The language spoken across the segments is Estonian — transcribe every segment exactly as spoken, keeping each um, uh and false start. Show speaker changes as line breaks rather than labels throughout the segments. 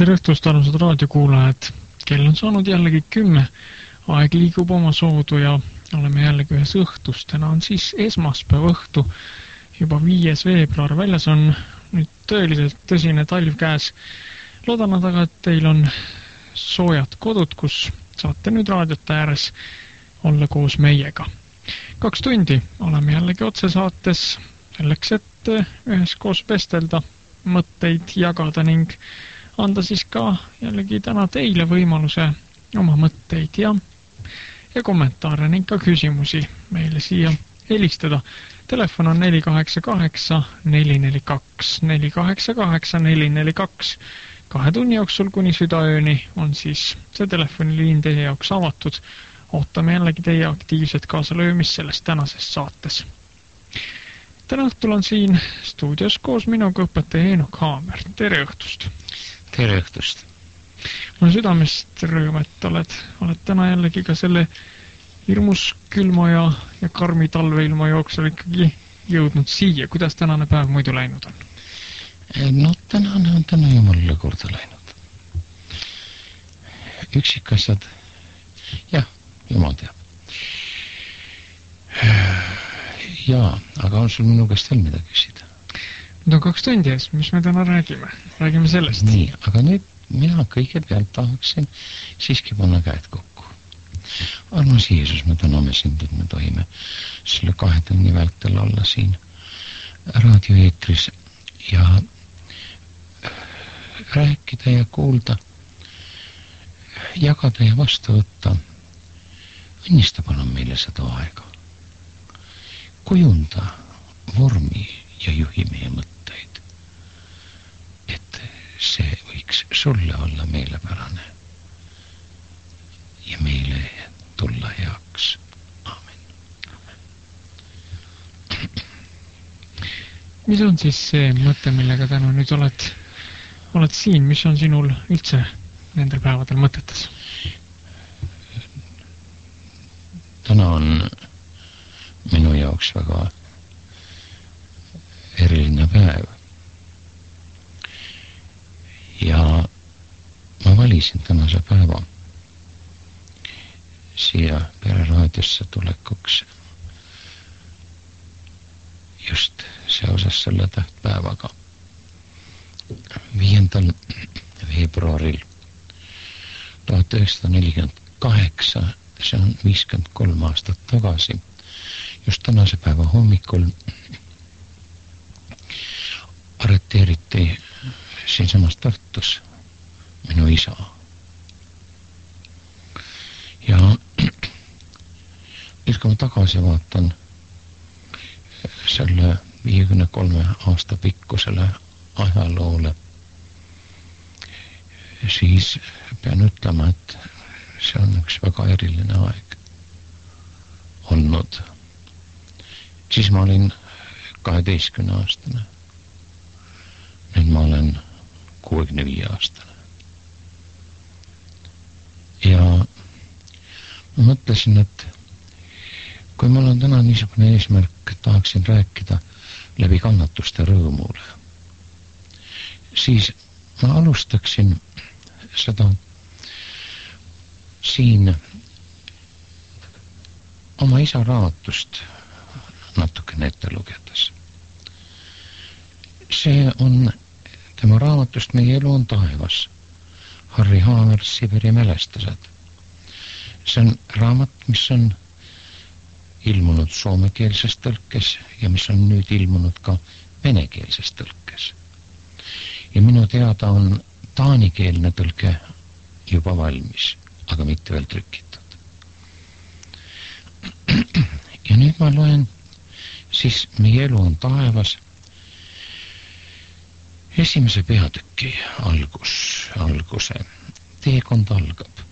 tere õhtust, armsad raadiokuulajad. Kell on saanud jällegi kümme. Aeg liigub oma soodu ja oleme jällegi ühes õhtus. Täna on siis esmaspäeva õhtu, juba viies veebruar. Väljas on nüüd tõeliselt tõsine talv käes. Loodan aga, et teil on soojad kodud, kus saate nüüd raadiota ääres olla koos meiega. Kaks tundi oleme jällegi otsesaates selleks, et ühes koos vestelda, mõtteid jagada ning anda siis ka jällegi täna teile võimaluse oma mõtteid ja, ja kommentaare ning ka küsimusi meile siia helistada. Telefon on neli kaheksa kaheksa neli neli kaks, neli kaheksa kaheksa neli neli kaks. Kahe tunni jooksul kuni südaööni on siis see telefoniliin teie jaoks avatud. Ootame jällegi teie aktiivset kaasalöömist selles tänases saates. Täna õhtul on siin stuudios koos minuga õpetaja Eenok Haamer. Tere õhtust!
Tere õhtust!
Mul on südamest rõõm, et oled, oled täna jällegi ka selle hirmus külma ja, ja karmi talveilma jooksul ikkagi jõudnud siia. Kuidas tänane päev muidu läinud on?
No tänane on täna jumalale korda läinud. Üksikasjad, jah, jumal teab. Jaa, aga on sul minu käest veel mida küsida?
No kaks tundi ees, mis me täna räägime? Räägime sellest.
Nii, aga nüüd mina kõigepealt tahaksin siiski panna käed kokku. Armas Jeesus, me täname sind, et me tohime selle kahe tunni vältel olla siin raadioeetris ja rääkida ja kuulda, jagada ja vastu võtta. Õnnista palun meile seda aega. Kujunda vormi ja juhi meie mõtteid, et see võiks sulle olla meelepärane ja meile tulla heaks. Aamen.
Mis on siis see mõte, millega täna nüüd oled, oled siin? Mis on sinul üldse nendel päevadel mõtetes?
Täna on minu jaoks väga eriline päev. Ja ma valisin tänase päeva siia pereraadiosse tulekuks just seoses selle tähtpäevaga. viiendal veebruaril tuhat üheksasada nelikümmend kaheksa, see on viiskümmend kolm aastat tagasi, just tänase päeva hommikul arreteeriti siinsamas Tartus minu isa. Ja nüüd kui ma tagasi vaatan selle viiekümne kolme aasta pikkusele ajaloole, siis pean ütlema, et see on üks väga eriline aeg olnud. Siis ma olin kaheteistkümne aastane. Nüüd ma olen kuuekümne viie aastane. Ja ma mõtlesin, et kui mul on täna niisugune eesmärk, tahaksin rääkida läbi kannatuste rõõmule, siis ma alustaksin seda siin oma isa raamatust natukene ette lugedes. See on tema raamatust Meie elu on taevas. Harri Haamer, Siberi mälestused. See on raamat, mis on ilmunud soomekeelses tõlkes ja mis on nüüd ilmunud ka venekeelses tõlkes. Ja minu teada on taanikeelne tõlke juba valmis, aga mitte veel trükitud. Ja nüüd ma loen siis Meie elu on taevas esimese peatüki algus, alguse. Teekond algab.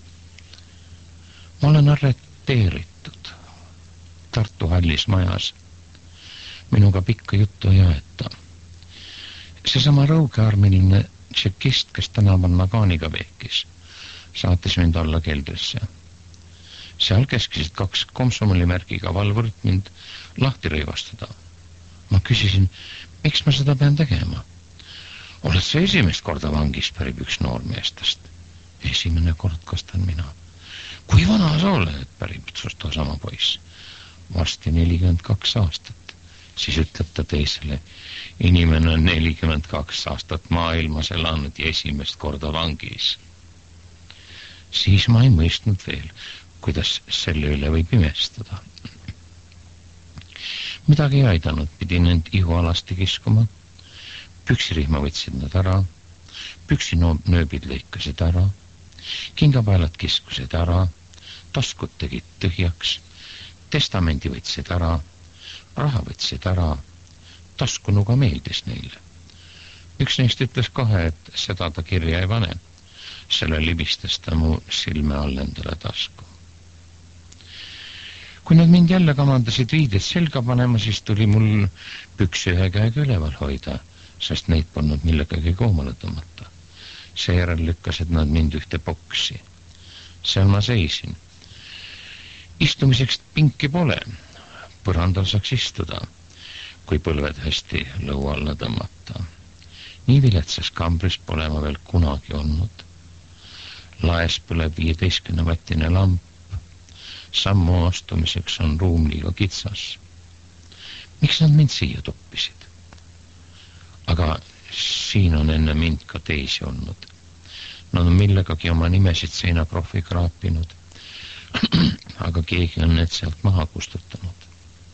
Ma olen arreteeritud Tartu hallis majas. Minuga pikka juttu ei aeta. Seesama rõugearmiline tšekist, kes tänaval Nagaaniga vehkis, saatis mind alla keldrisse. Seal keskisid kaks komsomolimärgiga valvurit mind lahti rõivastada. Ma küsisin, miks ma seda pean tegema? Oled sa esimest korda vangis, pärib üks noormeestest. Esimene kord, kastan mina. Kui vana sa oled, pärib too sama poiss. Varsti nelikümmend kaks aastat. Siis ütleb ta teisele, inimene on nelikümmend kaks aastat maailmas elanud ja esimest korda vangis. Siis ma ei mõistnud veel, kuidas selle üle võib imestada. Midagi ei aidanud, pidi nend ihualasti kiskuma. Püksirihma võtsid nad ära, püksinööbid lõikasid ära, kingapaelad kiskusid ära, taskud tegid tühjaks, testamendi võtsid ära, raha võtsid ära, taskunuga meeldis neile. Üks neist ütles kohe, et seda ta kirja ei pane. Selle libistas ta mu silme all endale tasku. Kui nad mind jälle kamandasid riided selga panema, siis tuli mul püksi ühe käega üleval hoida, sest neid polnud millegagi koomale tõmmata. Seejärel lükkasid nad mind ühte boksi. Seal ma seisin. Istumiseks pinki pole. Põrandal saaks istuda, kui põlved hästi lõua alla tõmmata. Nii viletsas kambris pole ma veel kunagi olnud. Laes põleb viieteistkümne vattine lamp. Sammu astumiseks on ruum liiga kitsas. Miks nad mind siia toppisid? Aga siin on enne mind ka teisi olnud. Nad on millegagi oma nimesid seinaprohvi kraapinud, aga keegi on need sealt maha kustutanud.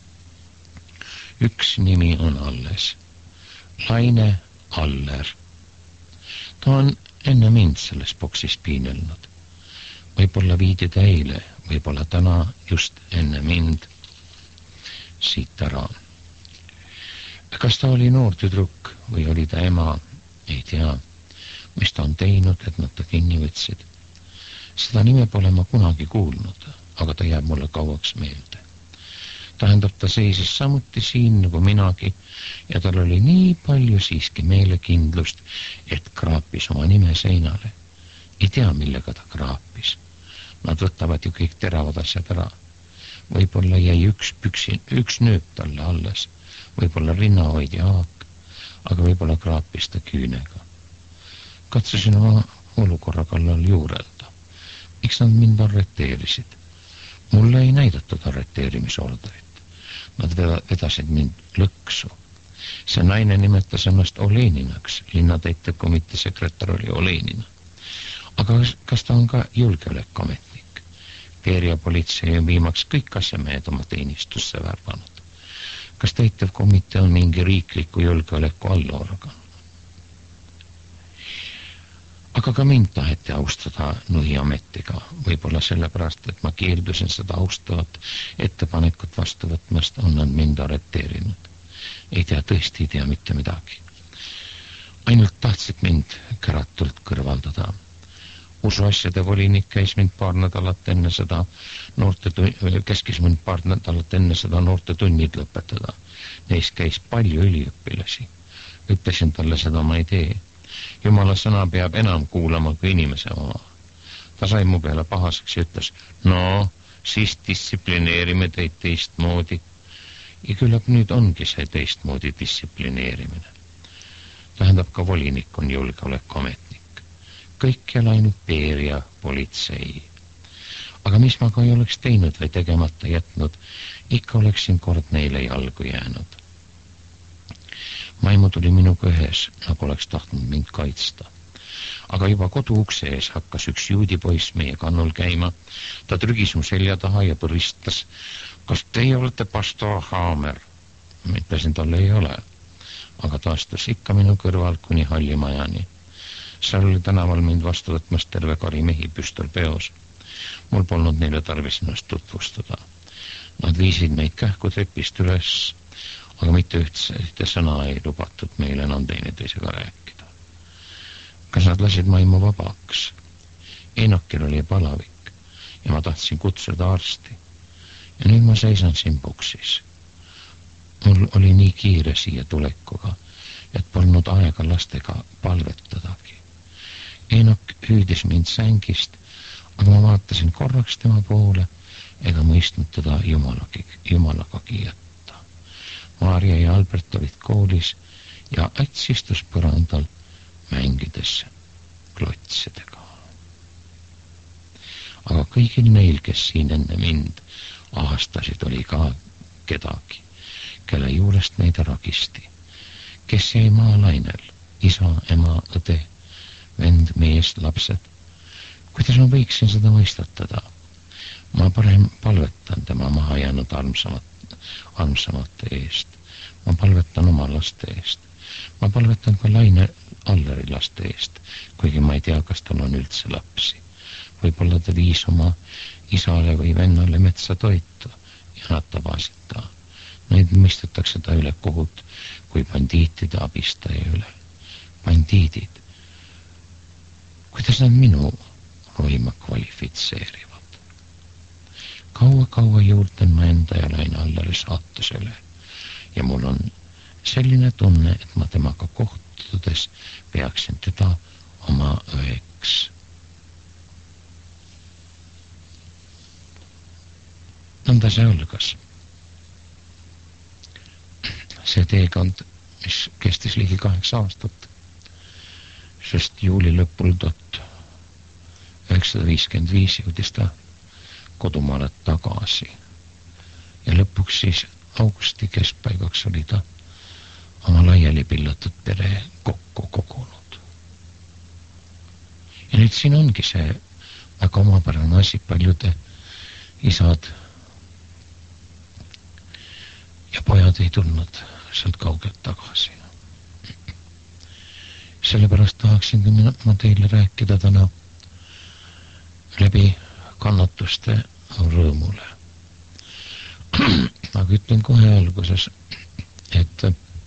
Üks nimi on alles. Laine Aller. Ta on enne mind selles boksis piinelnud. Võib-olla viidi ta eile, võib-olla täna just enne mind siit ära. Kas ta oli noor tüdruk või oli ta ema, ei tea, mis ta on teinud, et nad ta kinni võtsid. Seda nime pole ma kunagi kuulnud, aga ta jääb mulle kauaks meelde. Tähendab, ta seisis samuti siin nagu minagi ja tal oli nii palju siiski meelekindlust, et kraapis oma nime seinale. Ei tea, millega ta kraapis. Nad võtavad ju kõik teravad asjad ära. Võib-olla jäi üks, püksi, üks nööp talle alles, võib-olla rinnahoid ja haak, aga võib-olla kraapis ta küünega. Katsusin oma olukorra kallal juurelda. Miks nad mind arreteerisid? Mulle ei näidatud arreteerimisordrit. Nad vedasid mind lõksu. See naine nimetas ennast Oleninaks, linnatäitekomitee sekretär oli Olenina. Aga kas ta on ka julgeolekuametnik? Peeria politsei on viimaks kõik asjamehed oma teenistusse värbanud. Kas täitevkomitee on mingi riikliku julgeoleku allorgan? Aga ka mind taheti austada Nuhi ametiga, võib-olla sellepärast, et ma keeldusin seda austavat ettepanekut vastu võtmast, on nad mind arreteerinud. Ei tea, tõesti ei tea mitte midagi. Ainult tahtsid mind käratult kõrvaldada. Usuasjade volinik käis mind paar nädalat enne seda noorte tun- keskis mind paar nädalat enne seda noorte tunnid lõpetada. Neis käis palju üliõpilasi. Ütlesin talle seda ma ei tee. Jumala sõna peab enam kuulama kui inimese oma. Ta sai mu peale pahaseks ja ütles, no, siis distsiplineerime teid teistmoodi. Ja küllap nüüd ongi see teistmoodi distsiplineerimine. Tähendab, ka volinik on julgeolekuametnik. Kõik jälle ainult Peeria politsei. Aga mis ma ka ei oleks teinud või tegemata jätnud, ikka oleksin kord neile jalgu jäänud. Maimu tuli minuga ühes, nagu oleks tahtnud mind kaitsta. Aga juba kodu ukse ees hakkas üks juudi poiss meie kannul käima. Ta trügis mu selja taha ja põristas, kas teie olete pastor Haamer? Ma ütlesin talle ei ole, aga ta astus ikka minu kõrval kuni hallimajani. Seal oli tänaval mind vastu võtmas terve kari mehi püstol peos. Mul polnud neile tarvis ennast tutvustada. Nad viisid meid kähku trepist üles, aga mitte ühte sõna ei lubatud meile enam teineteisega rääkida. Kas nad lasid Maimu vabaks? Enokil oli palavik ja ma tahtsin kutsuda arsti. Ja nüüd ma seisan siin boksis. Mul oli nii kiire siia tulekuga, et polnud aega lastega palvetadagi. Enok hüüdis mind sängist, aga ma vaatasin korraks tema poole ega mõistnud teda jumalagi, jumalagagi jätta. Maarja ja Albert olid koolis ja Ats istus põrandal mängides klotsidega. Aga kõigil neil, kes siin enne mind aastasid, oli ka kedagi, kelle juurest neid ragisti, kes jäi maalainel, isa, ema, õde, vend, mees, lapsed. Kuidas ma võiksin seda mõistatada? Ma parem palvetan tema maha jäänud armsamat, armsamate eest. Ma palvetan oma laste eest. Ma palvetan ka Laine Allari laste eest, kuigi ma ei tea, kas tal on üldse lapsi. Võib-olla ta viis oma isale või vennale metsa toitu ja nad tabasid ta. Neid mõistetakse ta üle kohut kui bandiitide abistaja üle. Bandiidid. Kuidas nad minu roima kvalifitseerivad? Kaua-kaua juurden ma enda ja Laine Allari saates üle ja mul on selline tunne, et ma temaga kohtudes peaksin teda oma õeks. Nõnda see algas. See teekond, mis kestis ligi kaheksa aastat, sest juuli lõpul tuhat üheksasada viiskümmend viis jõudis ta kodumaale tagasi ja lõpuks siis augusti keskpaigaks oli ta oma laiali pillatud pere kokku kogunud. Ja nüüd siin ongi see väga omapärane asi, paljude isad ja pojad ei tulnud sealt kaugelt tagasi. Sellepärast tahaksingi ma teile rääkida täna läbi kannatuste rõõmule. Aga ütlen kohe alguses, et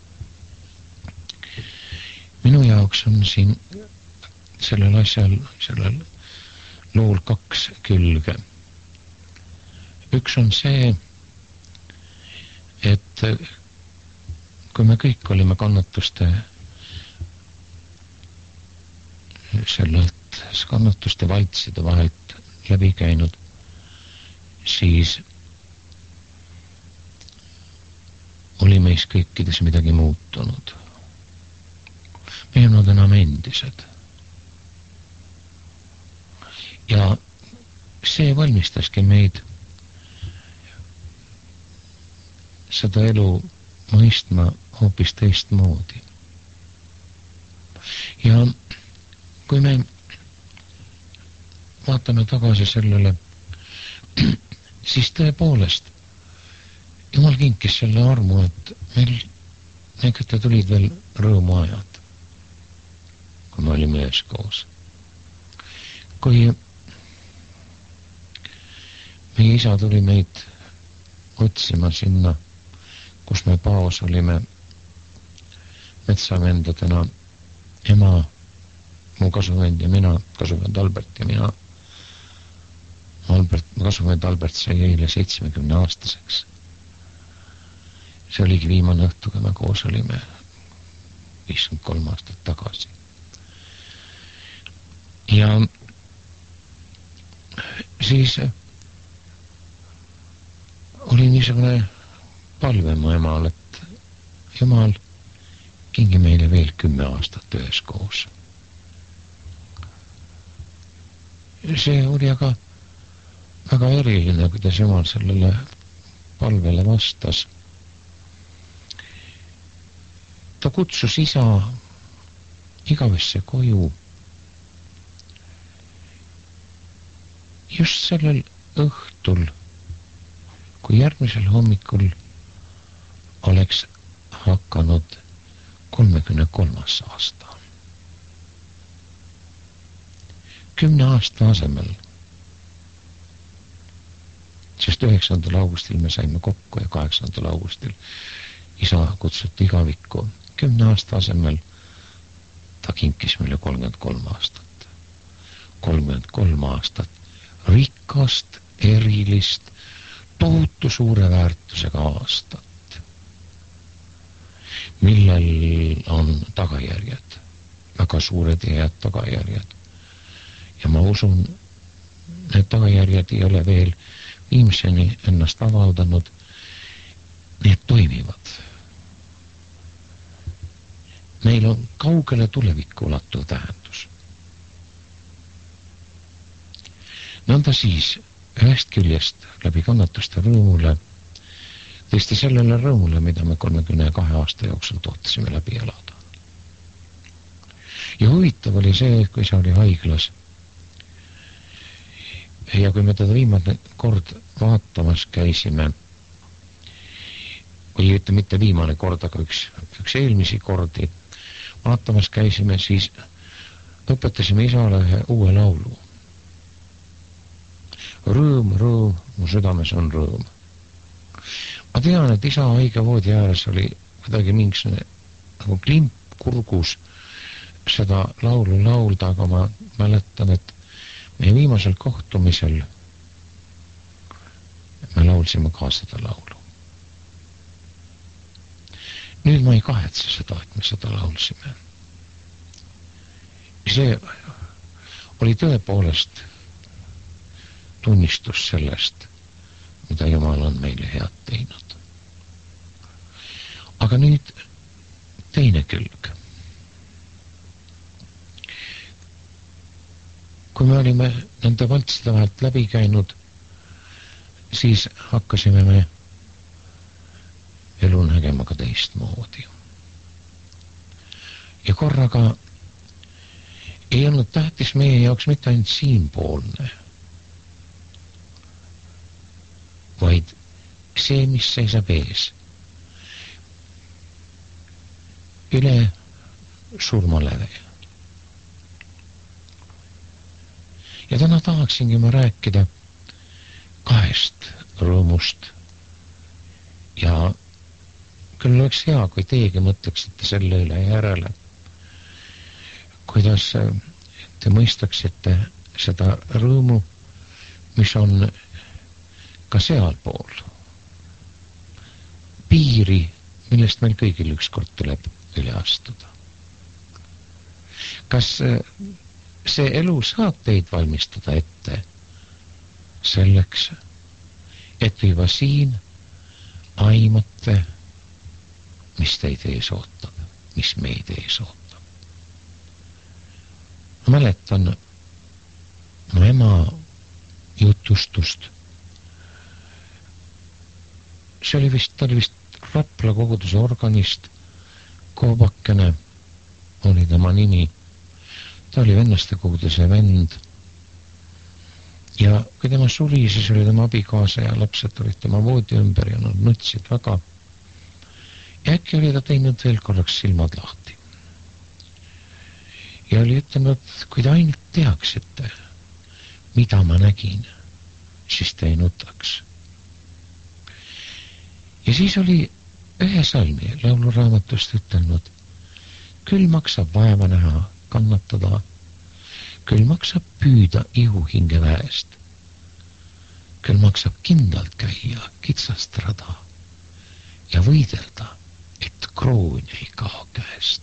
minu jaoks on siin sellel asjal, sellel lool kaks külge. Üks on see, et kui me kõik olime kannatuste sellelt kannatuste valtside vahelt läbi käinud, siis oli meis kõikides midagi muutunud. Me ei olnud enam endised. Ja see valmistaski meid seda elu mõistma hoopis teistmoodi. Ja kui me vaatame tagasi sellele, siis tõepoolest Jumal kinkis selle armu, et meil nägete tulid veel rõõmuajad, kui me olime üheskoos. Kui meie isa tuli meid otsima sinna, kus me paos olime metsavendadena, ema, mu kasuvend ja mina, kasuvend Albert ja mina. Albert, mu kasuvend Albert sai eile seitsmekümne aastaseks. See oligi viimane õhtu, kui me koos olime viiskümmend kolm aastat tagasi. Ja siis oli niisugune palve mu emal, et Jumal, kingi meile veel kümme aastat üheskoos. See oli aga väga eriline, kuidas Jumal sellele palvele vastas. Ta kutsus isa igavesse koju. Just sellel õhtul, kui järgmisel hommikul oleks hakanud kolmekümne kolmas aasta. Kümne aasta asemel, sest üheksandal augustil me saime kokku ja kaheksandal augustil isa kutsuti igavikku. Kümne aasta asemel ta kinkis meile kolmkümmend kolm aastat. kolmkümmend kolm aastat rikkast, erilist, tohutu suure väärtusega aastat, millel on tagajärjed, väga suured ja head tagajärjed. Ja ma usun, need tagajärjed ei ole veel viimseni ennast avaldanud, need toimivad. neil on kaugele tulevikku ulatuv tähendus. Nõnda siis ühest küljest läbi kannatuste rõõmule, tõesti sellele rõõmule, mida me kolmekümne kahe aasta jooksul tohtisime läbi elada. Ja huvitav oli see, kui sa oli haiglas ja kui me teda viimane kord vaatamas käisime, või ütle mitte viimane kord, aga üks, üks eelmisi kordi vaatamas käisime, siis õpetasime isale ühe uue laulu. Rõõm, rõõm, mu südames on rõõm. Ma tean, et isa haige voodi ääres oli kuidagi mingisugune nagu klimp kurgus seda laulu laulda, aga ma mäletan, et meie viimasel kohtumisel me laulsime ka seda laulu. Nüüd ma ei kahetse seda, et me seda laulsime. See oli tõepoolest tunnistus sellest, mida Jumal on meile head teinud. Aga nüüd teine külg. Kui me olime nende valtside vahelt läbi käinud, siis hakkasime me elu nägema ka teistmoodi. Ja korraga ei olnud tähtis meie jaoks mitte ainult siinpoolne, vaid see, mis seisab ees. Üle surmaläve. Ja täna tahaksingi ma rääkida kahest rõõmust. Ja küll oleks hea, kui teiegi mõtleksite selle üle järele, kuidas te mõistaksite seda rõõmu, mis on ka sealpool piiri, millest meil kõigil ükskord tuleb üle astuda. Kas see elu saab teid valmistada ette selleks, et juba siin aimate, mis teid ees ootab, mis meid ees ootab. Ma mäletan mu ema jutustust. See oli vist, ta oli vist Rapla koguduse organist, Koobakene oli tema nimi. Ta oli vennaste koguduse vend. Ja kui tema suri, siis oli tema abikaasa ja lapsed olid tema voodi ümber ja nad nutsid väga. Ja äkki oli ta teinud veel korraks silmad lahti. Ja oli ütelnud, kui te ainult teaksite, mida ma nägin, siis te ei nutaks. Ja siis oli ühe salmi lauluraamatust ütelnud, küll maksab vaeva näha, kannatada, küll maksab püüda ihu hinge väest, küll maksab kindlalt käia kitsast rada ja võidelda, et kroon ei kao käest.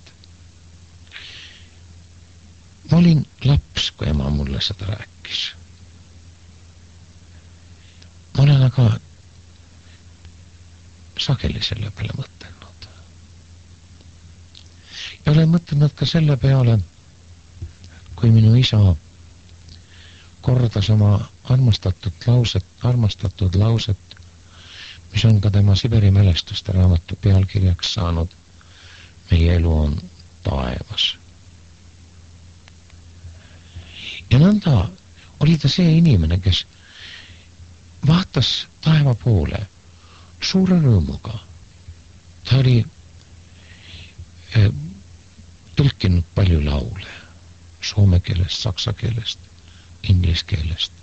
Ma olin laps, kui ema mulle seda rääkis. Ma olen aga sageli selle peale mõtelnud. Ja olen mõtelnud ka selle peale, kui minu isa kordas oma armastatud lauset, armastatud lauset, mis on ka tema Siberi mälestuste raamatu pealkirjaks saanud, meie elu on taevas. Ja nõnda oli ta see inimene, kes vaatas taeva poole suure rõõmuga. Ta oli eh, tõlkinud palju laule soome keelest, saksa keelest, inglis keelest.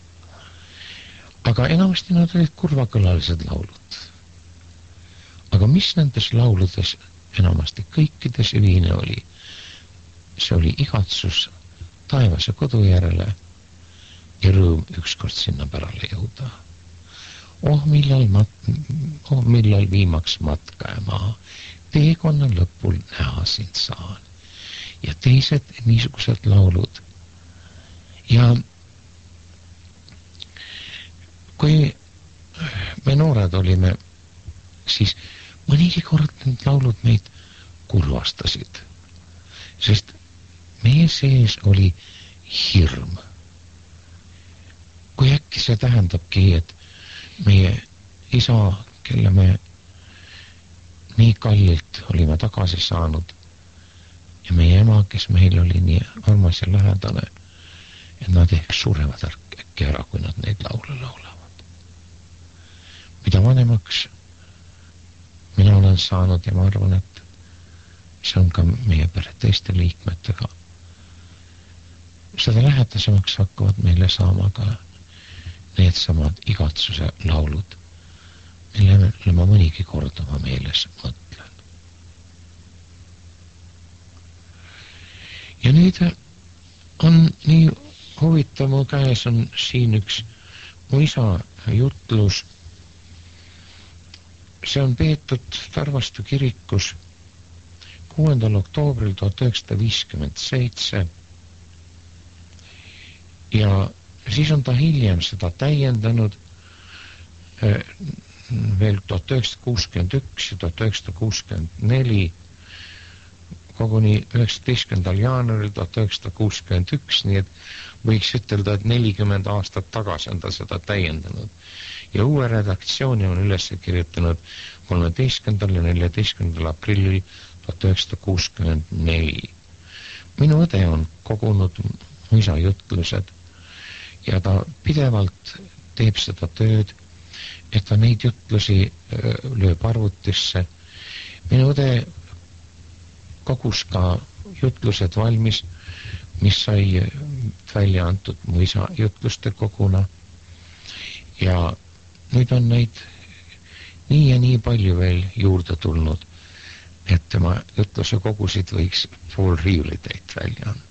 Aga enamasti nad olid kurvakõlalised laulud. Aga mis nendes lauludes enamasti kõikides ühine oli? See oli igatsus taevase kodu järele ja rõõm ükskord sinna pärale jõuda. Oh millal, mat- oh, millal viimaks matka ja maa, teekonna lõpul näha sind saan. Ja teised niisugused laulud. Ja kui me noored olime, siis mõnigi kord need laulud meid kurvastasid. Sest meie sees oli hirm. Kui äkki see tähendabki, et meie isa, kelle me nii kallilt olime tagasi saanud, ja meie ema, kes meil oli nii armas ja lähedane, et nad ehk surevad äkki ära, kui nad neid laule laulavad. Mida vanemaks mina olen saanud ja ma arvan, et see on ka meie pere teiste liikmetega, seda lähedasemaks hakkavad meile saama ka need samad igatsuse laulud, mille ma mõnigi kord oma meeles mõtlen. Ja nüüd on nii huvitav, mu käes on siin üks mu isa jutlus. See on peetud Tarvastu kirikus kuuendal oktoobril tuhat üheksasada viiskümmend seitse ja siis on ta hiljem seda täiendanud veel tuhat üheksasada kuuskümmend üks ja tuhat üheksasada kuuskümmend neli, koguni üheksateistkümnendal jaanuaril tuhat üheksasada kuuskümmend üks, nii et võiks ütelda, et nelikümmend aastat tagasi on ta seda täiendanud. Ja uue redaktsiooni on üles kirjutanud kolmeteistkümnendal ja neljateistkümnendal aprillil tuhat üheksasada kuuskümmend neli. Minu õde on kogunud mu isa jutlused ja ta pidevalt teeb seda tööd, et ta neid jutlusi lööb arvutisse. Minu õde kogus ka jutlused valmis, mis sai välja antud mu isa jutluste koguna. Ja nüüd on neid nii ja nii palju veel juurde tulnud, et tema jutluse kogusid võiks pool riiulitäit välja anda.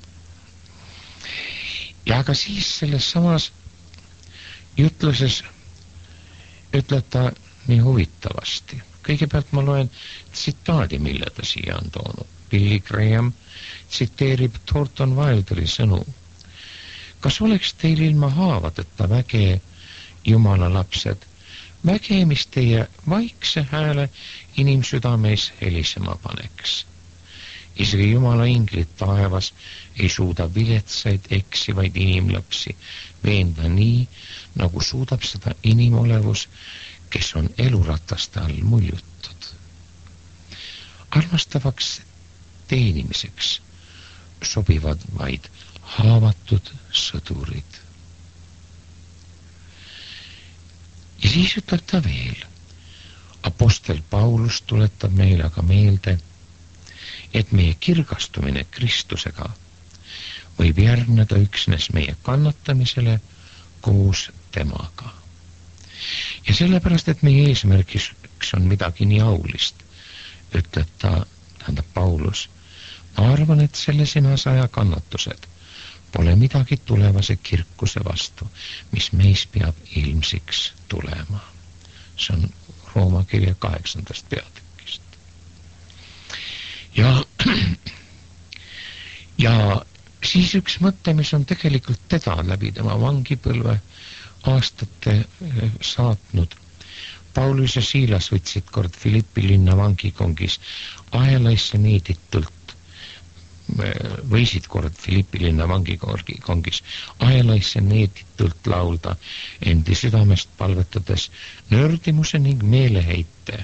Ja aga siis selles samas jutluses ütleb ta nii huvitavasti. Kõigepealt ma loen tsitaadi, mille ta siia on toonud. Billy Graham tsiteerib Thornton Wilderi sõnu. Kas oleks teil ilma haavadeta väge, Jumala lapsed, väge, mis teie vaikse hääle inimsüdameis helisema paneks? Isegi Jumala inglid taevas ei suuda viletsaid eksivaid inimlapsi veenda nii, nagu suudab seda inimolevus, kes on elurataste all muljutud. Armastavaks teenimiseks sobivad vaid haavatud sõdurid. Ja siis ütleb ta veel. Apostel Paulus tuletab meile aga meelde, et meie kirgastumine Kristusega võib järgneda üksnes meie kannatamisele koos temaga. Ja sellepärast, et meie eesmärgiks on midagi nii aulist, ütleb ta, tähendab Paulus, ma arvan, et selle sinasaja kannatused pole midagi tulevase kirkuse vastu, mis meis peab ilmsiks tulema. See on Rooma kirja kaheksandast peatükist. Ja, ja siis üks mõte, mis on tegelikult teda läbi tema vangipõlve aastate saatnud. Paulus ja Siilas võtsid kord Filippi linna vangikongis ahelaisse needitult, võisid kord Filippi linna vangikongis ahelaisse needitult laulda, endi südamest palvetades nördimuse ning meeleheite.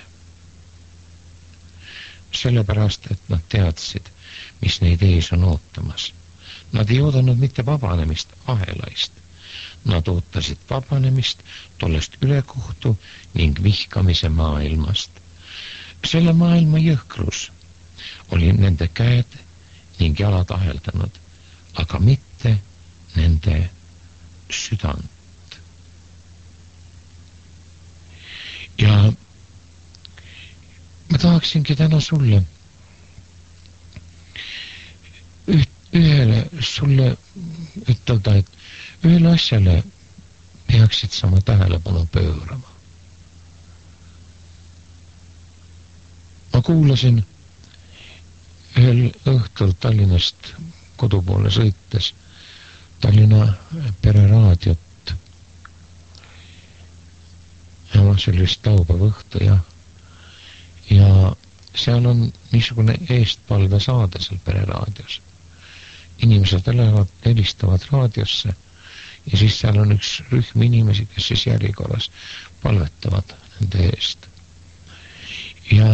Sellepärast, et nad teadsid, mis neid ees on ootamas. Nad ei oodanud mitte vabanemist ahelaist. Nad ootasid vabanemist tollest ülekohtu ning vihkamise maailmast. Selle maailma jõhkrus oli nende käed ning jalad aheldanud, aga mitte nende südant. Ja ma tahaksingi täna sulle ühele sulle ütelda, et ühele asjale peaksid sama tähelepanu pöörama. Ma kuulasin ühel õhtul Tallinnast kodupoole sõites Tallinna pereraadiot ja sellist laupäeva õhtu ja, ja seal on niisugune eestpalve saade seal Pereraadios. Inimesed elavad, helistavad raadiosse ja siis seal on üks rühm inimesi, kes siis järjekorras palvetavad nende eest. Ja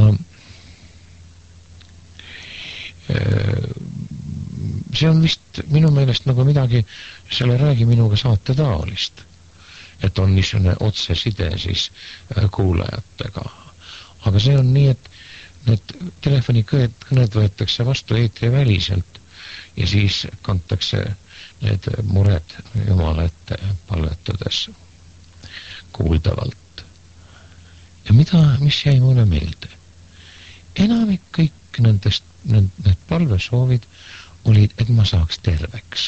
see on vist minu meelest nagu midagi selle Räägi minuga saate taolist, et on niisugune otseside siis kuulajatega. Aga see on nii, et need telefonikõned võetakse vastu eetri väliselt ja siis kantakse need mured Jumala ette palvetades kuuldavalt. Ja mida, mis jäi mulle meelde? Enamik kõik nendest, need, need palvesoovid olid, et ma saaks terveks.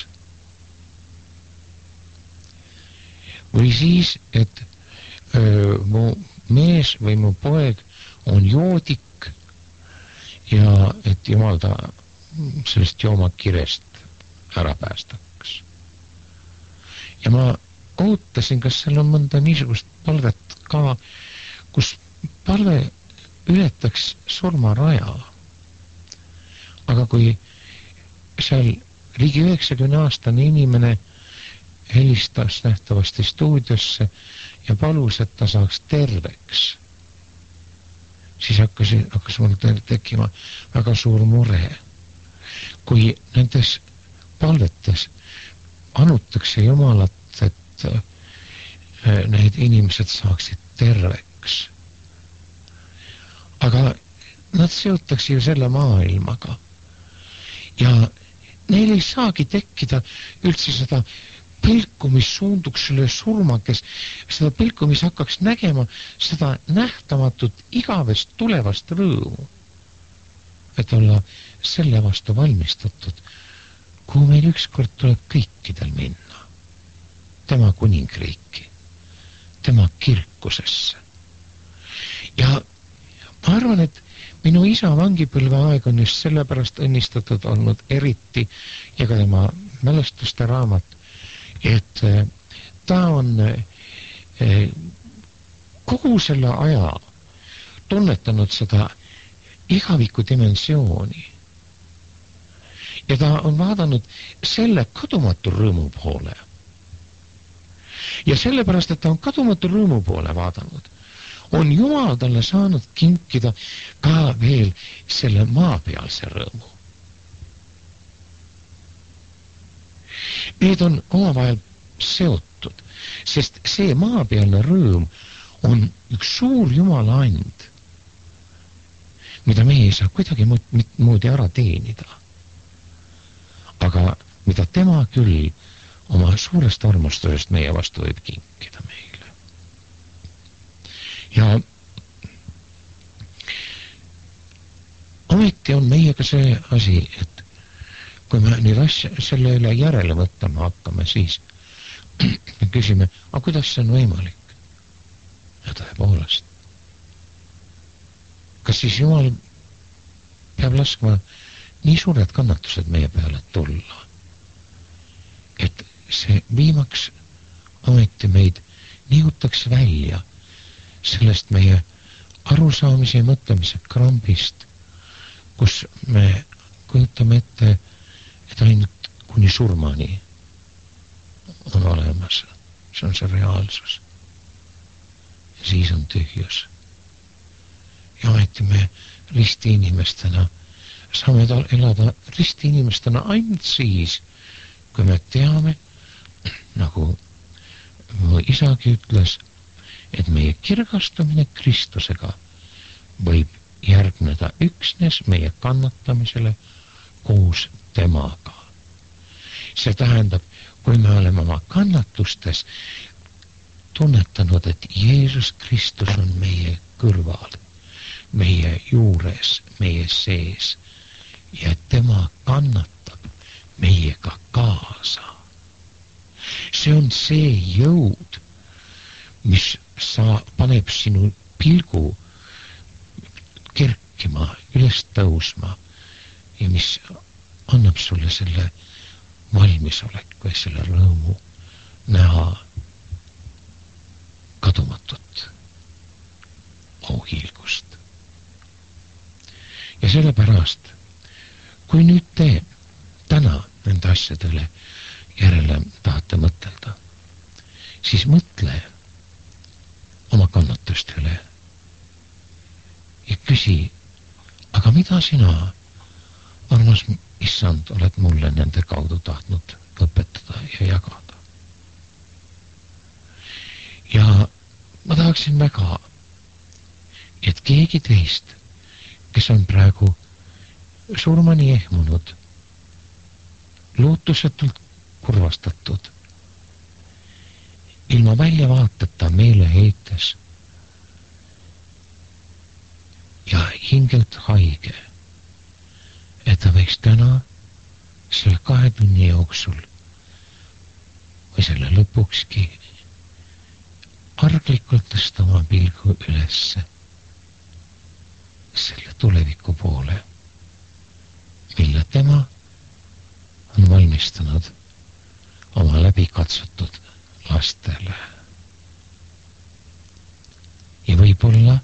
Või siis, et öö, mu mees või mu poeg on joodik ja et Jumal ta sellest joomakirest ära päästaks. Ja ma ootasin, kas seal on mõnda niisugust palvet ka, kus palve ületaks surmaraja. Aga kui seal ligi üheksakümne aastane inimene helistas nähtavasti stuudiosse ja palus, et ta saaks terveks, siis hakkas, hakkas mul tekkima väga suur mure. Kui nendes palvetes anutakse Jumalat, et need inimesed saaksid terveks. Aga nad seotakse ju selle maailmaga. Ja neil ei saagi tekkida üldse seda pilku, mis suunduks selle surmakes, seda pilku, mis hakkaks nägema seda nähtamatut igavest tulevast rõõmu. Et olla selle vastu valmistatud, kuhu meil ükskord tuleb kõikidel minna. Tema kuningriiki, tema kirkusesse. Ja ma arvan, et minu isa vangipõlve aeg on just sellepärast õnnistatud olnud eriti ja ka tema mälestuste raamat, et ta on kogu selle aja tunnetanud seda igaviku dimensiooni. Ja ta on vaadanud selle kadumatu rõõmu poole. Ja sellepärast, et ta on kadumatu rõõmu poole vaadanud, on Jumal talle saanud kinkida ka veel selle maapealse rõõmu. Need on omavahel seotud, sest see maapealne rõõm on üks suur Jumala and, mida meie ei saa kuidagi moodi ära teenida. Aga mida tema küll oma suurest armastusest meie vastu võib kinkida meile. Ja ometi on meiega see asi, et kui me neid asja selle üle järele võtama hakkame, siis me küsime, aga kuidas see on võimalik? Ja tõepoolest. Kas siis Jumal peab laskma nii suured kannatused meie peale tulla, et see viimaks ometi meid nihutaks välja sellest meie arusaamise ja mõtlemise krambist, kus me kujutame ette, et ainult kuni surmani on olemas. See on see reaalsus. Ja siis on tühjus. Ja ometi me risti inimestena saame elada risti inimestena ainult siis, kui me teame, nagu mu isagi ütles, et meie kirgastumine Kristusega võib järgneda üksnes meie kannatamisele koos temaga. See tähendab, kui me oleme oma kannatustes tunnetanud, et Jeesus Kristus on meie kõrval, meie juures, meie sees ja tema kannatab meiega kaasa. See on see jõud, mis sa paneb sinu pilgu kerkima, üles tõusma ja mis annab sulle selle valmisoleku ja selle rõõmu näha kadumatut auhiilgust. sellepärast, kui nüüd te täna nende asjadele järele tahate mõtelda, siis mõtle oma kannatuste üle ja küsi, aga mida sina, armas issand, oled mulle nende kaudu tahtnud õpetada ja jagada. Ja ma tahaksin väga, et keegi teist, kes on praegu surmani ehmunud, lootusetult kurvastatud, ilma väljavaateta meeleheites ja hingelt haige, et ta võiks täna selle kahe tunni jooksul või selle lõpukski arglikult tõsta oma pilgu ülesse selle tuleviku poole, mille tema on valmistanud oma läbikatsutud lastele. Ja võib-olla,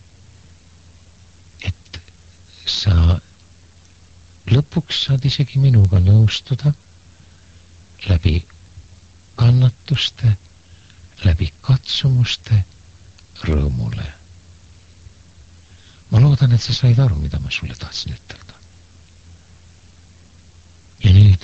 et sa lõpuks saad isegi minuga nõustuda läbi kannatuste, läbi katsumuste rõõmule. Ma loodan, et sa said aru, mida ma sulle tahtsin ütelda. Ja nüüd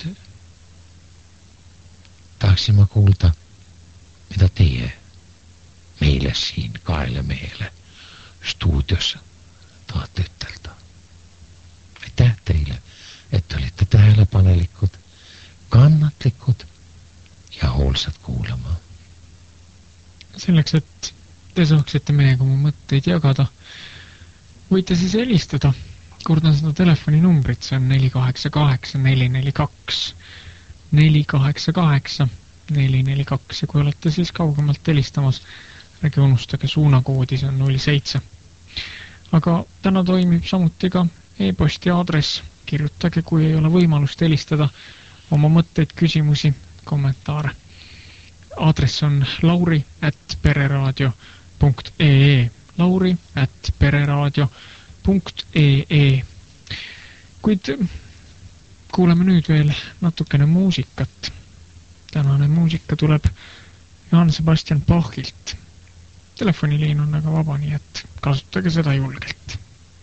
tahaksin ma kuulda, mida teie meile siin kaele mehele stuudios tahate ütelda. Aitäh teile, et olite tähelepanelikud, kannatlikud ja hoolsad kuulama.
Selleks, et te saaksite meiega oma mõtteid jagada, võite siis helistada. Kordan seda telefoninumbrit, see on neli kaheksa kaheksa neli neli kaks neli kaheksa kaheksa neli neli kaks ja kui olete siis kaugemalt helistamas, ärge unustage suunakoodi, see on null seitse. Aga täna toimib samuti ka e-posti aadress. Kirjutage, kui ei ole võimalust helistada, oma mõtteid, küsimusi, kommentaare. Aadress on lauri at pereraadio punkt ee lauri at pereraadio punkt ee. Kuid kuuleme nüüd veel natukene muusikat. Tänane muusika tuleb Johann Sebastian Bachilt. Telefoniliin on aga vaba, nii et kasutage seda julgelt.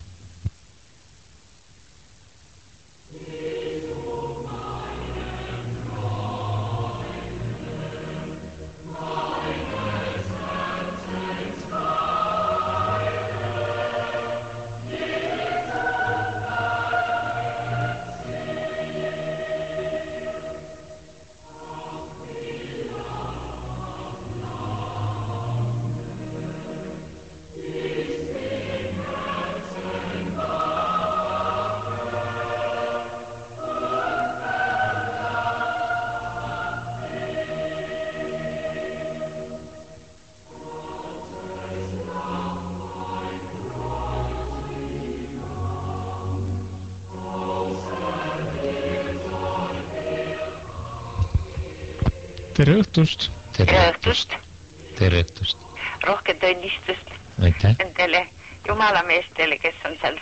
Tere õhtust!
Tere õhtust!
Tere õhtust!
Rohkem tõnnistust
Aitäh.
Nendele jumalameestele, kes on seal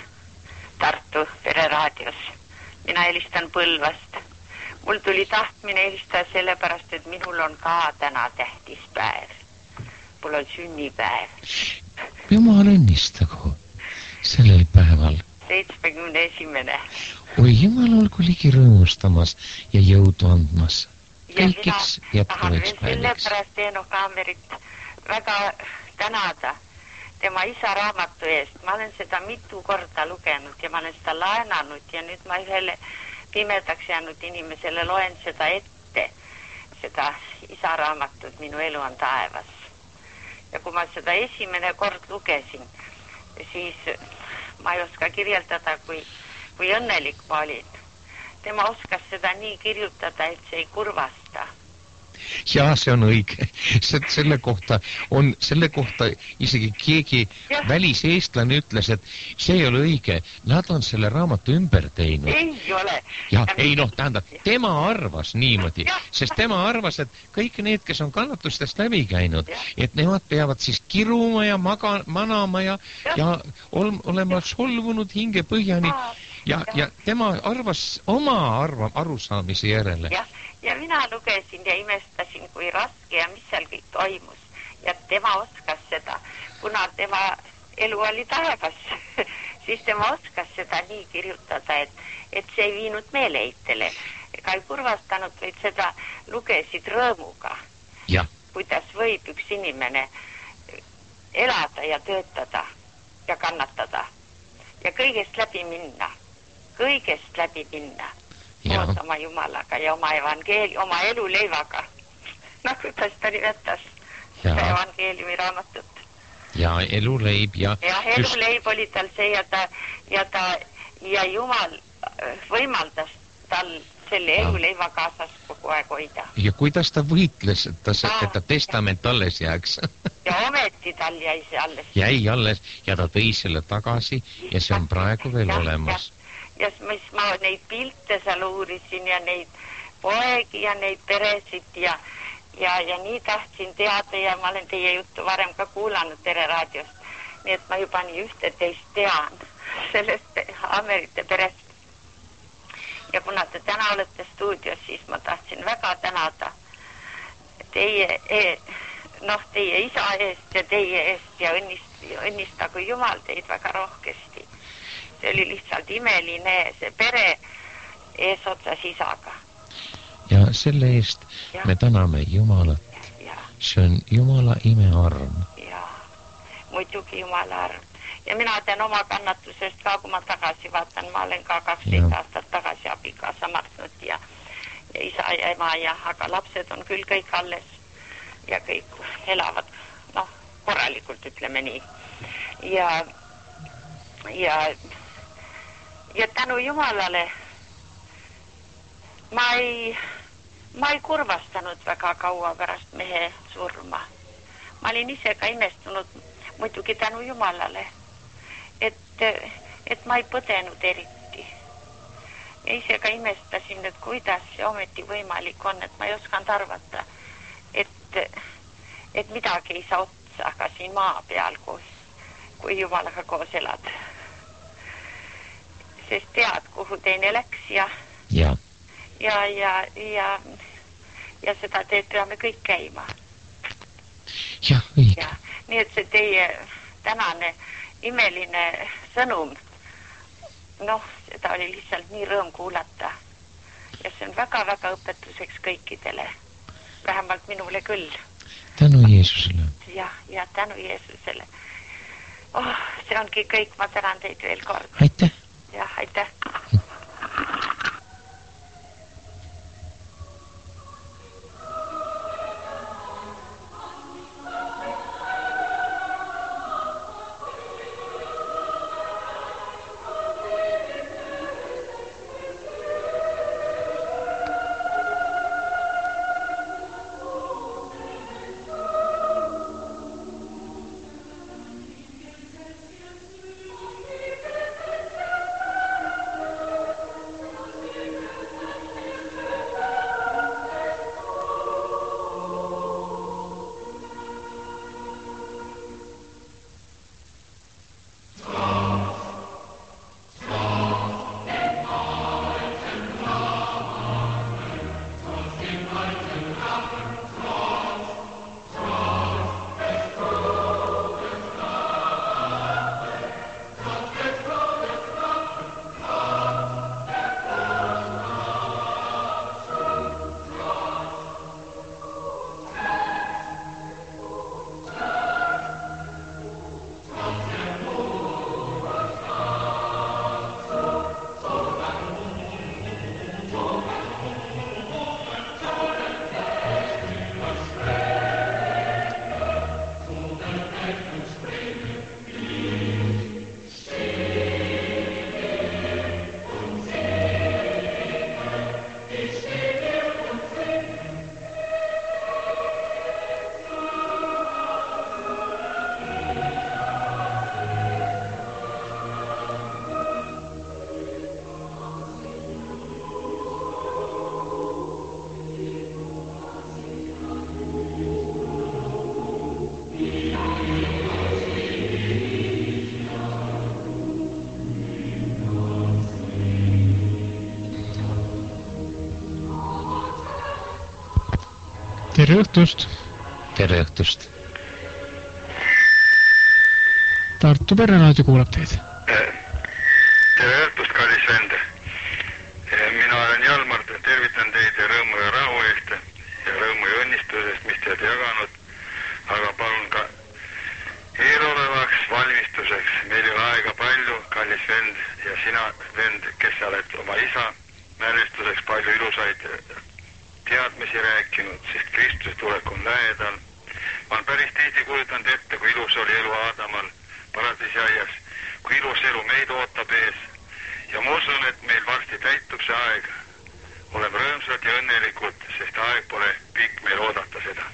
Tartu pereraadios. Mina helistan Põlvast. Mul tuli tahtmine helistada sellepärast, et minul on ka täna tähtis päev. Mul on sünnipäev.
Jumal õnnistagu sellel päeval.
seitsmekümne esimene.
Oi, Jumal olgu ligi rõõmustamas ja jõudu andmas.
Ja
Kõikiks
mina tahan veel
jätkuvaks päeviks.
sellepärast Eeno Kaamerit väga tänada tema isa raamatu eest. Ma olen seda mitu korda lugenud ja ma olen seda laenanud ja nüüd ma ühele pimedaks jäänud inimesele loen seda ette, seda isa raamatut Minu elu on taevas. Ja kui ma seda esimene kord lugesin, siis ma ei oska kirjeldada, kui, kui õnnelik ma olin. Tema oskas seda nii kirjutada, et see ei kurvasta.
Jaa, see on õige. Selle kohta on, selle kohta isegi keegi ja. väliseestlane ütles, et see ei ole õige. Nad on selle raamatu ümber teinud.
Ei ole.
Ja, ei noh, tähendab, tema arvas niimoodi, ja. sest tema arvas, et kõik need, kes on kannatustest läbi käinud, ja. et nemad peavad siis kiruma ja maga, manama ja, ja, ja ol, olema solvunud hinge põhjani. Ja, ja tema arvas oma arva, arusaamise järele.
Ja, ja mina lugesin ja imestasin, kui raske ja mis seal kõik toimus. Ja tema oskas seda, kuna tema elu oli taevas, siis tema oskas seda nii kirjutada, et, et see ei viinud meeleitele. Ega ei kurvastanud, vaid seda lugesid rõõmuga.
Ja.
Kuidas võib üks inimene elada ja töötada ja kannatada ja kõigest läbi minna. Kõigest läbi minna. Koos oma Jumalaga ja oma evangeeli, oma eluleivaga. No kuidas ta nimetas seda evangeeliumi raamatut.
Ja eluleib ja...
Ja eluleib oli tal see ja ta, ja ta, ja Jumal võimaldas tal selle eluleiva kaasas kogu aeg hoida.
Ja kuidas ta võitles, et ta, et ta testament alles jääks?
Ja ometi tal jäi see alles.
Jäi alles ja ta tõi selle tagasi ja see on praegu veel ja, olemas.
Ja, ja mis ma neid pilte seal uurisin ja neid poegi ja neid peresid ja, ja, ja nii tahtsin teada ja ma olen teie juttu varem ka kuulanud Tere raadiost. Nii et ma juba nii ühte teist tean sellest Amerite perest. Ja kuna te täna olete stuudios, siis ma tahtsin väga tänada teie, noh, teie isa eest ja teie eest ja õnnist, õnnistagu Jumal teid väga rohkesti. See oli lihtsalt imeline, see pere eesotsas isaga.
Ja selle eest ja. Me täname Jumalat.
Ja.
See on Jumala imearm.
Ja, muidugi Jumala arm. Ja mina tean oma kannatusest ka, kui ma tagasi vaatan, ma olen ka kaksteist aastat tagasi abikaasa martnud ja, ja isa ja ema ja, aga lapsed on küll kõik alles ja kõik elavad, noh, korralikult ütleme nii. Ja, ja, ja tänu Jumalale ma ei, ma ei kurvastanud väga kaua pärast mehe surma. Ma olin ise ka imestunud muidugi tänu Jumalale. Et, et ma ei põdenud eriti. Ja ise ka imestasin, et kuidas see ometi võimalik on, et ma ei osanud arvata, et, et midagi ei saa otsa ka siin maa peal, kui, kui Jumalaga koos elad. Sest tead, kuhu teine läks ja,
ja,
ja, ja, ja, ja seda teed peame kõik käima.
Ja, õige.
Ja, nii et see teie tänane imeline sõnum, noh, seda oli lihtsalt nii rõõm kuulata. Ja see on väga-väga õpetuseks kõikidele. Vähemalt minule küll.
Tänu Jeesusele.
Ja, ja tänu Jeesusele. Oh, see ongi kõik. Ma tänan teid veel kord.
Aitäh.
Ja, aitäh.
tere õhtust!
Tere õhtust!
Tartu Pereraadio kuulab teid.
Tere õhtust, kallis vend! Mina olen Jalmar, tervitan teid ja rõõmu ja rahu eest ja rõõmu ja õnnistusest, mis te olete jaganud, aga palun ka eelolevaks valmistuseks. Meil ei ole aega palju, kallis vend, ja sina, vend, kes sa oled oma isa mälestuseks palju ilusaid teadmisi rääkinud, sest Kristuse tulek on lähedal. Ma olen päris tihti kujutanud ette, kui ilus oli elu Aadamal paradisiaias, kui ilus elu meid ootab ees. Ja ma usun, et meil varsti täitub see aeg. Oleme rõõmsad ja õnnelikud, sest aeg pole pikk meil oodata seda.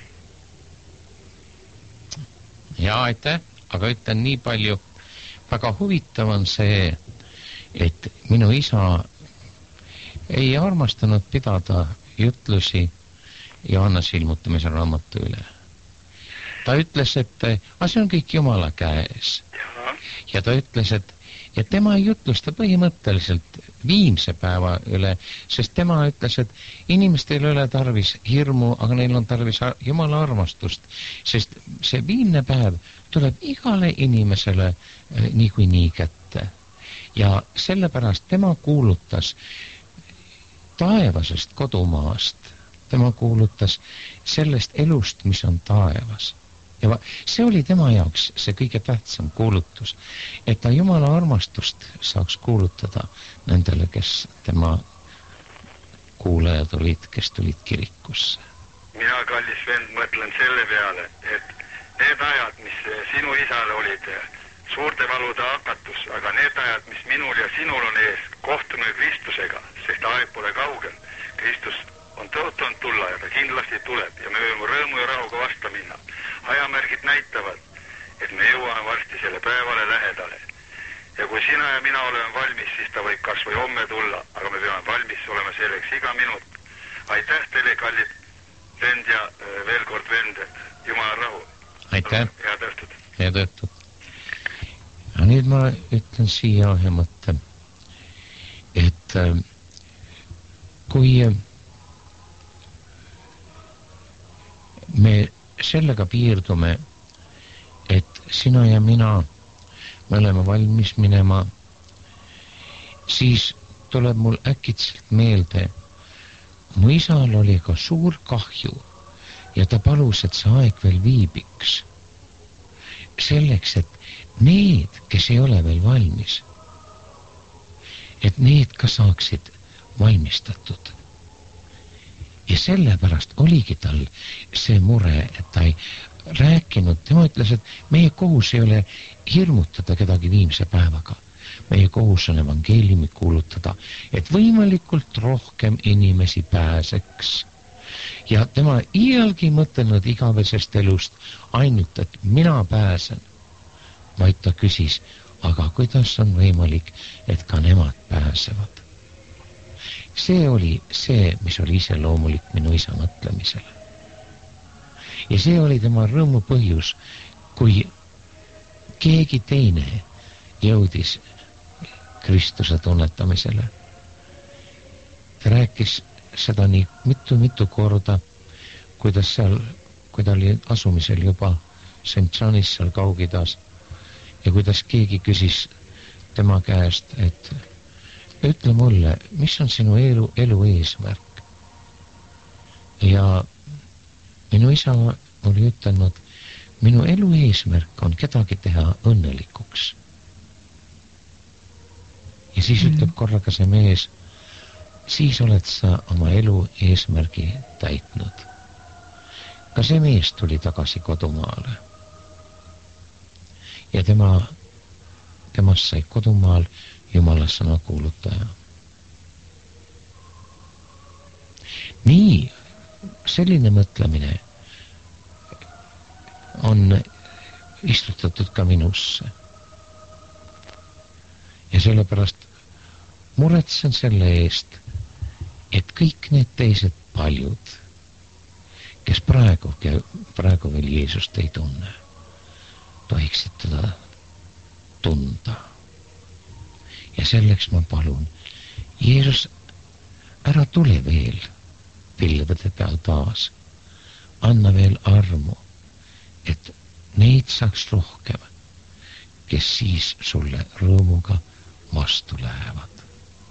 Ja, aitäh, aga ütlen nii palju. Väga huvitav on see, et minu isa ei armastanud pidada jutlusi Johannese ilmutamise raamatu üle. Ta ütles, et see on kõik Jumala käes. Ja ta ütles, et ja tema ei jutlusta põhimõtteliselt viimse päeva üle, sest tema ütles, et inimestel ei ole tarvis hirmu, aga neil on tarvis Jumala armastust, sest see viimne päev tuleb igale inimesele niikuinii kätte. Ja sellepärast tema kuulutas taevasest kodumaast, tema kuulutas sellest elust, mis on taevas. Ja see oli tema jaoks see kõige tähtsam kuulutus, et ta Jumala armastust saaks kuulutada nendele, kes tema kuulajad olid, kes tulid kirikusse.
Mina, kallis vend, mõtlen selle peale, et need ajad, mis sinu isale olid suurte valude hakatus, aga need ajad, mis minul ja sinul on ees, kohtume Kristusega, sest aeg pole kaugel. Kristus on tõotunud tulla ja ta kindlasti tuleb ja me võime rõõmu ja rahuga vasta minna. Ajamärgid näitavad, et me jõuame varsti selle päevale lähedale. Ja kui sina ja mina oleme valmis, siis ta võib kas või homme tulla, aga me peame valmis olema selleks iga minut. Aitäh teile, kallid vend ja veel kord vend, Jumala rahu.
Aitäh.
Head õhtut.
Head õhtut. Ja nüüd ma ütlen siia ühe mõtte, et kui me sellega piirdume, et sina ja mina me oleme valmis minema, siis tuleb mul äkitselt meelde, mu isal oli ka suur kahju ja ta palus, et see aeg veel viibiks. Selleks, et need, kes ei ole veel valmis, et need ka saaksid valmistatud. Ja sellepärast oligi tal see mure, et ta ei rääkinud, tema ütles, et meie kohus ei ole hirmutada kedagi viimse päevaga. Meie kohus on evangeeliumi kuulutada, et võimalikult rohkem inimesi pääseks. Ja tema iialgi mõtelnud igavesest elust ainult, et mina pääsen. Vaid ta küsis, aga kuidas on võimalik, et ka nemad pääsevad? See oli see, mis oli iseloomulik minu isa mõtlemisele. Ja see oli tema rõõmu põhjus, kui keegi teine jõudis Kristuse tunnetamisele. Ta rääkis seda nii mitu-mitu korda, kuidas seal, kui ta oli asumisel juba Saint Johnis seal Kaugidas ja kuidas keegi küsis tema käest, et ütle mulle, mis on sinu elu, elu eesmärk? Ja minu isa oli ütelnud, minu elu eesmärk on kedagi teha õnnelikuks. Ja siis mm. ütleb korraga see mees, siis oled sa oma elu eesmärgi täitnud. Ka see mees tuli tagasi kodumaale. Ja tema, temast sai kodumaal Jumala sõna kuulutaja. Nii, selline mõtlemine on istutatud ka minusse. Ja sellepärast muretsen selle eest, et kõik need teised paljud, kes praegu, praegu veel Jeesust ei tunne, tohiksid teda tunda. Ja selleks ma palun, Jeesus, ära tule veel pilvede peal taas, anna veel armu, et neid saaks rohkem, kes siis sulle rõõmuga vastu lähevad.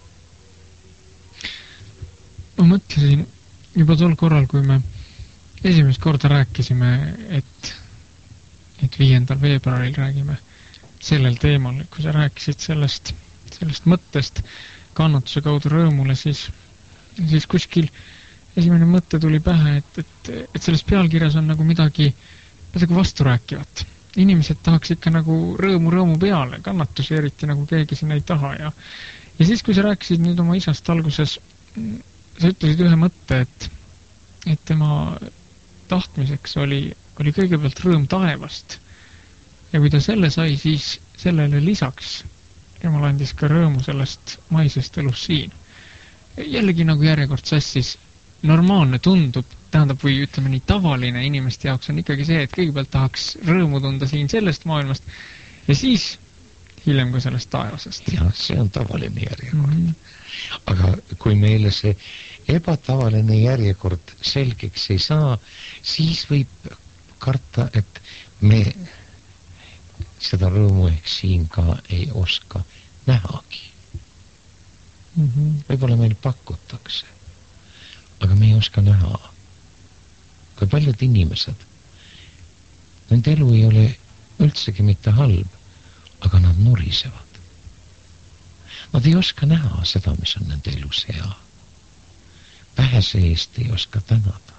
Ma mõtlesin juba tol korral, kui me esimest korda rääkisime, et, et viiendal veebruaril räägime sellel teemal, kui sa rääkisid sellest, sellest mõttest kannatuse kaudu rõõmule, siis, siis kuskil esimene mõte tuli pähe, et, et, et selles pealkirjas on nagu midagi, midagi vasturääkivat. Inimesed tahaks ikka nagu rõõmu rõõmu peale, kannatusi eriti nagu keegi sinna ei taha. Ja, ja siis, kui sa rääkisid nüüd oma isast alguses, sa ütlesid ühe mõtte, et, et tema tahtmiseks oli, oli kõigepealt rõõm taevast. Ja kui ta selle sai, siis sellele lisaks Jumal andis ka rõõmu sellest maisest elus siin. Jällegi nagu järjekord sassis, normaalne tundub, tähendab, või ütleme nii, tavaline inimeste jaoks on ikkagi see, et kõigepealt tahaks rõõmu tunda siin sellest maailmast ja siis hiljem ka sellest taevasest.
Ja, see on tavaline järjekord. Mm -hmm. Aga kui meile see ebatavaline järjekord selgeks ei saa, siis võib karta, et me seda rõõmu ehk siin ka ei oska nähagi. Mm -hmm. Võib-olla meil pakutakse, aga me ei oska näha. Kui paljud inimesed, nende elu ei ole üldsegi mitte halb, aga nad nurisevad. Nad ei oska näha seda, mis on nende elus hea. Vähese eest ei oska tänada.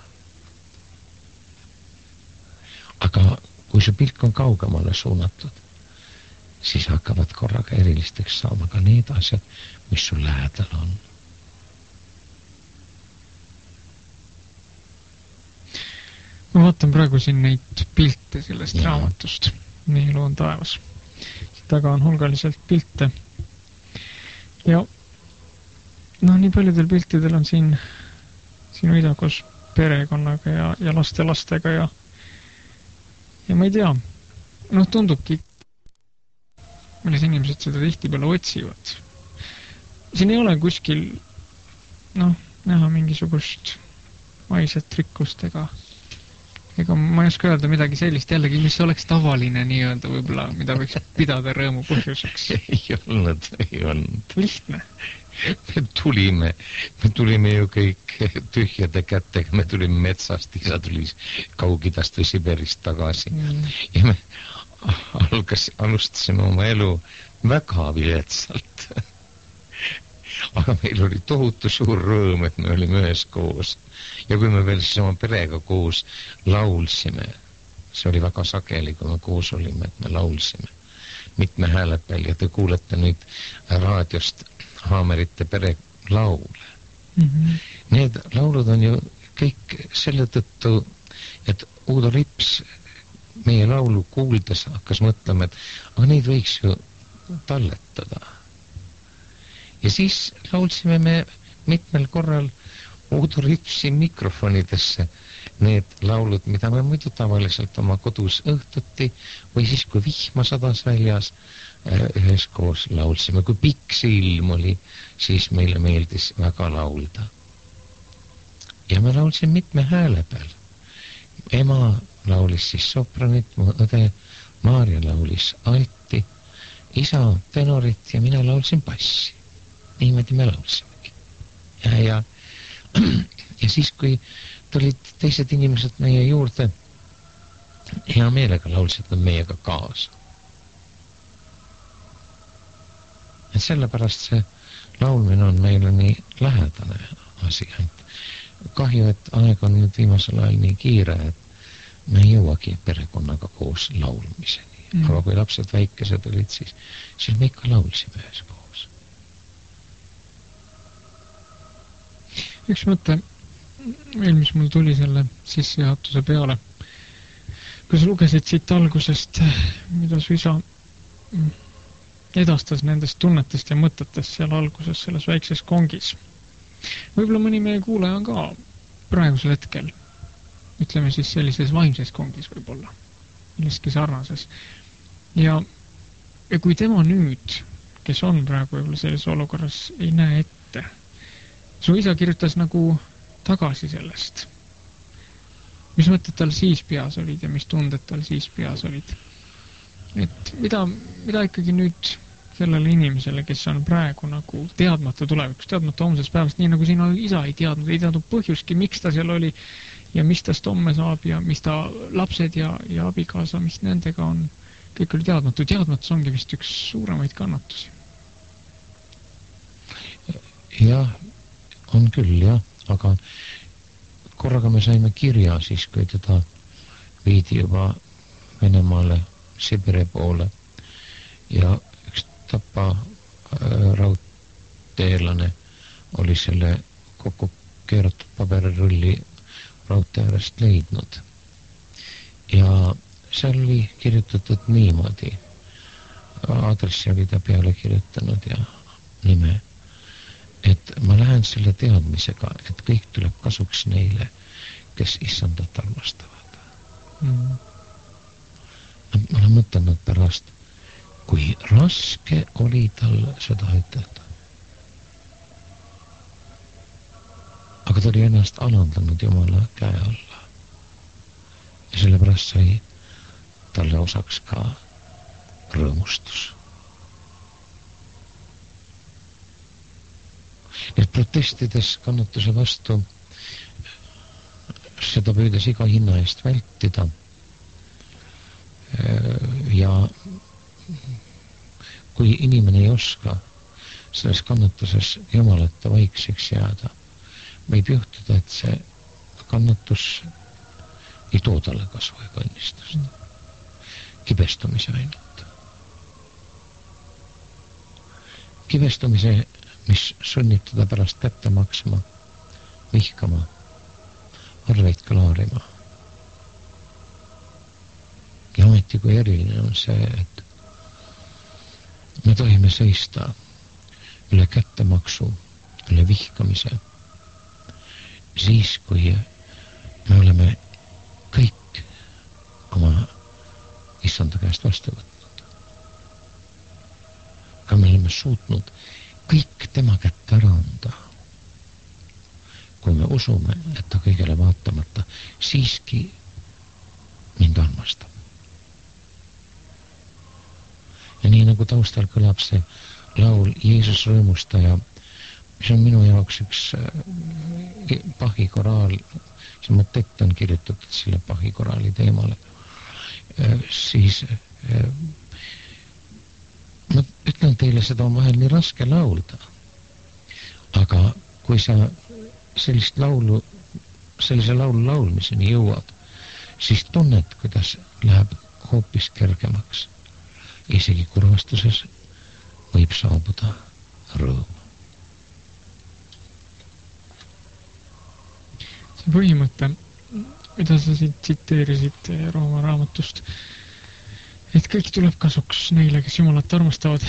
Aga kui see pilk on kaugemale suunatud, siis hakkavad korraga erilisteks saama ka need asjad, mis sul lähedal on.
Ma vaatan praegu siin neid pilte sellest ja. Raamatust. Nii elu on taevas. Taga on hulgaliselt pilte. Ja no nii paljudel piltidel on siin sinu isa koos perekonnaga ja, ja laste lastega ja Ja ma ei tea, noh tundubki, milles inimesed seda tihtipeale otsivad. Siin ei ole kuskil, noh, näha mingisugust maiset rikkust ega, ega ma ei oska öelda midagi sellist jällegi, mis oleks tavaline nii-öelda võib-olla, mida võiks pidada rõõmu põhjuseks.
Ei olnud, ei olnud.
Lihtne.
Me tulime, me tulime ju kõik tühjade kättega, me tulime metsast, isa tuli Kaug-Idast või Siberist tagasi. Mm. Ja me algas, alustasime oma elu väga viletsalt. Aga meil oli tohutu suur rõõm, et me olime ühes koos. Ja kui me veel siis oma perega koos laulsime, see oli väga sageli, kui me koos olime, et me laulsime mitme hääle peal ja te kuulete nüüd raadiost Haamerite pere laule. Mm-hmm. Need laulud on ju kõik selle tõttu, et Uudo Rips meie laulu kuuldes hakkas mõtlema, et aga neid võiks ju talletada. Ja siis laulsime me mitmel korral Uudo Ripsi mikrofonidesse need laulud, mida me muidu tavaliselt oma kodus õhtuti või siis, kui vihma sadas väljas, üheskoos laulsime. Kui pikk see ilm oli, siis meile meeldis väga laulda. Ja me laulsime mitme hääle peal. Ema laulis siis sopranit, mu õde Maarja laulis alti, isa tenorit ja mina laulsin bassi. Niimoodi me laulsimegi. Ja, ja, ja siis, kui tulid teised inimesed meie juurde, hea meelega laulsid nad meiega kaasa. Et sellepärast see laulmine on meile nii lähedane asi. Kahju, et aeg on nüüd viimasel ajal nii kiire, et me ei jõuagi perekonnaga koos laulmiseni. Mm. Aga kui lapsed väikesed olid, siis, siis me ikka laulsime ühes koos. Üks mõte, mis mul tuli selle sissejuhatuse peale, kui sa lugesid siit algusest, mida su isa edastas nendest tunnetest ja mõtetest seal alguses selles väikses kongis. Võib-olla mõni meie kuulaja on ka praegusel hetkel, ütleme siis sellises vaimses kongis võib-olla, milleski sarnases. Ja, ja kui tema nüüd, kes on praegu võib-olla selles olukorras, ei näe ette, su isa kirjutas nagu tagasi sellest.
mis mõtted tal siis peas olid ja mis tunded tal siis peas olid. Et mida, mida ikkagi nüüd sellele inimesele, kes on praegu nagu teadmata tulevikus, teadmata homsest päevast, nii nagu sinu isa ei teadnud, ei teadnud põhjuski, miks ta seal oli ja mis tast homme saab ja mis ta lapsed ja, ja abikaasa, mis nendega on, kõik oli teadmatu. Teadmatus ongi vist üks suuremaid kannatusi.
Jah, on küll, jah, aga korraga me saime kirja siis, kui teda viidi juba Venemaale, Sibiri poole ja üks Tapa äh, raudteelane oli selle kokku keeratud paberirulli raudtee äärest leidnud. Ja seal oli kirjutatud niimoodi. Aadressi oli ta peale kirjutanud ja nime. Et ma lähen selle teadmisega, et kõik tuleb kasuks neile, kes issandat armastavad. Mm. Ma olen mõtelnud pärast, kui raske oli tal seda ütelda. Aga ta oli ennast alandanud Jumala käe alla. Ja sellepärast sai talle osaks ka rõõmustus. Need protestides kannatuse vastu seda püüdes iga hinna eest vältida ja kui inimene ei oska selles kannatuses Jumalata vaikseks jääda, võib juhtuda, et see kannatus ei too talle kasu ega õnnistust. Kibestumise ainult. Kibestumise, mis sunnib teda pärast kätte maksma, vihkama, arveid klaarima. Ja ometi kui eriline on see, et me tohime seista üle kättemaksu, üle vihkamise, siis kui me oleme kõik oma issanda käest vastu võtnud. Aga me oleme suutnud kõik tema kätte ära anda. Kui me usume, et ta kõigele vaatamata siiski mind armastab. Ja nii nagu taustal kõlab see laul Jeesus rõõmustaja, mis on minu jaoks üks Bachi koraal, see motett on kirjutatud selle Bachi koraali teemale, siis ma ütlen teile, seda on vahel nii raske laulda. Aga kui sa sellist laulu, sellise laulu laulmiseni jõuad, siis tunned, kuidas läheb hoopis kergemaks. Isegi kurvastuses võib saabuda rõõm.
See põhimõte, mida sa siit tsiteerisid Rooma raamatust, et kõik tuleb kasuks neile, kes Jumalat armastavad.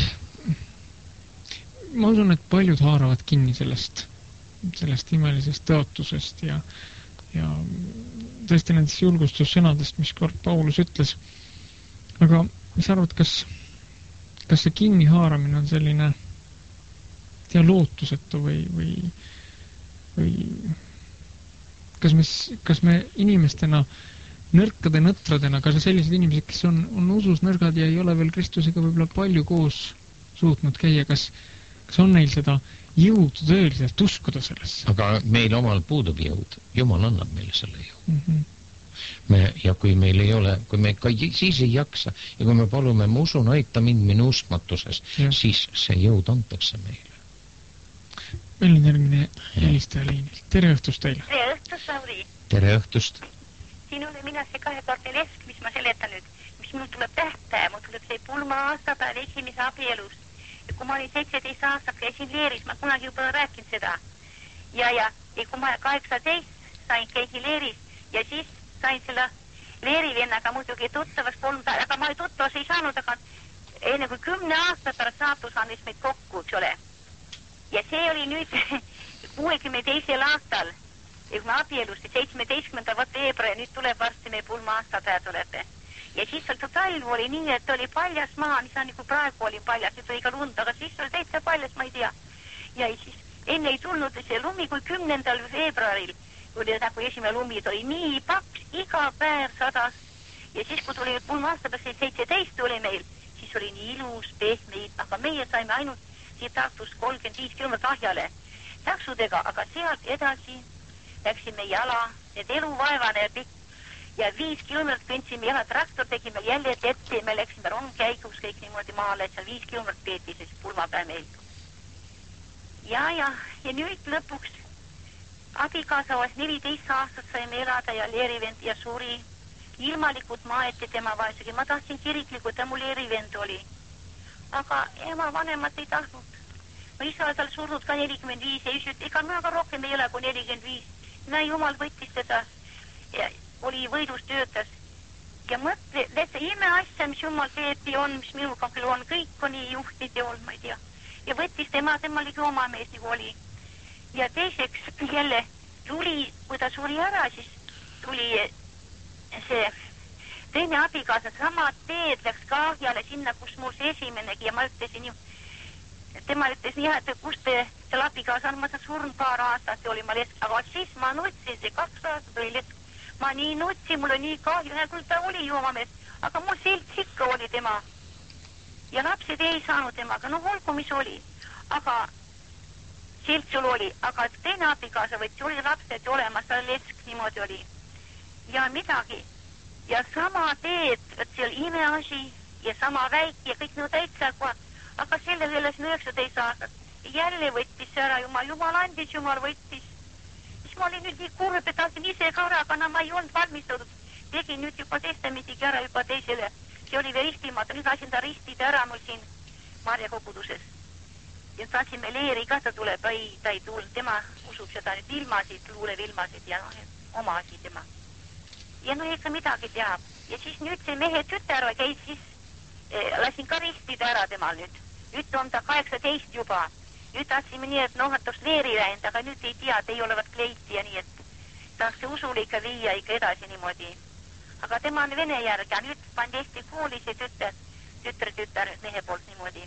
Ma usun, et paljud haaravad kinni sellest, sellest imelisest tõotusest ja, ja tõesti nendest julgustussõnadest, mis kord Paulus ütles. Aga mis arvad, kas, kas see kinni haaramine on selline tea lootusetu või, või, või kas me, kas me inimestena nõrkade nõtradena, ka sellised inimesed, kes on, on usus nõrgad ja ei ole veel Kristusega võib-olla palju koos suutnud käia, kas, kas on neil seda jõudu tõeliselt uskuda sellesse?
Aga meil omal puudub jõud. Jumal annab meile selle jõud.
Mm-hmm.
Me, ja kui meil ei ole, kui me ka siis ei jaksa ja kui me palume, ma usun, aita mind minu uskmatuses, ja. Siis see jõud antakse meile.
Meil on järgmine helistaja liinil. Tere õhtust teile.
Tere õhtust, Lauri.
Tere õhtust.
Sinule mina see kahekordne lesk, mis ma seletan nüüd, mis mul tuleb tähtpäev, mul tuleb see pulma aastapäev esimese abielus. Ja kui ma olin seitseteist aastat käisin leeris, ma kunagi juba rääkinud seda. Ja, ja, ja kui ma kaheksateist sain käisin leeris ja siis sain selle leerivennaga muidugi tuttavas polnud, aga ma ei tuttavas ei saanud, aga enne kui kümne aasta pärast saatus andis meid kokku, eks ole. Ja see oli nüüd kuuekümne teisel aastal, kui me abielust, seitsmeteistkümnendal veebruaril, nüüd tuleb varsti meie pulma aastapäev tulete. Ja siis oli talv oli nii, et oli paljas maa, mis on nagu praegu oli paljas, nüüd oli ka lund, aga siis oli täitsa paljas, ma ei tea. Ja siis enne ei tulnud see lumi kui kümnendal veebruaril.
oli nagu esimene lumi, oli nii paks, iga päev sadas. Ja siis, kui tuli kolme aasta pärast seitseteist oli meil, siis oli nii ilus, pehme, aga meie saime ainult siit Tartust kolmkümmend viis kilomeetrit ahjale taksudega, aga sealt edasi läksime jala, need eluvaevane pikk ja viis kilomeetrit kõndsime ja traktor tegime jälle ette, me läksime rongkäigus kõik niimoodi maale, et seal viis kilomeetrit peeti, siis pulmapäev meil. Ja, ja, ja nüüd lõpuks abikaasa oleks neliteist aastat saime elada ja leerivend ja suri. Ilmalikult maeti tema vaesegi. Ma tahtsin kiriklikult, ja mul leerivend oli. Aga ema vanemad ei tahtnud. No isa tal surnud ka nelikümmend viis ja ütles, et ega me aga rohkem ei ole kui nelikümmend viis. Näe, jumal võttis teda ja oli võidus töötas. Ja mõtle, et see ime asja, mis jumal teeti on, mis minu kakil on, kõik on nii juhtid ja olnud, ma ei tea. Ja võttis tema, tema ligi oma mees nagu oli. Ja teiseks jälle tuli, kui ta suri ära, siis tuli see teine abikaasa sama teed läks kahjale sinna, kus mul see esimenegi ja ma ütlesin ju, tema ütles nii, et kus te selle abikaasa on, ma saan surnud paar aastat, see oli ma lesk, aga siis ma nutsin, see kaks aastat oli lesk, ma nii nutsin, mul oli nii kahju, ja küll ta oli ju oma mees, aga mul selts ikka oli tema ja lapsed ei saanud temaga, no olgu mis oli, aga selts sul oli, aga teine abikaasa võtsi, oli lapsed olemas, ta lesk niimoodi oli ja midagi. Ja sama teed, et seal imeasi ja sama väike ja kõik nõu täitsa kohe. Aga selle selles üheksateist aastat jälle võttis ära jumal, jumal andis, jumal võttis. Siis ma olin nüüd nii kurb, et tahtsin ise ka ära, aga ma ei olnud valmistatud. Tegin nüüd juba testamitigi ära juba teisele. See oli veel ristimata, nüüd lasin ta ristida ära mul siin Marja koguduses. Ja tahtsin me leeri ka, ta tuleb, ei, ta ei tulnud, tema usub seda nüüd ilmasid, luulev ilmasid ja no, oma asi tema. Ja no ikka midagi teab. Ja siis nüüd see mehe tüter käis siis, eh, lasin ka ristida ära temal nüüd. Nüüd on ta kaheksateist juba. Nüüd tahtsime nii, et noh, et oleks leeri läinud, aga nüüd ei tea, et ei olevat kleiti ja nii, et tahaks see usule ikka viia ikka edasi niimoodi. Aga tema on vene järgi ja nüüd pandi Eesti kooli see tüter, tüter, tüter mehe poolt niimoodi.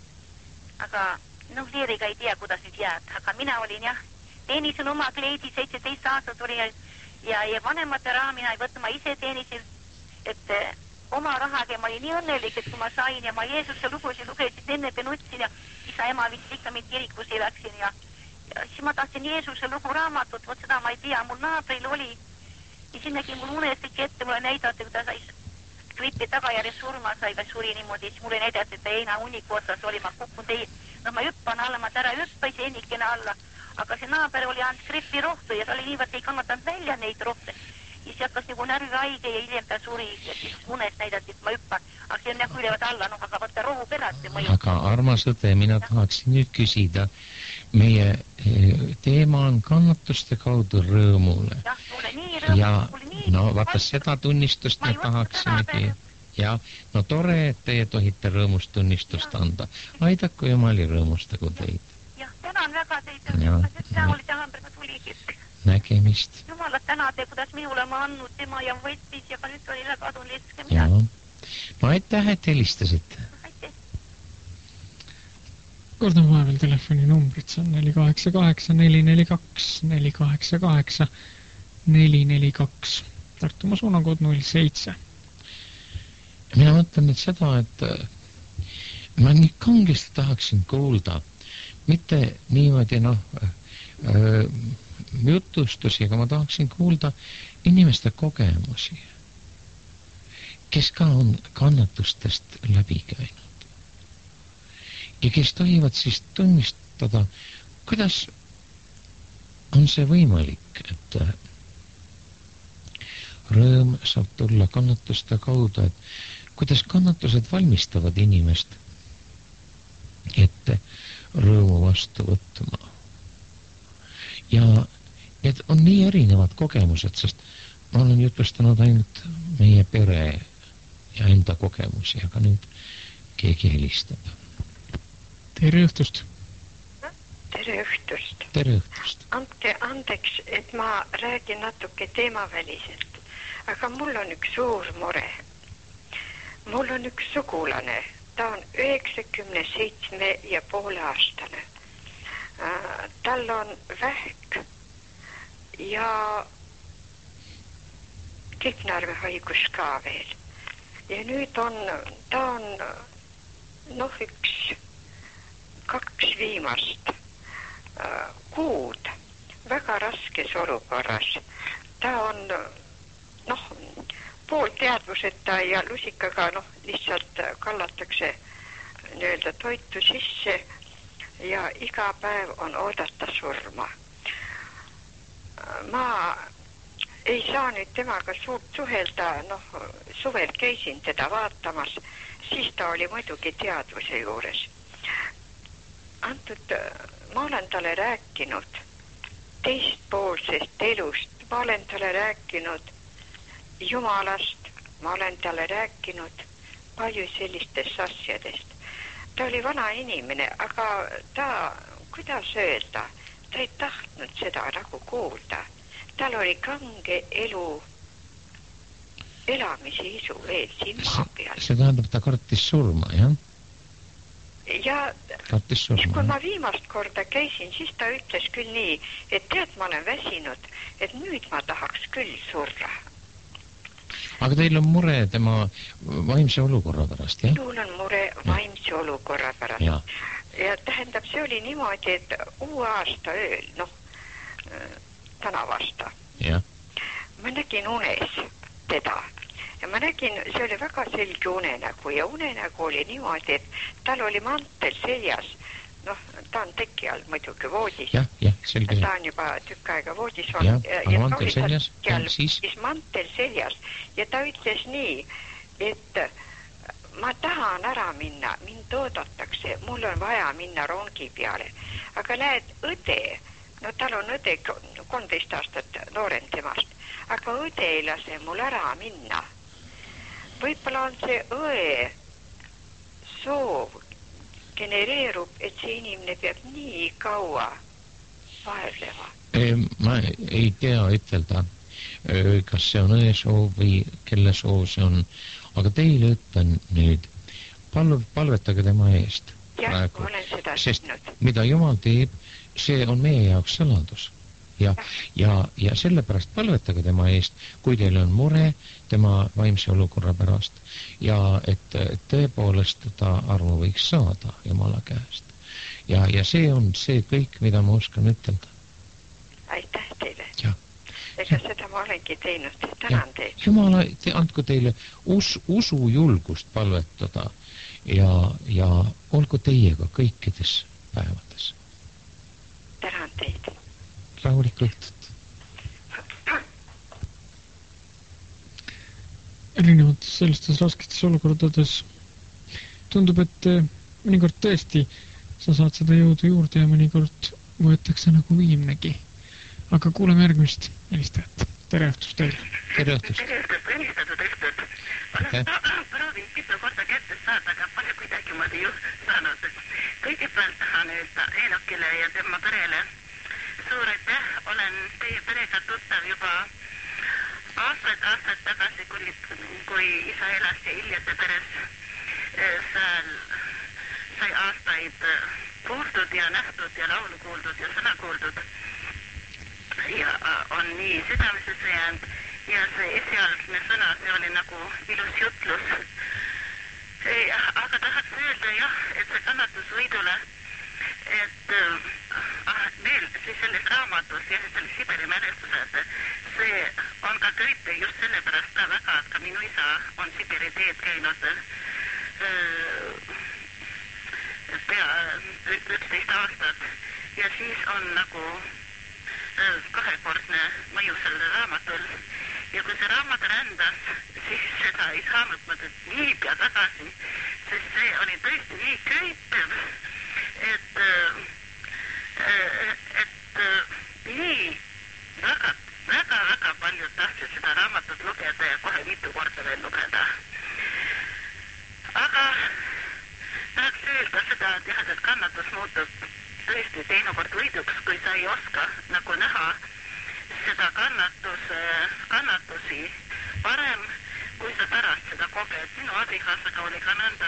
Aga noh, leeriga ei tea, kuidas nüüd jääd. Aga mina olin jah, teenisin oma kleidi, seitseteist aastat oli ja Ja, ja vanemate raha mina ei võtta, ma ise teenisin, et eh, oma rahaga ma olin nii õnnelik, et kui ma sain ja ma Jeesuse lugusid lugesin, enne penutsin ja isa ema vist ikka mind kirikusi läksin ja, ja siis ma tahtsin Jeesuse lugu raamatut, võt seda ma ei tea, mul naabril oli ja sinnagi mul unestik ette mulle näidati, kui ta sai gripi tagajärje surma sai või suri niimoodi, siis mulle näidati, et Eina uniku otsas oli, ma kukkun teie, no ma hüppan alla, ma tära hüppaisi ennikene alla. Aga see naaber oli andnud gripi rohtu ja ta oli niivõrd ei kannatanud välja neid rohte. Ja siis hakkas nagu närvihaige ja hiljem ta suri ja siis unes näidati, et ma hüppan. Aga see on jah ülevad alla, noh, aga võtta rohu peralt.
Aga armas õde, mina tahaksin nüüd küsida. Meie teema on kannatuste kaudu rõõmule.
Ja, mulle nii rõõmule.
Ja no vaata seda tunnistust me tahaksimegi. Ja, no tore, et teie tohite rõõmust tunnistust anda. Aidaku jumali rõõmustagu teid.
Tänan väga teid, et seda oli tahan praegu tuligi.
Nägemist.
Jumalat tänade, kuidas minule ma andnud tema ja võttis ja ka nüüd oli üle kadun lihtsalt midagi.
No aitäh, et helistasite.
Aitäh.
Kordan vahevel telefoni numbrid, see on neli kaheksa kaheksa neli neli kaks neli kaheksa kaheksa neli neli kaks. Tartumaa suunakood null seitse.
Mina mõtlen nüüd seda, et ma nii kangesti tahaksin kuulda mitte niimoodi, noh, äh, jutustusi, aga ma tahaksin kuulda inimeste kogemusi, kes ka on kannatustest läbi käinud. Ja kes tohivad siis tunnistada, kuidas on see võimalik, et rõõm saab tulla kannatuste kaudu, et kuidas kannatused valmistavad inimest ette rõõmu vastu võtma. Ja need on nii erinevad kogemused, sest ma olen jutustanud ainult meie pere ja enda kogemusi, aga nüüd keegi helistab.
Tere õhtust!
Tere õhtust!
Tere õhtust!
Andke andeks, et ma räägin natuke teemaväliselt, aga mul on üks suur mure. Mul on üks sugulane. Ta on üheksakümne seitsme ja poole aastane. Tal on vähk ja kipnärve haigus ka veel. Ja nüüd on, ta on noh, üks, kaks viimast äh, kuud väga raskes olukorras. Ta on noh, pool teadvuseta ja lusikaga noh, lihtsalt kallatakse nii-öelda toitu sisse ja iga päev on oodata surma. Ma ei saa nüüd temaga suurt suhelda, noh, suvel käisin teda vaatamas, siis ta oli muidugi teadvuse juures. Antud, ma olen talle rääkinud teistpoolsest elust, ma olen talle rääkinud Jumalast, ma olen talle rääkinud palju sellistest asjadest. Ta oli vana inimene, aga ta, kuidas öelda, ta ei tahtnud seda nagu kuulda. Tal oli kange elu, elamise isu veel siin maa peal.
See tähendab, ta kartis surma, jah?
Ja
kartis surma,
kui ma viimast korda käisin, siis ta ütles küll nii, et tead, ma olen väsinud, et nüüd ma tahaks küll surra.
Aga teil on mure tema vaimse olukorra pärast, jah?
Minul on mure vaimse olukorra pärast. Ja. ja tähendab, see oli niimoodi, et uue aasta ööl, noh, tänavasta.
Ja.
Ma nägin unes teda ja ma nägin, see oli väga selge unenägu ja unenägu oli niimoodi, et tal oli mantel seljas. Noh, ta on teki all muidugi voodis.
Jah, jah, selge.
Ta on juba tükk aega voodis on.
Ja,
ja,
ja mantel seljas, ja siis?
Siis mantel seljas ja ta ütles nii, et ma tahan ära minna, mind oodatakse, mul on vaja minna rongi peale. Aga näed, õde, no tal on õde kolmteist aastat noorem temast, aga õde ei lase mul ära minna. Võib-olla on see õe soov genereerub, et see inimene peab nii kaua vaevlema.
Ma ei tea ütelda, kas see on õe soov või kelle soov see on, aga teile ütlen nüüd, palv, palvetage tema eest.
Jah, ma olen seda
sest
teinud.
Mida Jumal teeb, see on meie jaoks saladus. Ja, ja, ja sellepärast palvetage tema eest, kui teil on mure tema vaimse olukorra pärast ja et tõepoolest ta armu võiks saada Jumala käest. Ja, ja see on see kõik, mida ma oskan ütelda.
Aitäh teile.
Ja.
Ega seda ma olengi teinud. Tänan teid.
Jumala, te, andku teile us, usu julgust palvetada ja, ja olgu teiega kõikides päevades.
Tänan teid.
Rahulikku õhtut.
Erinevates sellistes rasketes olukordades tundub, et mõnikord tõesti sa saad seda jõudu juurde ja mõnikord võetakse nagu viimnegi. Aga kuuleme järgmist helistajat. Tere õhtust teile.
Tere õhtust.
Tere õhtust, õnnistatud õhtut. Olen proovin mitu korda kätte saada, aga pole kuidagi moodi just saanud. Kõigepealt tahan öelda Eenokile ja tema perele suur aitäh, olen teie perega tuttav juba aastaid, aastaid tagasi, kui, kui isa elas ja Iljate peres seal sai aastaid kuuldud ja nähtud ja laulu kuuldud ja sõna kuuldud. Ja on nii südamesesse jäänud ja see esialgne sõna, see oli nagu ilus jutlus. Aga tahaks öelda jah, et see kannatus võidule, et ah, meil siis selles raamatus ja selles Siberi mälestused, see on ka köite just sellepärast ka väga, et ka minu isa on Siberi teed käinud pea üksteist aastat ja siis on nagu kahekordne mõju sellele raamatul ja kui see raamat rändas, siis seda ei saanud mõtet nii pea tagasi, sest see oli tõesti nii köitev, et et nii väga, väga, väga palju tahtsid seda raamatut lugeda ja kohe mitu korda veel lugeda. Aga tahaks öelda seda, et jah, et kannatus muutub tõesti teinekord võiduks, kui sa ei oska nagu näha seda kannatus, kannatusi parem, kui sa pärast seda koged. Minu abikaasaga oli ka nõnda,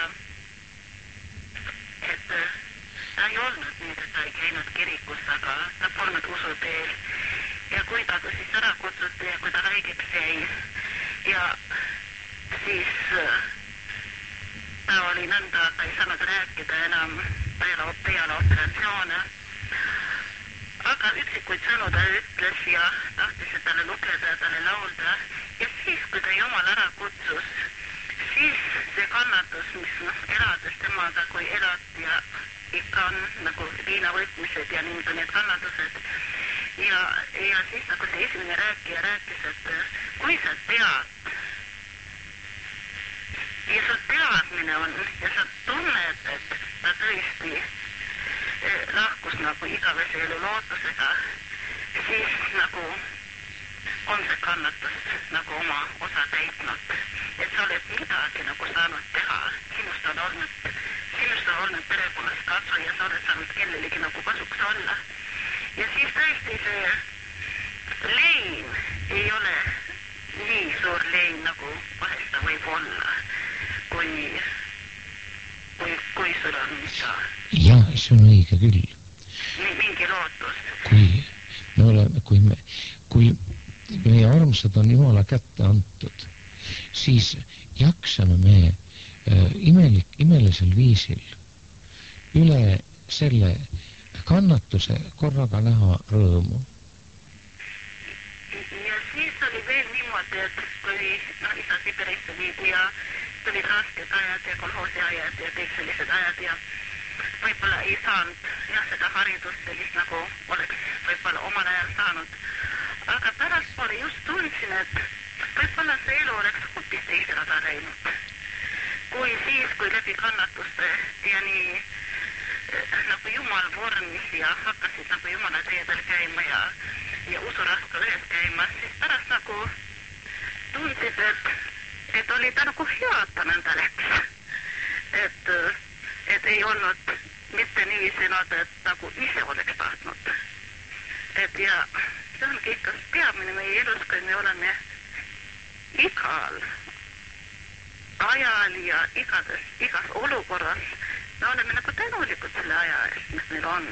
et ta ei olnud nii, et ta ei käinud kirikus, aga ta polnud usuteel. Ja kui ta siis ära kutsuti ja kui ta haigeks jäi ja siis ta oli nõnda, ta ei saanud rääkida enam peale, peale operatsioone. Aga üksikuid sõnu ta ütles ja tahtis talle lugeda ja talle laulda. Ja siis, kui ta Jumal ära kutsus, siis see kannatus, mis noh, elades temaga, kui elati ja ikka on nagu viinavõtmised ja nii need kannatused. Ja, ja siis nagu see esimene rääkija rääkis, et kui sa tead, ja sa teadmine on ja sa tunned, et ta tõesti lahkus nagu igavese elu lootusega, siis nagu on see kannatus nagu oma osa täitnud, et sa oled midagi nagu saanud teha, sinust on olnud, sinust on olnud perekonnas kasu ja sa oled saanud kellelegi nagu kasuks olla. Ja siis tõesti see lein ei ole nii suur lein nagu vahest ta võib olla, kui, kui, kui sul on mida.
Jah, see on õige küll.
Mingi lootus.
Kui me oleme, kui me, kui meie armsad on Jumala kätte antud, siis jaksame me äh, imelik, imelisel viisil üle selle kannatuse korraga näha rõõmu.
Ja siis oli veel niimoodi, et kui no, isa Siberisse viidi ja tulid rasked ajad ja kolhoosi ajad ja kõik sellised ajad ja võib-olla ei saanud jah, seda haridust sellist nagu oleks võib-olla omal ajal saanud. Aga pärast poole just tundsin, et võib-olla see elu oleks hoopis teise rada läinud. Kui siis, kui läbi kannatuste ja nii nagu Jumal vormis ja hakkasid nagu Jumala teedel käima ja, ja usurahka ühes käima, siis pärast nagu tundsid, et, et oli ta nagu hea, et ta nõnda läks. Et, et ei olnud mitte niiviisi nad, et nagu ise oleks tahtnud. Et ja see ongi ikka peamine meie elus, kui me oleme igal ajal ja igades, igas olukorras, me oleme nagu tänulikud selle aja eest, mis meil on.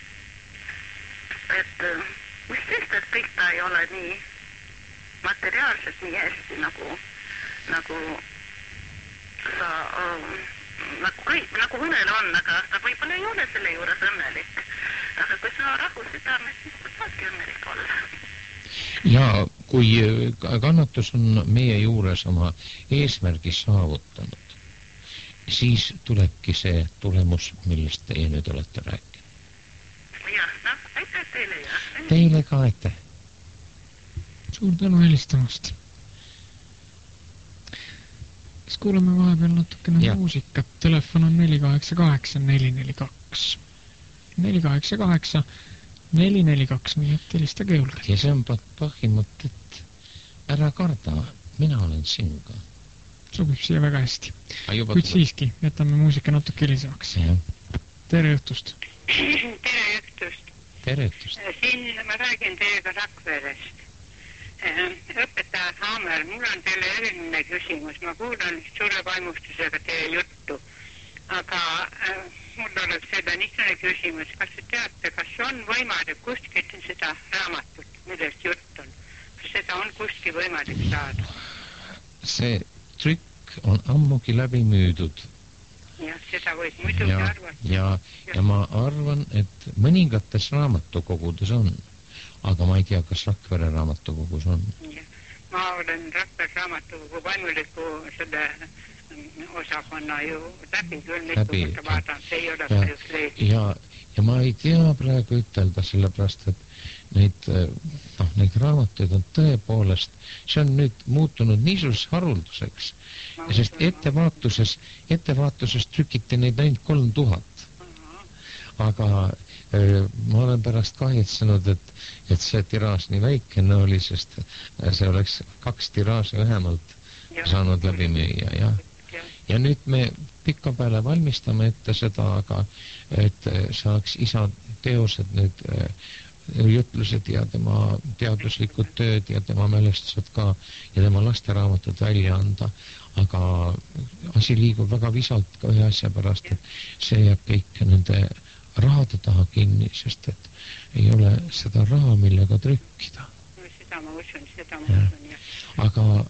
Et mis sest, et kõik ta ei ole nii materiaalselt nii hästi nagu, nagu sa, um, nagu kõik, nagu õnnel on, aga ta võib-olla ei ole selle juures õnnelik. Aga kui sa rahu südames, siis sa saadki õnnelik olla.
Ja kui kannatus on meie juures oma eesmärgi saavutanud, siis tulebki see tulemus, millest teie nüüd olete rääkinud.
Jah, noh, aitäh teile ja.
Teile ka aitäh.
Suur tänu helistamast. Siis kuuleme vahepeal natukene ja. Muusikat. Telefon on neli kaheksa kaheksa neli neli kaks. neli kaheksa kaheksa neli neli kaks, nii et helistage juurde.
Ja see on põhimõtet ära karda, mina olen sinuga.
Sobib siia väga hästi. Kuid siiski, jätame muusika natuke helisemaks. Tere õhtust.
Tere õhtust.
Tere õhtust.
Siin ma räägin teiega Rakverest. Õpetaja Haamer, mul on teile eriline küsimus. Ma kuulan suure vaimustusega teie juttu. Aga äh, mul oleks seda niisugune küsimus. Kas te teate, kas on võimalik kuskilt seda raamatut, millest jutt on? Kas seda on kuskil võimalik saada?
See trükk on ammugi läbi müüdud.
Ja, seda võib muidugi
ja,
arvata.
Ja, ja. ja ma arvan, et mõningates raamatukogudes on. Aga ma ei tea, kas Rakvere raamatukogus on.
Ja. Ma olen Rakvere raamatukogu vaimuliku selle osakonna ju läbi küll mitu korda vaadanud, see ei ole päris leid. Ja, ja ma ei tea praegu ütelda, sellepärast, et neid, noh, neid raamatuid on tõepoolest, see on nüüd muutunud niisus harulduseks, sest ettevaatuses, ettevaatuses trükiti neid ainult kolm tuhat. Aga ma olen pärast kahjetsenud, et, et see tiraaž nii väikene oli, sest see oleks kaks tiraaži vähemalt ja. Saanud läbi müüa, ja. Ja nüüd me pikka peale valmistame ette seda, aga et saaks isa teosed nüüd jutlused ja tema teaduslikud tööd ja tema mälestused ka ja tema lasteraamatud välja anda, aga asi liigub väga visalt ka ühe asja pärast, et see jääb kõik nende rahade taha kinni, sest et ei ole seda raha, millega trükkida. Seda ma usun, seda ma usun, jah.
Aga,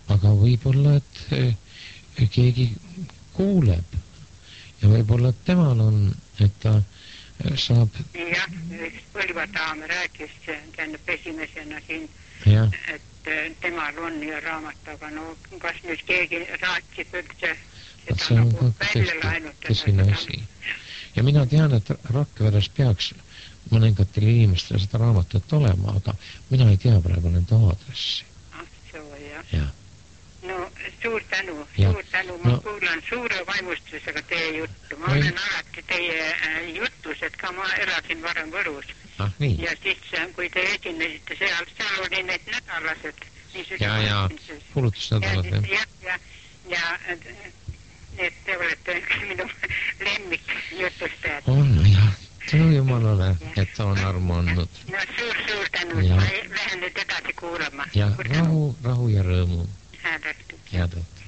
aga võib-olla, et keegi kuuleb ja võib-olla, et temal on, et ta saab...
Jah, üks Põlva daam rääkis, tähendab esimesena siin,
ja.
et temal on ja raamat, aga no kas nüüd keegi raatsib üldse seda
see on
nagu
ka
välja laenutada.
tõsine asi. Ja mina tean, et Rakveres peaks mõningatel inimestel seda raamatut olema, aga mina ei tea praegu nende aadressi.
Ah, soo, jah.
Ja.
No, suur tänu,
ja.
suur tänu. Ma
no.
kuulan suure vaimustusega teie juttu. Ma olen alati teie jutus, et ka ma elasin varem Võrus.
Ah, nii.
Ja siis, kui te esinesite seal, seal oli need nädalased.
Ja, ja, kuulutusnädalad.
Ja, ja, ja, ja need te olete minu lemmik jutustajad.
On, jah. Tänu Jumalale, et ta on armu andnud.
No, suur, suur tänu. Ja. Ma lähen nüüd edasi kuulama.
Ja, rahu, rahu ja rõõmu. Head õhtut.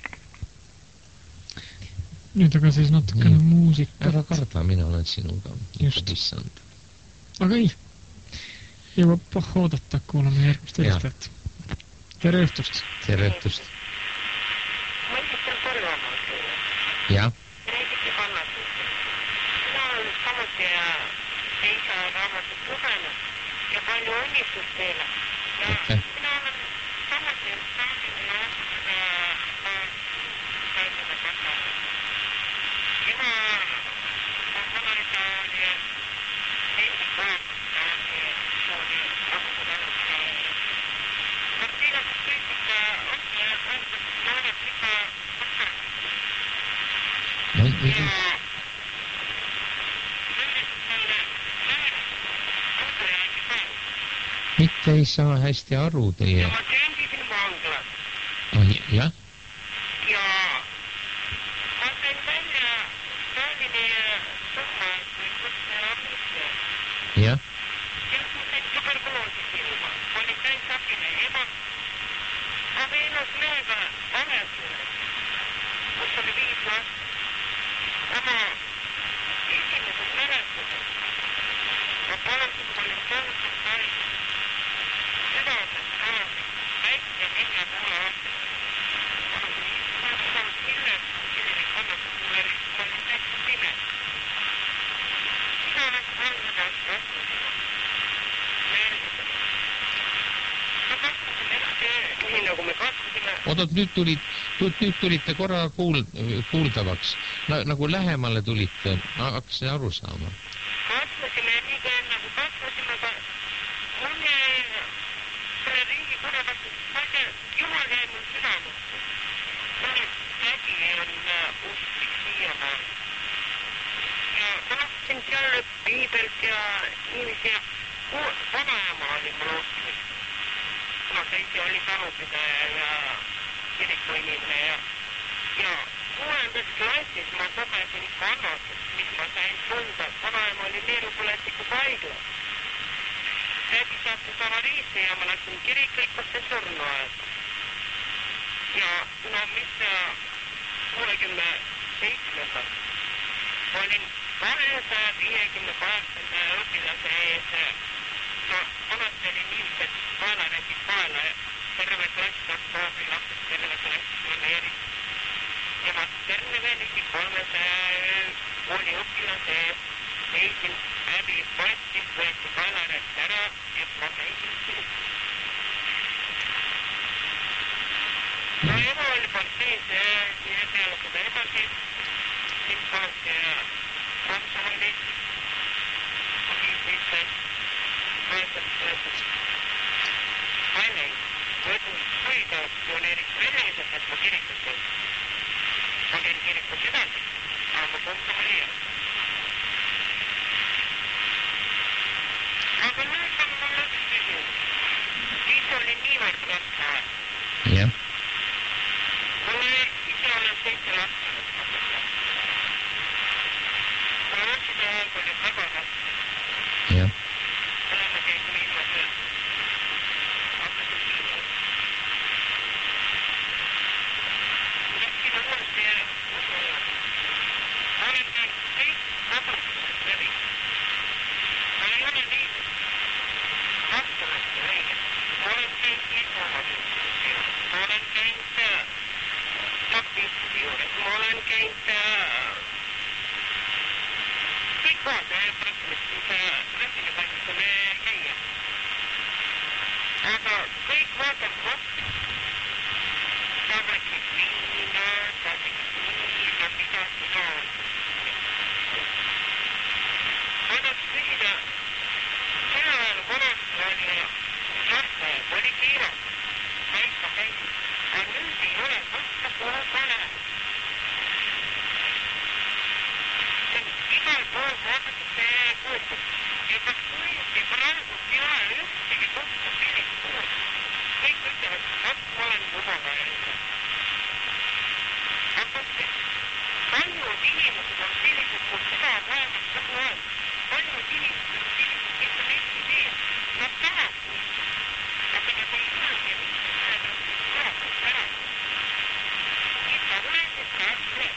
Nüüd aga siis natukene
nii.
Muusikat.
Ära karda, mina olen sinuga.
Just.
Issand.
Aga ei. Jõuab pah oodata, kuulame järgmist helistajat. Tere õhtust.
Tere õhtust.
Ma esitan Põlvamaalt.
Jah.
Räägite kannatust. Mina olen samuti ja ei saa raamatut lugenud ja palju õnnistust teile. Ja okay. Mina olen samuti saamine ja otsustada saamine kasa. Ema on vanaisa oli Eesti koolikusta oli sooli rahvusvahelise partiilasest kriitika otsa ja antud noored liga kasa. Ja
mitte ei saa hästi aru teie.
Ja ma sündisin vanglas.
Oh, jah?
Ja ma sain välja Stalini summa, kui kutse amnisse.
Jah?
Ja ma sain tuberkuloosis ilma. Ma olin täis abine ema. Abielus mehega ametuses, kus oli viis last. Oma esimeses mälestuses. Ma palusin, kui olin tõusnud haiglas. Südases alati väikse nelja poole aastas. Aga kui issand saanud hiljem, selline kannatus mulle ma olin täiesti pime. Isa oleks valgedast vastusega. Meeldusega. Me kasvasime ette, nii nagu me kasvasime.
Oodot, nüüd tulid, nüüd tulite korra kuul, kuuldavaks. Na, nagu lähemale tulite, hakkasin aru saama.
Kasvasime nii kui nagu kasvasime, aga mul jäi selle riigi korra vastu, ma ei tea, Jumal jäi mul südamesse. Mul tädi on usklik siiamaal. Ja ma hakkasin seal piibelt ja niiviisi, vanaema oli mul usklik. Kuna ta ise oli talupidaja ja kirikuinimene ja, ja kuuendas klassis ma kogesin kannatust, mis ma sain tunda. Vanaema oli neerupõletiku paiglas. Tädi saatis avariisse ja ma läksin kirikuikusse surnuaed. Ja no mis kuuekümne seitsmendal olin kahesaja viiekümne kaheksanda õpilase ees. No vanasti oli niiviisi, et kaela räägid kaela ja terve klass kahtaabi lapsed terve klass planeeris. Ja ma terve venisi kolmesaja kooli õpilase ees seisin läbi postist, võeti kaelarätt ära, et ma seisin siin. No ema oli parteis ja peale seda edasi, siin paluti kontsoli, viis-viis võetud, ma ei näinud, võetud võidavalt pioneeriks veneliselt, et ma kirikus olin. Ma käin kirikus edasi, aga ma kontsoli ei olnud. Aga nüüd on mul üks küsimus. Siis oli niivõrd raske aeg.
Jah.
Mul ise olen seitse last. Ma otside aeg oli väga raske.
Jah.
Ma käisin ilma tööd. Hakkasin piirama. Läksin uuesti ja usuja. Ma olen käinud kõik vabandused läbi. Ma ei ole liidus. Vastamasti õige. Ma olen käinud ilma vabandused. Ma olen käinud
käid kõik vaata praktiliselt, kui sa treffile kannid selle käia. Aga kõik vaatab kokku. Ta võtsid viina, ta tegid viina, midagi lood. Ma tahaks küsida, selle ajal vanasti oli lasteaed, oli kiiratud, väikse käinud, aga nüüd ei ole mõtta kohe pane. Igal pool vaadatakse kuultud ja kas kuulti praegu ei ole ühtegi kohta sellist kuultud. Kõik ütlevad, et ma olen mugava enda. Aga paljud inimesed on sellised, kus seda vaevast kogu aeg. Paljud inimesed on sellised, kes on Eesti teed. Nad tahavad kuultud. Aga nad ei julge mitte seda vaevast ära. Ikka võetud kasvõi.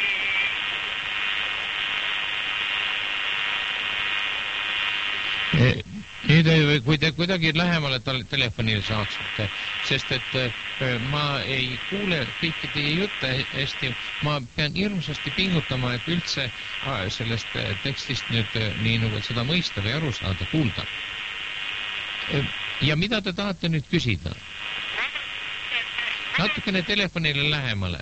Nüüd, kui te kuidagi lähemale telefonile saaksite, sest et ma ei kuule kõiki teie jutte hästi, ma pean hirmsasti pingutama, et üldse sellest tekstist nüüd nii nagu seda mõista või aru saada, kuulda. Ja mida te tahate nüüd küsida? Natukene telefonile lähemale.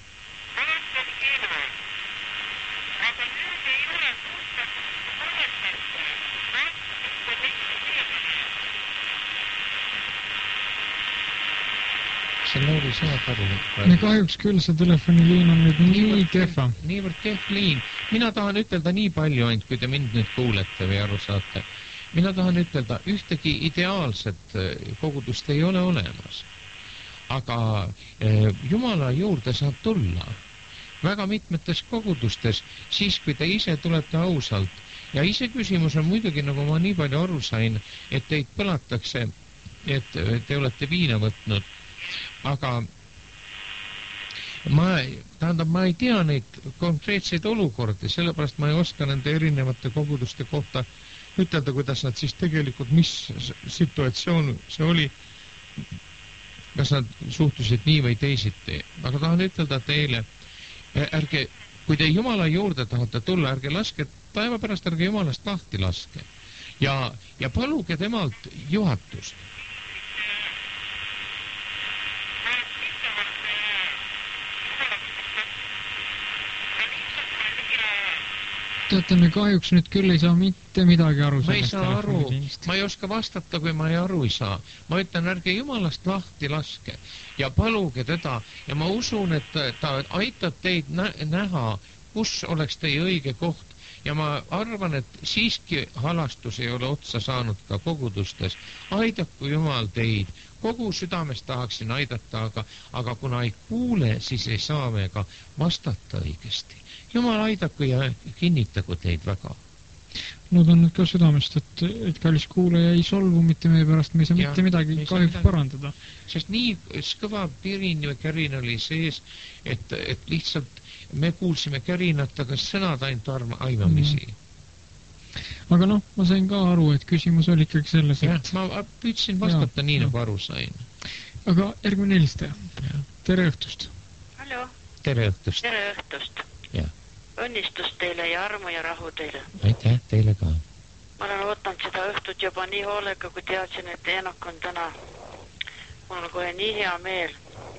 Ja kahjuks küll see telefoniliin on nüüd nii kehva.
Niivõrd kehv liin. Mina tahan ütelda nii palju ainult, kui te mind nüüd kuulete või aru saate. Mina tahan ütelda, ühtegi ideaalset kogudust ei ole olemas. Aga Jumala juurde saab tulla väga mitmetes kogudustes, siis kui te ise tulete ausalt. Ja ise küsimus on muidugi, nagu ma nii palju aru sain, et teid põlatakse, et te olete viina võtnud. Aga ma, tähendab, ma ei tea neid konkreetseid olukordi, sellepärast ma ei oska nende erinevate koguduste kohta ütelda, kuidas nad siis tegelikult, mis situatsioon see oli, kas nad suhtusid nii või teisiti. Aga tahan ütelda teile, ärge, kui te Jumala juurde tahate tulla, ärge laske, taeva pärast ärge Jumalast lahti laske ja, ja paluge temalt juhatust.
Teate, me kahjuks nüüd küll ei saa mitte midagi aru.
Ma ei saa aru, ma ei oska vastata, kui ma ei aru ei saa. Ma ütlen, ärge Jumalast lahti laske ja paluge teda ja ma usun, et ta aitab teid näha, kus oleks teie õige koht ja ma arvan, et siiski halastus ei ole otsa saanud ka kogudustes. Aidaku Jumal teid. Kogu südames tahaksin aidata, aga, aga kuna ei kuule, siis ei saa me ka vastata õigesti. Jumal aidaku ja kinnitagu teid väga.
Loodan nüüd ka südamest, et, et kallis kuulaja ei solvu mitte meie pärast, me ei saa ja, mitte midagi kahjuks parandada.
Sest nii kõva pirin või kärin oli sees, et, et lihtsalt me kuulsime kärinat, aga sõnad ainult arma, aimamisi. Mm.
Aga noh, ma sain ka aru, et küsimus oli ikkagi selles, et...
Ja, ma püüdsin vastata ja, nii, nagu aru sain.
Aga järgmine helistaja. Tere õhtust.
Hallo.
Tere õhtust.
Tere õhtust.
Ja.
Õnnistust teile ja armu ja rahu teile.
Aitäh teile ka.
Ma olen ootanud seda õhtut juba nii hoolega, kui teadsin, et Eenok on täna. Mul on kohe nii hea meel.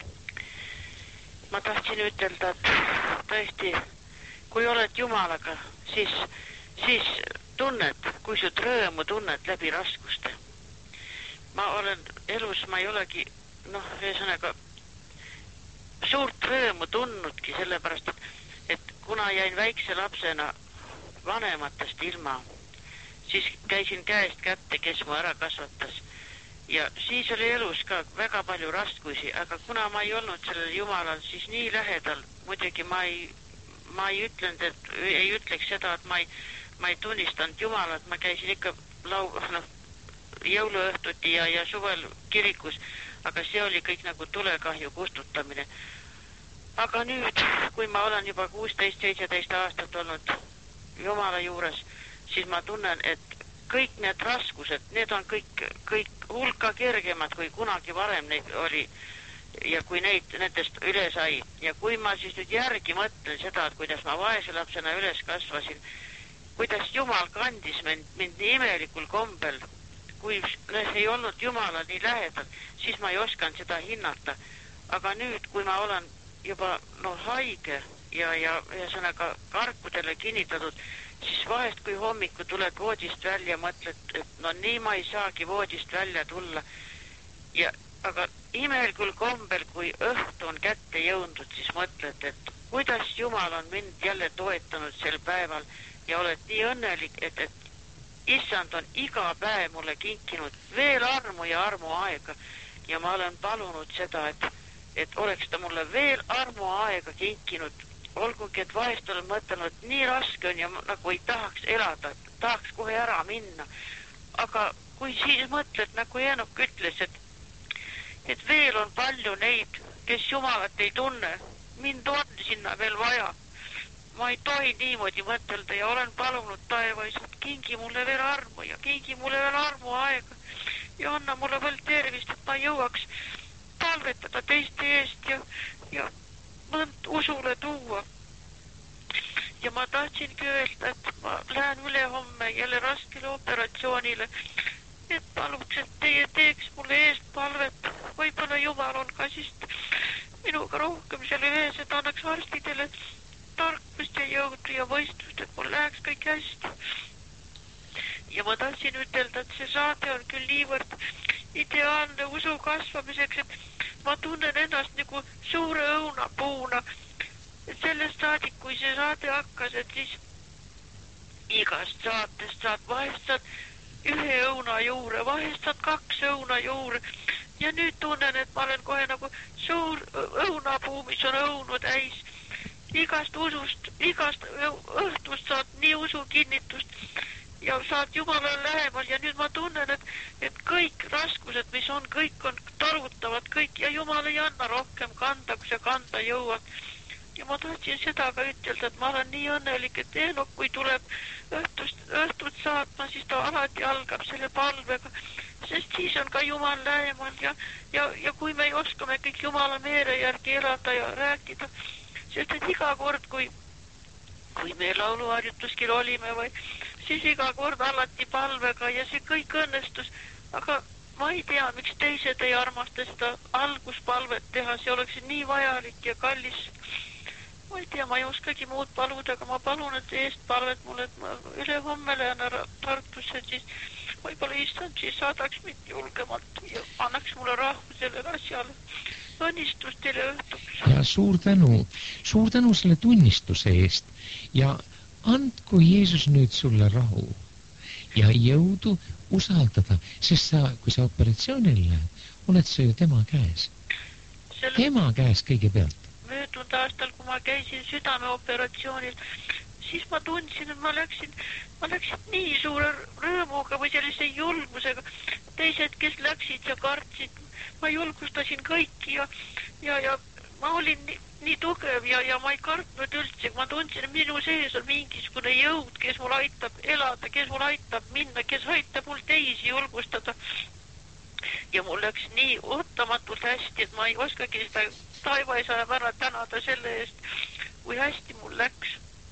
Ma tahtsin ütelda, et tõesti, kui oled Jumalaga, siis, siis tunned, kui sud rõõmu tunned läbi raskuste. Ma olen elus, ma ei olegi, noh, ühesõnaga, suurt rõõmu tunnudki, sellepärast, et et kuna jäin väikse lapsena vanematest ilma, siis käisin käest kätte, kes mu ära kasvatas. Ja siis oli elus ka väga palju raskusi, aga kuna ma ei olnud sellel Jumalal, siis nii lähedal, muidugi ma ei, ma ei ütlenud, et ei ütleks seda, et ma ei, ma ei tunnistanud Jumalat, ma käisin ikka lau, no, jõuluõhtuti ja, ja suvel kirikus, aga see oli kõik nagu tulekahju kustutamine. Aga nüüd, kui ma olen juba kuusteist seitseteist aastat olnud Jumala juures, siis ma tunnen, et kõik need raskused, need on kõik, kõik hulka kergemad, kui kunagi varem neid oli.
ja kui neid nendest üle sai. Ja kui ma siis nüüd järgi mõtlen seda, et kuidas ma vaese lapsena üles kasvasin, kuidas Jumal kandis mind, mind nii imelikul kombel, kui ei olnud Jumala nii lähedal, siis ma ei osanud seda hinnata. Aga nüüd, kui ma olen juba no, haige ja, ja ühesõnaga karkudele kinnitatud, siis vahest, kui hommiku tuled voodist välja, mõtled, et no nii ma ei saagi voodist välja tulla. Ja, aga imelikul kombel, kui õhtu on kätte jõudnud, siis mõtled, et kuidas Jumal on mind jälle toetanud sel päeval ja oled nii õnnelik, et, et issand on iga päev mulle kinkinud veel armu ja armu aega ja ma olen palunud seda, et, et oleks ta mulle veel armu aega kinkinud, olgugi, et vahest olen mõtelnud, et nii raske on ja nagu ei tahaks elada, tahaks kohe ära minna. Aga kui siis mõtled, nagu Eenok ütles, et, et veel on palju neid, kes Jumalat ei tunne, mind on sinna veel vaja. Ma ei tohi niimoodi mõtelda ja olen palunud taevaisad, kingi mulle veel armu ja kingi mulle veel armu aega ja anna mulle veel tervist, et ma jõuaks palvetada teiste eest ja, ja mõnd usule tuua. Ja ma tahtsingi öelda, et ma lähen üle homme jälle raskele operatsioonile, et paluks, et teie teeks mulle eest palvet. Võib-olla Jumal on ka siis minuga rohkem selle ees, et annaks arstidele tarkust ja jõudu ja võistlust, et mul läheks kõik hästi. Ja ma tahtsin ütelda, et see saade on küll niivõrd ideaalne usu kasvamiseks, et ma tunnen ennast nagu suure õunapuuna. Et sellest saadik, kui see saade hakkas, et siis igast saatest saad, vahest saad ühe õuna juure, vahest saad kaks õuna juure. Ja nüüd tunnen, et ma olen kohe nagu suur õunapuu, mis on õunu täis. Igast usust, igast õhtust saad nii usu kinnitust ja saad Jumalale lähemal ja nüüd ma tunnen, et, et kõik raskused, mis on, kõik on tarutavad, kõik ja Jumal ei anna rohkem kanda, kui sa kanda jõuad. Ja ma tahtsin seda ka ütelda, et ma olen nii õnnelik, et Eenok, kui tuleb õhtust, õhtut saatma, siis ta alati algab selle palvega, sest siis on ka Jumal lähemal ja, ja, ja kui me ei oskame kõik Jumala meere järgi elada ja rääkida, sest et iga kord, kui, kui me lauluharjutuskil olime või, siis iga kord alati palvega ja see kõik õnnestus, aga ma ei tea, miks teised ei armasta seda alguspalvet teha, see oleks nii vajalik ja kallis. Ma ei tea, ma ei oskagi muud paluda, aga ma palun, et eest palvet mulle, et ma üle homme lähen ära Tartusse, siis võib-olla issand siis saadaks mind julgemalt ja annaks mulle rahvu sellele asjale. Õnnistus teile õhtuks.
Ja suur tänu, suur tänu selle tunnistuse eest ja andku Jeesus nüüd sulle rahu ja jõudu usaldada, sest sa, kui sa operatsioonil lähed, oled sa ju tema käes. Selle... Tema käes kõigepealt.
Möödunud aastal, kui ma käisin südameoperatsioonil, siis ma tundsin, et ma läksin, ma läksin nii suure rõõmuga või sellise julgusega. Teised, kes läksid ja kartsid, ma julgustasin kõiki ja, ja, ja ma olin nii, nii tugev ja, ja ma ei kartnud üldse. Ma tundsin, et minu sees on mingisugune jõud, kes mul aitab elada, kes mul aitab minna, kes aitab mul teisi julgustada. Ja mul läks nii ootamatult hästi, et ma ei oskagi seda taevaisa ära tänada selle eest, kui hästi mul läks.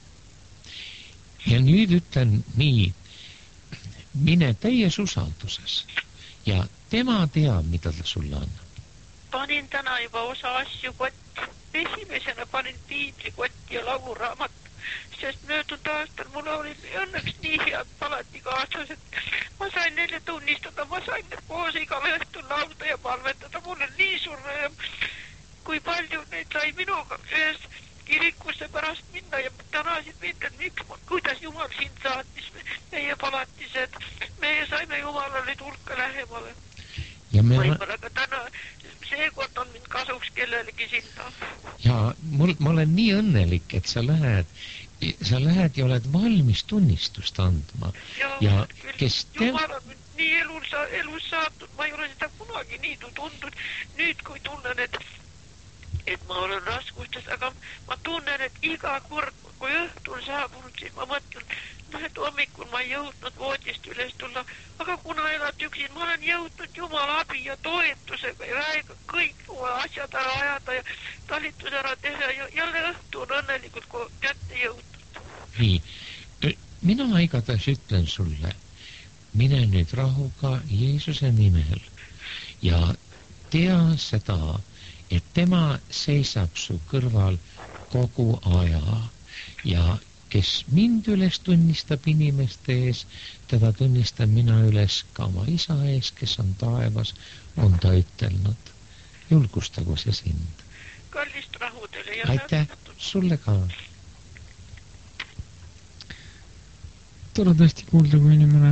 Ja nüüd ütlen nii, mine täies usalduses ja tema teab, mida ta sulle annab.
Panin täna juba osa asju kotti. Esimesena panin piiblikotti ja lauluraamat, sest möödunud aastal mul oli õnneks nii head palati kaasas, et ma sain neile tunnistada, ma sain need koos igal õhtul laulda ja palvetada. Mul on nii suur rõõm, kui palju neid sai minuga ühes kirikusse pärast minna ja tänasid mind, et miks, kuidas Jumal sind saatis meie palatised. Meie saime Jumalale tulka lähemale. Me... Võib-olla ka täna seekord on mind kasuks kellelegi sinna.
Ja mul, ma olen nii õnnelik, et sa lähed, sa lähed ja oled valmis tunnistust andma.
Ja,
ja kes te...
Jumal on mind nii elus, elus saatnud, ma ei ole seda kunagi nii tundnud. Nüüd, kui tunnen, et, et ma olen raskustes, aga ma tunnen, et iga kord, kui õhtul saabunud, siis ma mõtlen, et hommikul ma ei jõudnud voodist üles tulla, aga kuna elad üksin, ma olen jõudnud Jumala abi ja toetusega ja väega kõik asjad ära ajada ja talitus ära teha ja jälle õhtu on õnnelikult, kui kätte jõudnud.
Nii, mina igatahes ütlen sulle, mine nüüd rahuga Jeesuse nimel ja tea seda, et tema seisab su kõrval kogu aja ja kes mind üles tunnistab inimeste ees, teda tunnistan mina üles ka oma isa ees, kes on taevas, on ta ütelnud. Julgustagu see sind.
Kallist rahu teile ja
aitäh, sulle ka.
Tore tõesti kuulda, kui inimene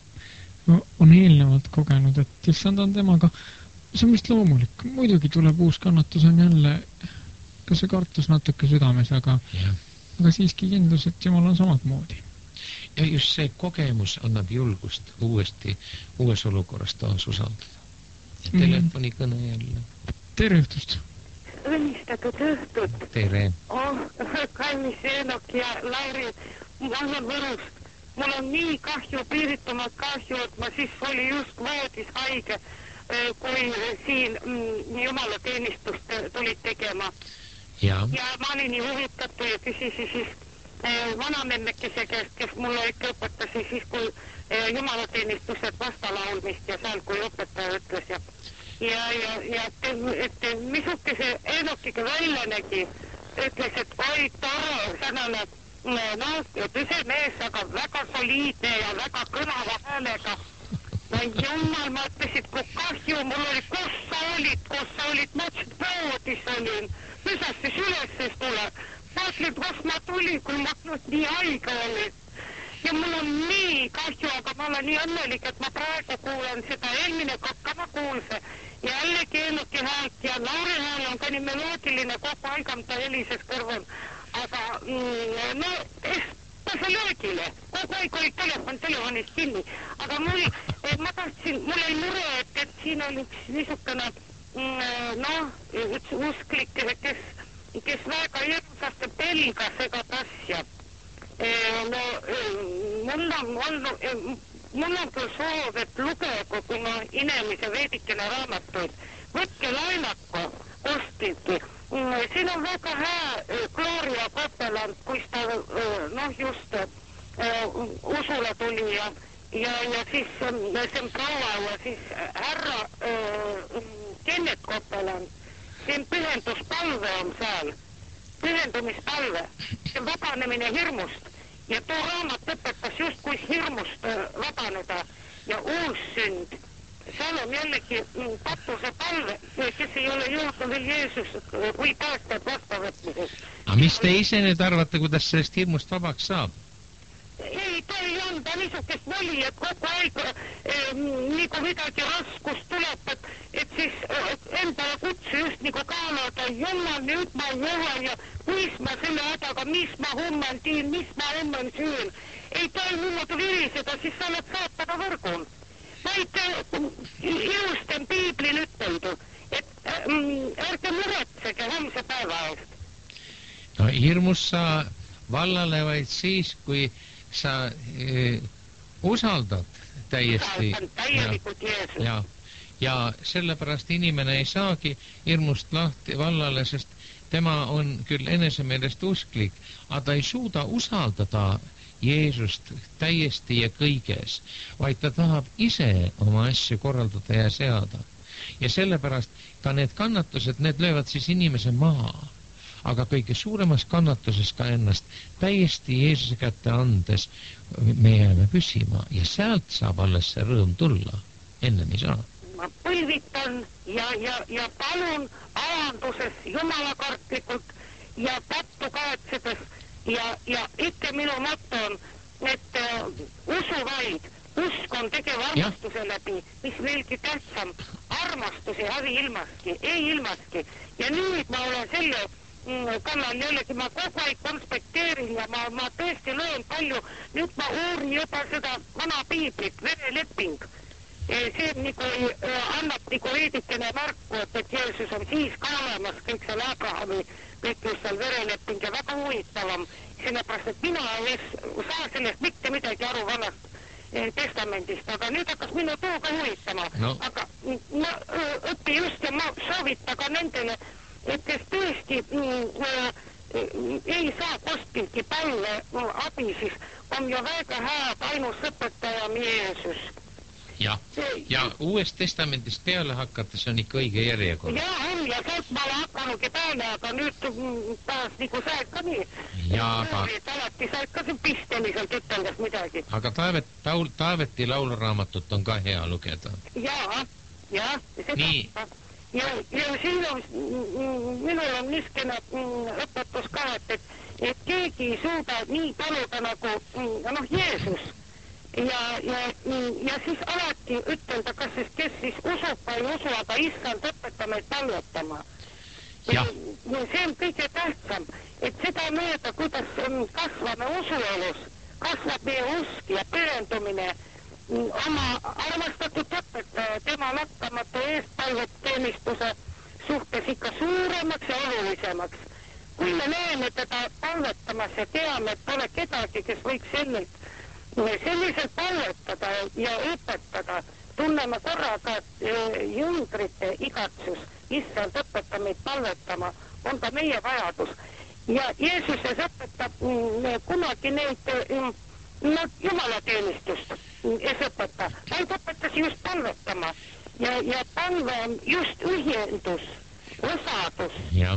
on eelnevalt kogenud, et issand on temaga, see on vist loomulik. Muidugi tuleb uus kannatus, on jälle ka see kartus natuke südames, aga, aga siiski kindlus, et Jumal on samad moodi.
Ja just see kogemus annab julgust uuesti, uues olukorras taas usaldada. Ja telefonikõne jälle.
Tere õhtust!
Õnnistatud õhtut!
Tere!
Oh, kallis Eenok ja Lauri, mul on Võrust. Mul on nii kahju, piiritumad kahju, et ma siis oli just voodis haige, kui siin jumalateenistust tulid tegema.
Ja,
ja ma olin nii huvitatud ja küsisi siis vanamemmekese käest, kes mulle ikka õpetasi siis, kui jumalateenistused vastalaulmist ja seal, kui õpetaja ütles ja ja, ja, ja et misuke see Eenokiga välja nägi, ütles, et oi tore, sõnane no, tõse mees, aga väga soliidne ja väga kõlava häälega. No jumal, ma ütlesid, kui kahju, mul oli, kus sa olid, kus sa olid, ma ütlesid, voodis olin, misas siis üles tule. Ma ütlesid, kus ma tulin, kui ma nii haige olin. Ja mul on nii kahju, aga ma olen nii õnnelik, et ma praegu kuulen seda, eelmine kokka ma kuulse. Ja jällegi Eenuki häält ja Lauri hääl on ka nii meloodiline, kogu aigam ta helises kõrval. Aga mm, no, pasa löögile, kogu aeg oli telefon telefonist kinni, aga mul, ma tahtsin, mul oli mure, et, et siin oli üks niisugune, mm, noh, üks usklik, kes, kes väga hirmsasti pelgas ega tasja. E, no, mul on, mul, mul on küll soov, et lugegu, kui ma inemise veidikene raamatuid, võtke lainako kustiti. Siin on väga hea Gloria Kopeland, kui ta noh just uh, usule tuli ja, ja, ja siis see on proua ja siis härra uh, Kenneth Kopeland. Siin pühenduspalve on seal, pühendumispalve, see on vabanemine hirmust ja too raamat õpetas just kui hirmust uh, vabaneda ja uus sünd. Seal on jällegi patuse palve, kes ei ole jõudnud veel Jeesus kui päästab vastavõtmises.
Aga mis te ise nüüd arvate, kuidas sellest hirmust vabaks saab?
Ei, ta ei anda niisugust voli, et kogu aeg eh, nii kui midagi raskust tuleb, et, et siis et endale kutsu just nagu kaalada, jumal, nüüd ma jõuan ja mis ma selle hädaga, mis ma hommen tiin, mis ma hommen süün. Ei tohi niimoodi viriseda, siis sa oled saatana võrgun. Vaid just on piiblil üteldu, et ähm, ärge muretsege homse päeva eest.
No hirmus sa vallale vaid siis, kui sa e, usaldad täiesti.
Usaldan täielikult Jeesus.
Ja, ja sellepärast inimene ei saagi hirmust lahti vallale, sest tema on küll enesemeelest usklik, aga ta ei suuda usaldada Jeesust täiesti ja kõiges, vaid ta tahab ise oma asju korraldada ja seada. Ja sellepärast ka need kannatused, need löövad siis inimese maha. Aga kõige suuremas kannatuses ka ennast täiesti Jeesuse kätte andes me jääme püsima ja sealt saab alles see rõõm tulla. Ennem ei saa.
Ma põlvitan ja, ja, ja palun alanduses jumalakartlikult ja pattu kaetsedes ja, ja ikka minu mõte on, et uh, usu vaid, usk on tegev armastuse läbi, mis veelgi tähtsam, armastus ei hävi ilmaski, ei ilmaski. Ja nüüd ma olen selle mm, kallal jällegi, ma kogu aeg konspekteerin ja ma, ma tõesti löön palju, nüüd ma uurin juba seda vana piiblit, vereleping. See nagu uh, annab nagu veidikene märku, et, et Jeesus on siis ka olemas, kõik seal Abrahami, kõik just seal vereleping ja väga huvitavam, sellepärast, et mina ei saa sellest mitte midagi aru vanast. testamendist, aga nüüd hakkas minu tuuga huvitama
no.
Aga ma õppi just ja ma soovita ka nendele, et kes tõesti mm, äh, ei saa kostpilki palve abi, siis on ju väga hea ainus õpetaja Jeesus.
Ja, ja uuest testamendist peale hakates on ikka õige järjekord.
Ja on, ja sealt ma olen hakkanugi peale, aga nüüd taas nagu sa ka nii.
Ja, aga...
alati sa ka pisteliselt üteldes midagi.
Aga Taavet, taul, Taaveti lauluraamatut on ka hea lugeda.
Ja, ja.
Nii.
Ja, ja siin on, minul on niskene õpetus ka, et, et keegi ei suuda nii paluda nagu, noh, Jeesus. Ja, ja, ja siis alati ütelda, kas siis kes siis usub või ei usu, aga issand õpeta meid palvetama.
Ja.
See on kõige tähtsam, et seda mööda, kuidas kasvame usuelus, kasvab meie usk ja pühendumine oma armastatud õpetaja, tema lakkamatu eestpalveteenistuse suhtes ikka suuremaks ja olulisemaks. Kui me näeme teda palvetamas ja teame, et pole kedagi, kes võiks selliselt selliselt palvetada ja õpetada, tunneme korraga jõudrite igatsus, issand õpeta meid palvetama, on ka meie vajadus. Ja Jeesuses õpetab kunagi neid no, jumalateenistust, es õpeta, vaid õpetas just palvetama ja, ja palve on just ühendus, osadus, ja.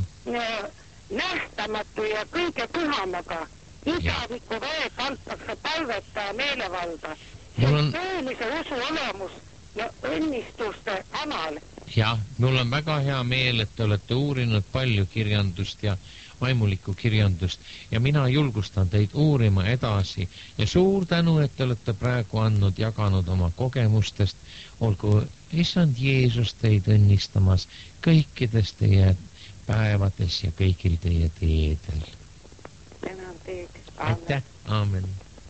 Nähtamatu ja kõige pühamaga. Igaviku veed antakse palveta ja meelevalda. See on tõelise usu olemus ja õnnistuste anal.
Ja, mul on väga hea meel, et te olete uurinud palju kirjandust ja vaimulikku kirjandust ja mina julgustan teid uurima edasi ja suur tänu, et te olete praegu andnud, jaganud oma kogemustest. Olgu issand Jeesus teid õnnistamas kõikides teie päevades ja kõigil teie teedel. Aitäh, aamen.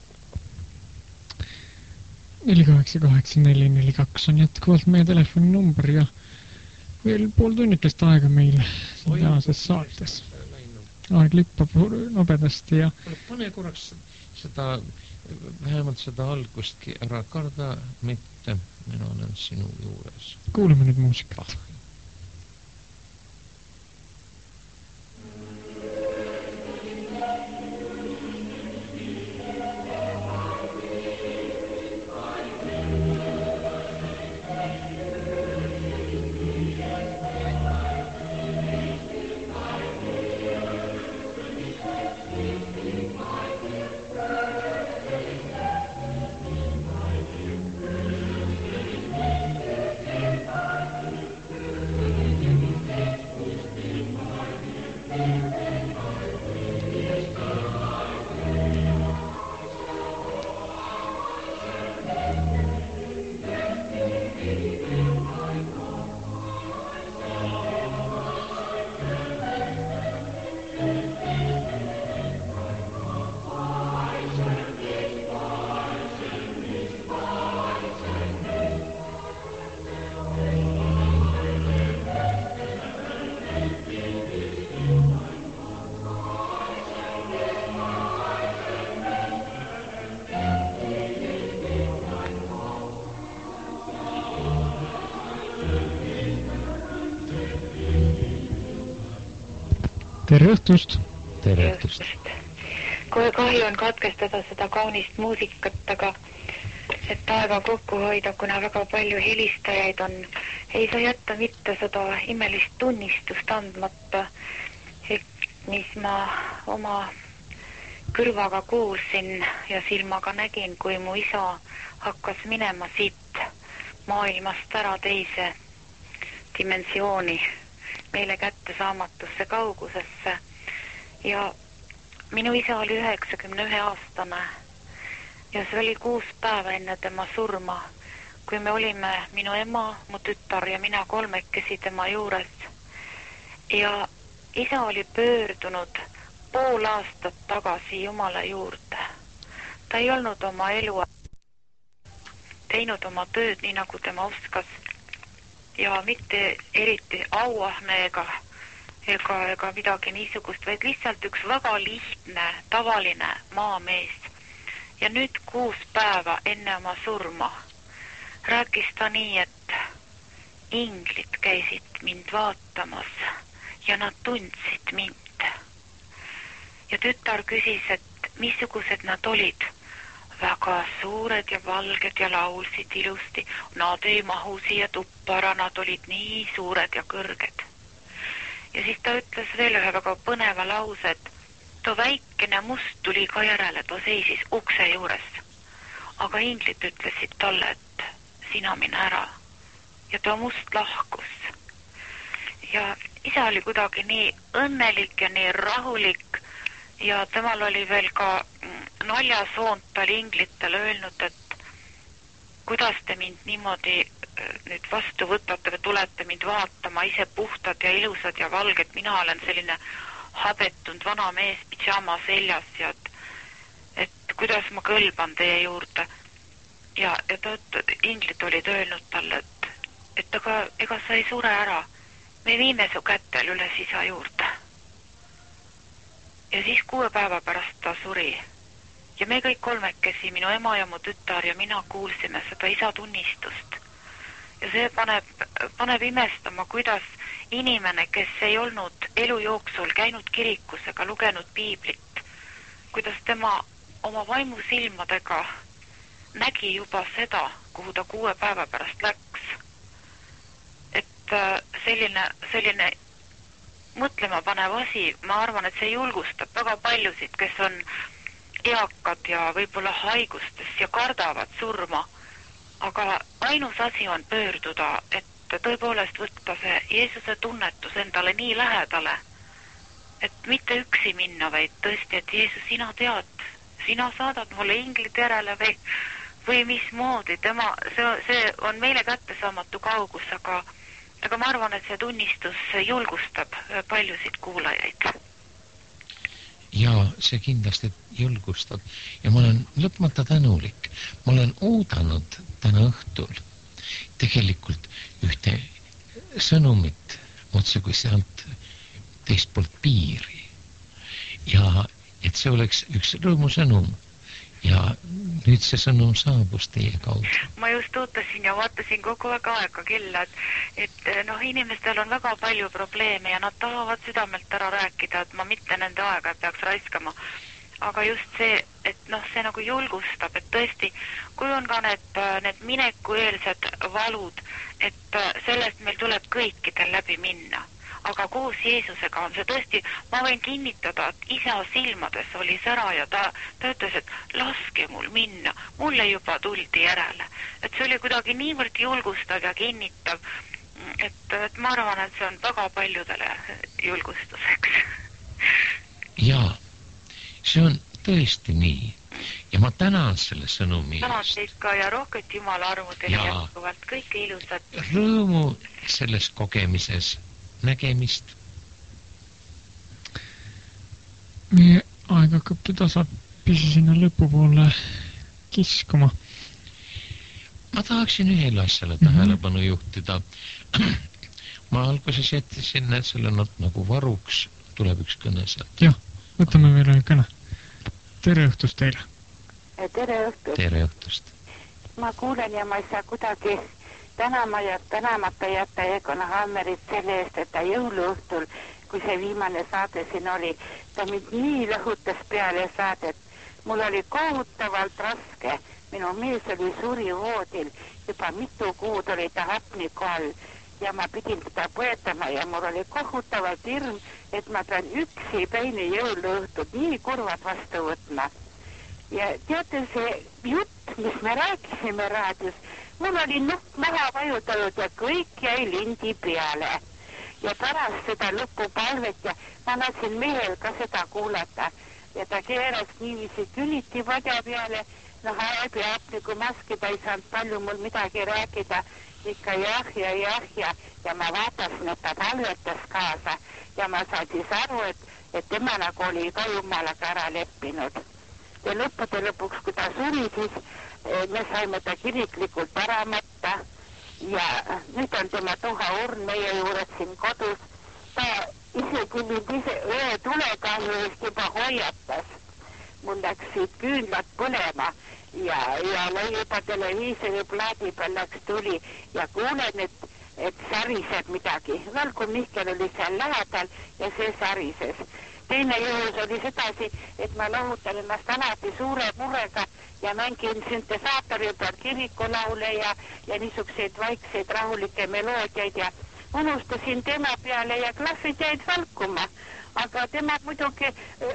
neli kaheksa kaheksa neli neli kaks on jätkuvalt meie telefoninumber ja veel pool tunnikest aega meil tänases saates. Aeg lippab nobedasti ja...
Pane korraks seda, vähemalt seda algustki ära karda, mitte mina olen sinu juures.
Kuuleme nüüd muusikat. Tere õhtust!
Tere õhtust!
Kui kahju on katkestada seda kaunist muusikat, aga et aega kokku hoida, kuna väga palju helistajaid on, ei saa jätta mitte seda imelist tunnistust andmata, et mis ma oma kõrvaga kuulsin ja silmaga nägin, kui mu isa hakkas minema siit maailmast ära teise dimensiooni, meile kätte saamatusse kaugusesse ja minu isa oli üheksakümne ühe aastane ja see oli kuus päeva enne tema surma, kui me olime minu ema, mu tütar ja mina kolmekesi tema juures ja isa oli pöördunud pool aastat tagasi Jumala juurde. Ta ei olnud oma elu teinud oma tööd nii nagu tema oskas ja mitte eriti auahne ega, ega, ega midagi niisugust, vaid lihtsalt üks väga lihtne, tavaline maamees. ja nüüd kuus päeva enne oma surma rääkis ta nii, et inglid käisid mind vaatamas ja nad tundsid mind. Ja tütar küsis, et missugused nad olid. Väga suured ja valged ja laulsid ilusti. Nad ei mahu siia tuppara, nad olid nii suured ja kõrged. Ja siis ta ütles veel ühe väga põneva lause, et too väikene must tuli ka järele, ta seisis ukse juures. Aga inglid ütlesid talle, et sina mine ära. Ja ta must lahkus. Ja isa oli kuidagi nii õnnelik ja nii rahulik ja temal oli veel ka naljasoont, ta oli inglitele öelnud, et kuidas te mind niimoodi nüüd vastu võtate või tulete mind vaatama, ise puhtad ja ilusad ja valged, mina olen selline habetunud vana mees pidžama seljas ja et, et kuidas ma kõlban teie juurde. Ja, ja ta, inglid olid öelnud talle, et, et aga ega sa ei sure ära, me viime su kätel üles isa juurde. Ja siis kuue päeva pärast ta suri. Ja me kõik kolmekesi, minu ema ja mu tütar ja mina kuulsime seda isa tunnistust. Ja see paneb, paneb imestama, kuidas inimene, kes ei olnud elu jooksul käinud kirikus ega lugenud piiblit, kuidas tema oma vaimu silmadega nägi juba seda, kuhu ta kuue päeva pärast läks. Et selline, selline mõtlema panev asi, ma arvan, et see julgustab väga paljusid, kes on eakad ja võib-olla haigustes ja kardavad surma. Aga ainus asi on pöörduda, et tõepoolest võtta see Jeesuse tunnetus endale nii lähedale, et mitte üksi minna, vaid tõesti, et Jeesus, sina tead, sina saadad mulle inglid järele või, või mismoodi, tema, see, see on meile kättesaamatu kaugus, aga, aga ma arvan, et see tunnistus julgustab paljusid kuulajaid.
Ja see kindlasti julgustab ja ma olen lõpmata tänulik. Ma olen oodanud täna õhtul tegelikult ühte sõnumit otse kui sealt teist poolt piiri ja et see oleks üks rõõmusõnum ja nüüd see sõnum saabus teie kaudu.
Ma just ootasin ja vaatasin kogu aeg aega kella, et, et noh, inimestel on väga palju probleeme ja nad tahavad südamelt ära rääkida, et ma mitte nende aega peaks raiskama. Aga just see, et noh, see nagu julgustab, et tõesti, kui on ka need, need minekueelsed valud, et sellest meil tuleb kõikidel läbi minna. Aga koos Jeesusega on see tõesti, ma võin kinnitada, et isa silmades oli sära ja ta, ta ütles, et laske mul minna, mulle juba tuldi järele. Et see oli kuidagi niivõrd julgustav ja kinnitav, et, et ma arvan, et see on väga paljudele julgustuseks.
Jaa, see on tõesti nii. Ja ma tänan selle sõnumi eest.
Tänan teid ka ja rohket Jumala armu teile jätkuvalt, kõike ilusat.
Rõõmu selles kogemises. Nägemist.
Meie aeg hakkab tasapisi sinna lõpupoole kiskuma.
Ma tahaksin ühele asjale tähelepanu mm-hmm. juhtida. Ma alguses jättisin selle nagu varuks, tuleb üks kõne sealt.
Jah, võtame veel ühe kõne. Tere õhtust teile.
Tere õhtust.
Tere õhtust.
Ma kuulen ja ma ei saa kuidagi tänama ja tänamata jätta Egon Hammerit selle eest, et ta jõuluõhtul, kui see viimane saade siin oli, ta mind nii lõhutas peale saadet. Mul oli kohutavalt raske. Minu mees oli suri voodil. Juba mitu kuud oli ta hapniku all ja ma pidin teda põetama ja mul oli kohutavalt hirm, et ma pean üksi päini jõuluõhtut nii kurvad vastu võtma. Ja teate, see jutt, mis me rääkisime raadios, mul oli nukk maha vajutanud ja kõik jäi lindi peale. Ja pärast seda lõpupalvet ja ma lasin mehel ka seda kuulata. Ja ta keeras niiviisi küliti vadja peale. No häbi apniku maski, ta ei saanud palju mul midagi rääkida. Ikka jah ja jah ja, ja ma vaatasin, et ta palvetas kaasa. Ja ma sain siis aru, et, et tema nagu oli ka Jumalaga ära leppinud. Ja lõppude lõpuks, kui ta suri, siis me saime ta kiriklikult ära mõtta ja nüüd on tema tuha urn meie juures siin kodus. Ta isegi mind ise öö tulekahju eest juba hoiatas. mul läksid küünlad põlema ja, ja lõi juba televiisori plaadi peal läks tuli ja kuulen, et, et säriseb midagi. Valku Mihkel oli seal lähedal ja see särises. Teine juhus oli sedasi, et ma lahutan ennast alati suure murega ja mängin süntesaatori peal kirikulaule ja, ja niisugused vaikseid rahulikke meloodiaid ja unustasin tema peale ja klassid jäid valkuma. Aga tema muidugi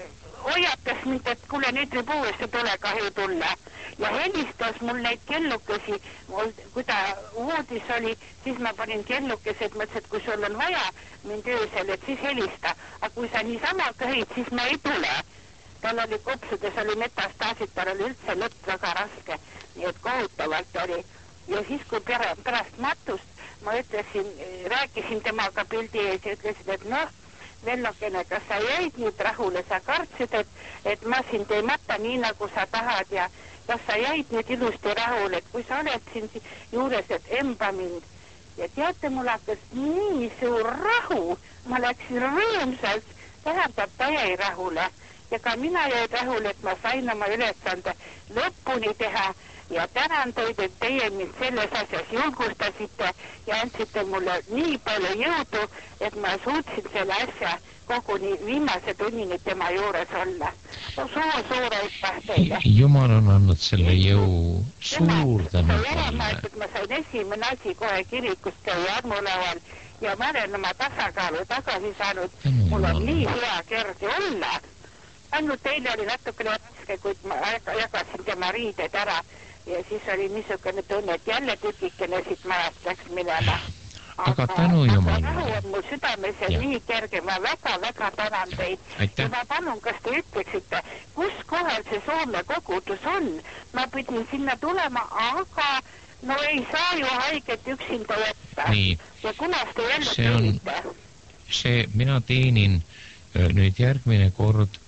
hoiatas mind, et kuule, nüüd võib uuesti tule kahju tulla. Ja helistas mul neid kellukesi, kui ta uudis oli, siis ma panin kellukesed, mõtlesin, et kui sul on vaja mind öösel, et siis helista. Aga kui sa niisama kõhid, siis ma ei tule. Tal oli kopsudes, oli metastaasid, tal oli üldse lõpp väga raske, nii et kohutavalt oli. Ja siis, kui pärast matust ma ütlesin, rääkisin temaga pildi ees ja ütlesin, et noh, Vellokene, kas sa jäid nüüd rahule, sa kartsid, et, et ma sind ei mata nii, nagu sa tahad ja kas sa jäid nüüd ilusti rahule, et kui sa oled siin juures, et emba mind. Ja teate, mul hakkas nii suur rahu, ma läksin rõõmsalt, tähendab, ta jäi rahule ja ka mina jäid rahule, et ma sain oma ülesande lõpuni teha ja tänan teid, et teie mind selles asjas julgustasite ja andsite mulle nii palju jõudu, et ma suutsin selle asja koguni viimase tunnini tema juures olla. Suur-suur aitäh teile.
Jumal on andnud selle jõu suur tänu talle.
Ma sain esimene asi kohe kirikust käia armulaval ja ma olen oma tasakaalu tagasi saanud. Mul on nii hea kerge olla. Ainult teile oli natukene raske, kuid ma jagasin tema riided ära. Ja siis oli niisugune tunne, et jälle tükikene siit majast läks minema.
Aga tänu Jumalale.
Rahu on mul südames ja nii kerge. Ma väga-väga tänan teid. Ja ma palun, kas te ütleksite, kus kohal see Soome kogudus on? Ma pidin sinna tulema, aga no ei saa ju haiget üksinda jätta.
Nii.
Ja kunas te jälle
see on,
teenite?
See, mina teenin nüüd järgmine kord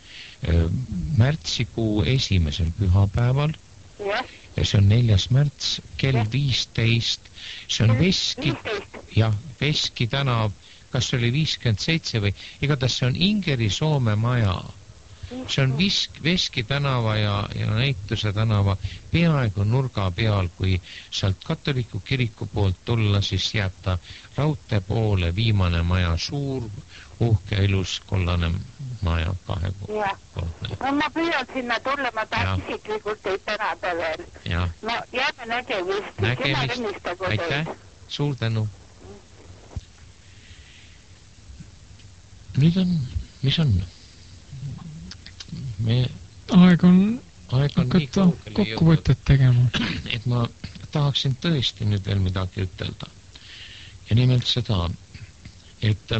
märtsikuu esimesel pühapäeval.
Jah.
Ja see on neljas märts, kell viisteist, see on Veski, jah, Veski tänav, kas oli viiskümmend seitse või, igatahes see on Ingeri Soome maja. See on Visk, Veski tänava ja, ja Näituse tänava peaaegu nurga peal, kui sealt katoliku kiriku poolt tulla, siis jääb ta raudtee poole viimane maja, suur, uhke, ilus, kollane maja kahe kohtne.
No ma püüan sinna tulla, ma tahan isiklikult teid tänada veel.
Ja.
No jääme nägemist.
Nägemist. Aitäh. Suur tänu. Nüüd on, mis on? Me...
Aeg on,
aeg on
hakata kokkuvõtet tegema.
Et ma tahaksin tõesti nüüd veel midagi ütelda. Ja nimelt seda, et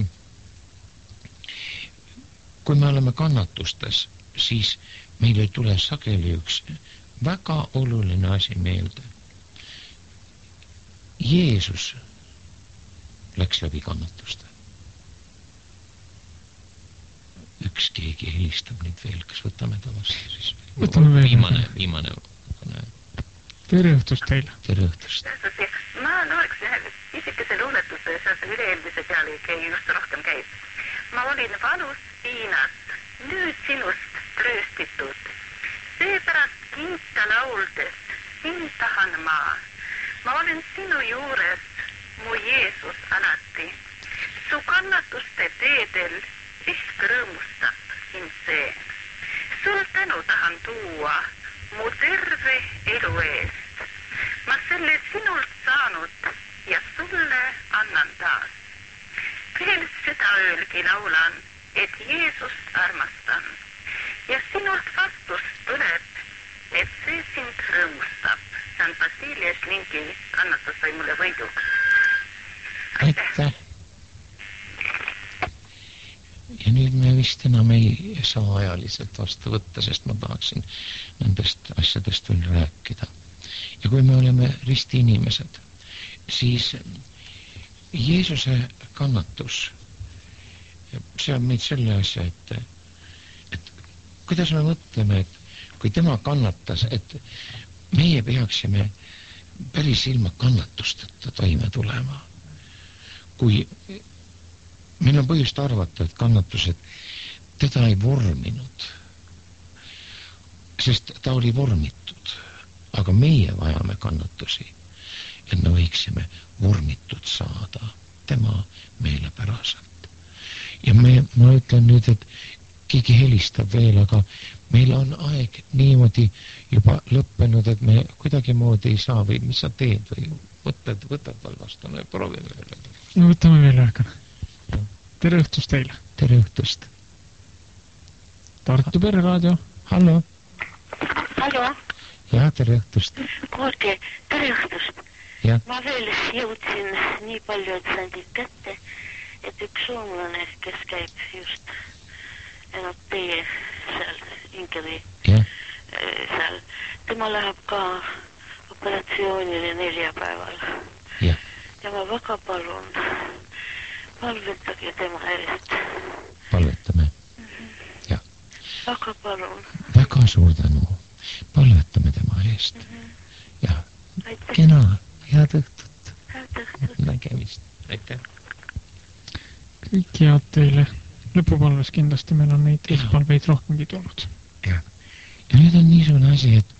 kui me oleme kannatustes, siis meil ei tule sageli üks väga oluline asi meelde. Jeesus läks läbi kannatuste. Üks keegi helistab nüüd veel, kas võtame ta vastu siis?
Võtame veel.
Viimane, viimane.
Tere õhtust teile.
Tere õhtust.
Ma loeks ühe isikese luuletuse, see üle-eelmise peale just rohkem käib. Ma olin valus piinast, nüüd sinust trööstitud. Seepärast kiita lauldes, sind tahan ma. Ma olen sinu juures, mu Jeesus alati. Su kannatuste teedel vist rõõmustab sind see. Sul tänu tahan tuua mu terve elu eest. Ma selle sinult saanud ja sulle annan taas. Veel seda öölgi laulan, et Jeesust armastan. Ja sinult vastus tuleb, et see sind rõõmustab. See on Basilia Šlingi kannatus sai mulle võiduks.
Aitäh. Ja nüüd me vist enam ei saa ajaliselt vastu võtta, sest ma tahaksin nendest asjadest veel rääkida. Ja kui me oleme risti inimesed, siis Jeesuse kannatus seab meid selle asja, et, et kuidas me mõtleme, et kui tema kannatas, et meie peaksime päris ilma kannatusteta toime tulema. Kui meil on põhjust arvata, et kannatused teda ei vorminud. sest ta oli vormitud, aga meie vajame kannatusi, et me võiksime vormitud saada tema meelepäraselt. Ja me, ma ütlen nüüd, et keegi helistab veel, aga meil on aeg niimoodi juba lõppenud, et me kuidagi moodi ei saa või mis sa teed või võtad, võtad veel vastu, no proovime veel.
No võtame veel ühekana. Tere õhtust teile.
Tere õhtust.
Tartu Pereraadio.
Hallo.
Hallo.
Ja, tere õhtust.
Kuulge, tere õhtust.
Ja.
Ma veel jõudsin nii palju, et sain teid kätte, et üks soomlane, kes käib just enam tee seal Inkeri
ja.
seal, tema läheb ka operatsioonile neljapäeval.
Ja.
Ja ma väga palun, palvetage tema eest.
Palvetame.
Mm-hmm.
Ja.
Väga palun.
Väga suur tänu. Palvetame tema eest. Mm-hmm. Ja. Aitäh. Kena. Head õhtut.
Head õhtut.
Nägemist. Aitäh.
Kõik head teile. Lõpupalves kindlasti meil on neid eespalveid rohkemgi tulnud.
Ja. Ja nüüd on niisugune asi, et,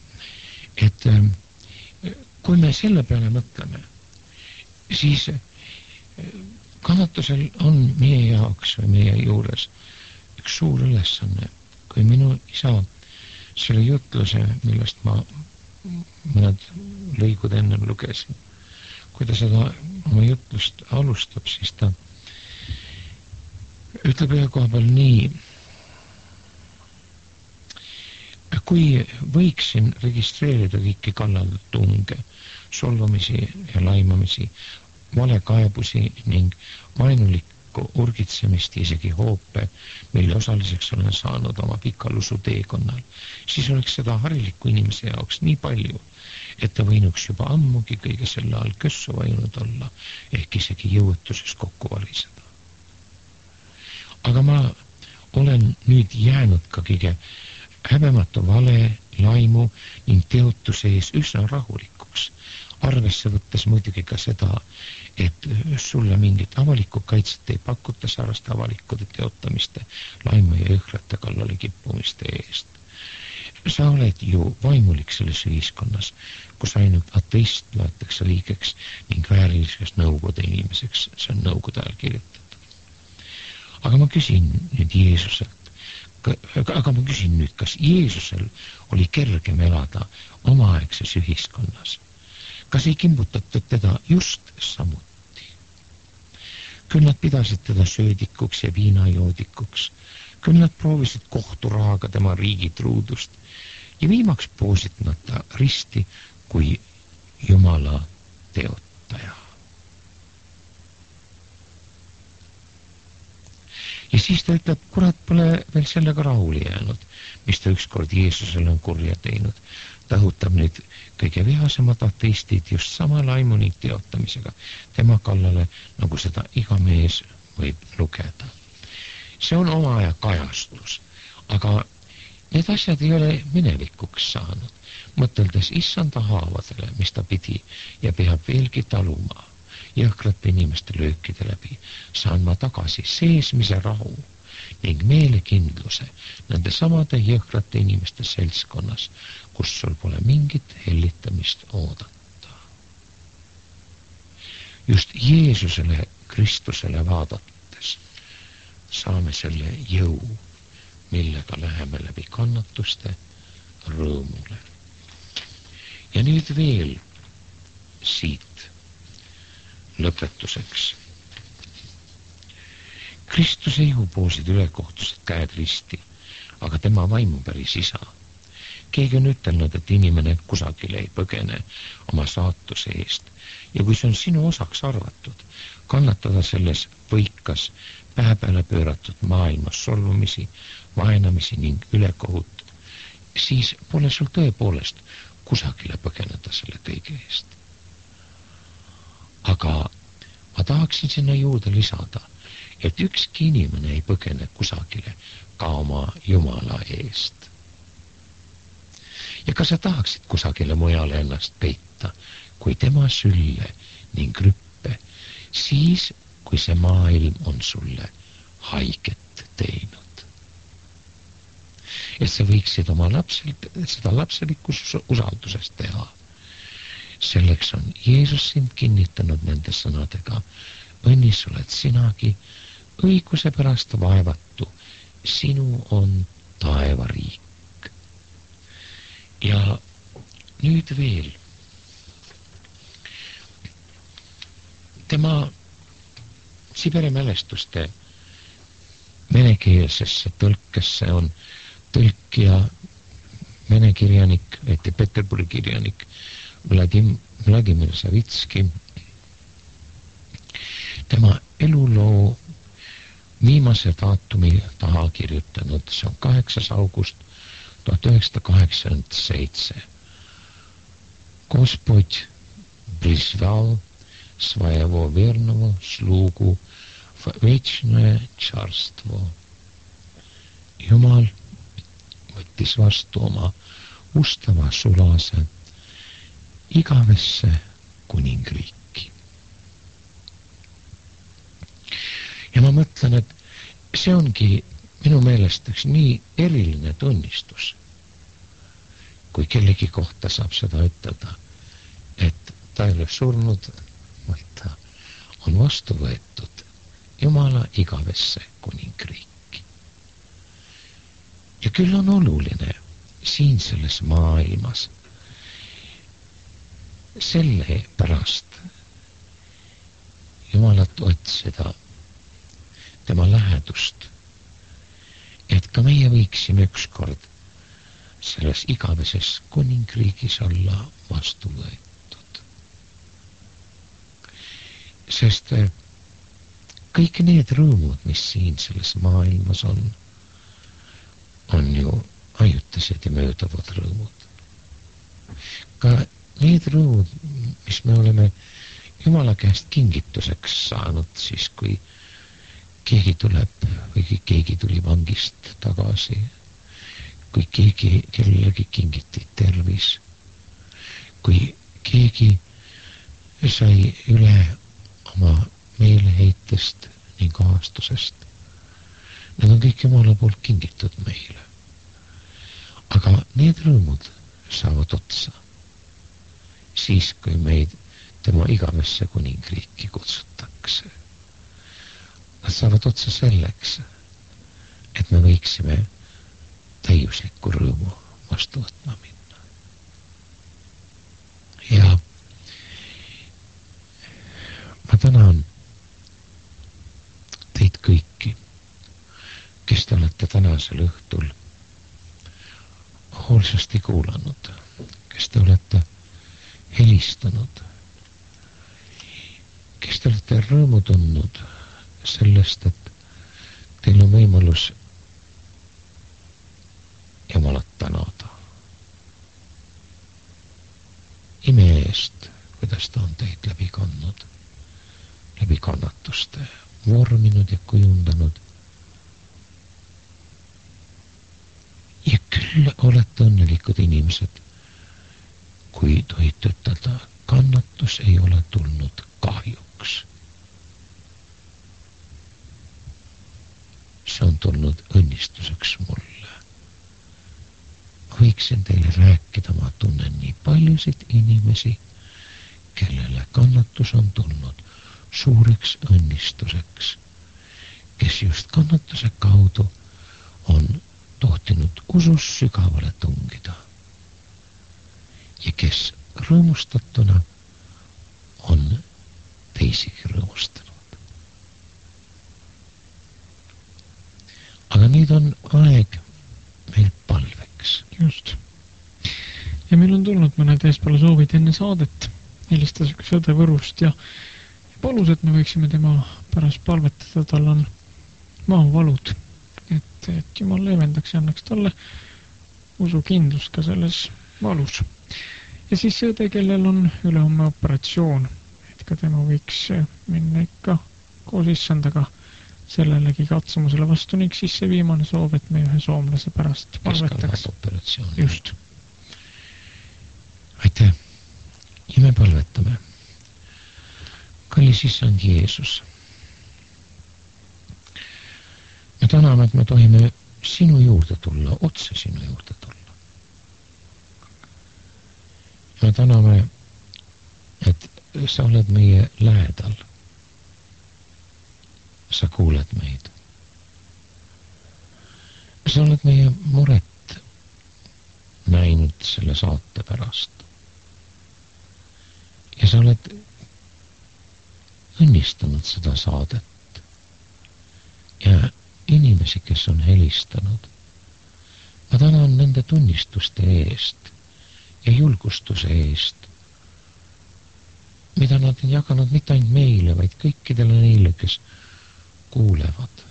et kui me selle peale mõtleme, siis kannatusel on meie jaoks või meie juures üks suur ülesanne. Kui minu isa selle jutluse, millest ma mõned lõigud enne lugesin, kui ta seda oma jutlust alustab, siis ta ütleb ühe koha peal nii, kui võiksin registreerida kõiki kallaletunge, solvamisi ja laimamisi, valekaebusi ning vaenulikku urgitsemist ja isegi hoope, mille osaliseks olen saanud oma pikalusu teekonnal, siis oleks seda hariliku inimese jaoks nii palju, et ta võinuks juba ammugi kõige selle all kössu vajunud olla, ehk isegi jõuetuses kokku variseda. Aga ma olen nüüd jäänud ka kõige häbematu vale, laimu ning teotuse ees üsna rahulikuks, arvesse võttes muidugi ka seda, et sulle mingit avalikku kaitset ei pakuta sääraste avalikkude teotamiste, laimu ja jõhkrate kallale kippumiste eest. Sa oled ju vaimulik selles ühiskonnas, kus ainult ateist loetakse liigeks ning vääriliseks nõukogude inimeseks, see on nõukogude ajal kirjutatud. Aga ma küsin nüüd Jeesuselt, aga ma küsin nüüd, kas Jeesusel oli kergem elada omaaegses ühiskonnas? Kas ei kimbutatud teda just samuti? Küll nad pidasid teda söödikuks ja viinajoodikuks, küll nad proovisid kohturahaga tema riigi truudust ja viimaks poosid nad ta risti kui Jumala teotaja. Ja siis ta ütleb, kurat pole veel sellega rahuli jäänud, mis ta ükskord Jeesusele on kurja teinud. Ta õhutab nüüd kõige vihasemad ateistid just sama laimu ning teotamisega tema kallale, nagu seda iga mees võib lugeda. See on oma aja kajastus, aga need asjad ei ole minevikuks saanud, mõteldes issanda haavadele, mis ta pidi ja peab veelgi taluma. Jõhkrate inimeste löökide läbi saan ma tagasi seesmise rahu ning meelekindluse nende samade jõhkrate inimeste seltskonnas, kus sul pole mingit hellitamist oodata. Just Jeesusele, Kristusele vaadates saame selle jõu, millega läheme läbi kannatuste rõõmule. Ja nüüd veel siit lõpetuseks. Kristuse ihu poosid ülekohtused käed risti, aga tema vaimu päris isa. Keegi on ütelnud, et inimene kusagile ei põgene oma saatuse eest ja kui see on sinu osaks arvatud, kannatada selles võikas, pähe peale pööratud maailmas solvumisi, vaenamisi ning ülekohut, siis pole sul tõepoolest kusagile põgeneda selle kõige eest. Aga ma tahaksin sinna juurde lisada, et ükski inimene ei põgene kusagile ka oma Jumala eest. Ja kas sa tahaksid kusagile mujale ennast peita, kui tema sülle ning rüppe, siis kui see maailm on sulle haiget teinud. et sa võiksid oma lapselt, seda lapselikus usaldusest teha. Selleks on Jeesus sind kinnitanud nende sõnadega. Õnnis oled sinagi, õiguse pärast vaevatu, sinu on taevariik. Ja nüüd veel. Tema Siberi mälestuste venekeelsesse tõlkesse on tõlkija vene kirjanik, et Peterburi kirjanik Vladim, Vladimir Savitski. Tema eluloo viimase daatumi taha kirjutanud, see on kaheksas august tuhat üheksasada kaheksakümmend seitse. Gospodь призвал своего верного слугу в вечное царство. Jumal võttis vastu oma ustava sulase igavesse kuningriiki. Ja ma mõtlen, et see ongi minu meelest üks nii eriline tunnistus, kui kellegi kohta saab seda ütelda, et ta ei ole surnud, vaid ta on vastu võetud Jumala igavesse kuningriiki. Ja küll on oluline siin selles maailmas selle pärast Jumalat otsida, tema lähedust, et ka meie võiksime ükskord selles igaveses kuningriigis olla vastu võetud. Sest kõik need rõõmud, mis siin selles maailmas on, on ju ajutised ja möödavad rõõmud. Ka need rõõmud, mis me oleme Jumala käest kingituseks saanud, siis kui keegi tuleb või keegi tuli vangist tagasi, kui keegi, kellelegi kingiti tervis, kui keegi sai üle oma meeleheitest ning aastusest. Need on kõik Jumala poolt kingitud meile. Aga need rõõmud saavad otsa siis, kui meid tema igavesse kuningriiki kutsutakse. Nad saavad otsa selleks, et me võiksime täiuslikku rõõmu vastu võtma minna. Ja ma tänan teid kõiki, kes te olete tänasel õhtul hoolsasti kuulanud, kes te olete helistanud, kes te olete rõõmu tundnud sellest, et teil on võimalus Jumalat tänada. Ime eest, kuidas ta on teid läbi kandnud, läbi kannatuste, vorminud ja kujundanud. Ja küll olete õnnelikud inimesed, kui tohid ütelda, kannatus ei ole tulnud kahjuks. See on tulnud õnnistuseks mulle. Võiksin teile rääkida, ma tunnen nii paljusid inimesi, kellele kannatus on tulnud suureks õnnistuseks, kes just kannatuse kaudu on tohtinud usus sügavale tungida ja kes rõõmustatuna on teisigi rõõmustanud. Aga nüüd on aeg meil palveks.
Just. Ja meil on tulnud mõned eespoole soovid enne saadet. Helistas üks õde Võrust ja palus, et me võiksime tema pärast palvetada. Tal on maavalud, et, et Jumal leevendaks ja annaks talle usukindlust ka selles valus. Ja siis see õde, kellel on ülehomme operatsioon, et ka tema võiks minna ikka koos issandaga sellelegi katsumusele vastu ning siis see viimane soov, et me ühe soomlase pärast palvetaks. Just. Aitäh. Ja me palvetame. Kallis issand Jeesus. Me täname, et me tohime
sinu juurde tulla, otse sinu juurde tulla. Me täname, et sa oled meie lähedal. Sa kuuled meid. Sa oled meie muret näinud selle saate pärast. Ja sa oled õnnistanud seda saadet. Ja inimesi, kes on helistanud. Ma tänan nende tunnistuste eest ja julgustuse eest, mida nad on jaganud mitte ainult meile, vaid kõikidele neile, kes kuulevad.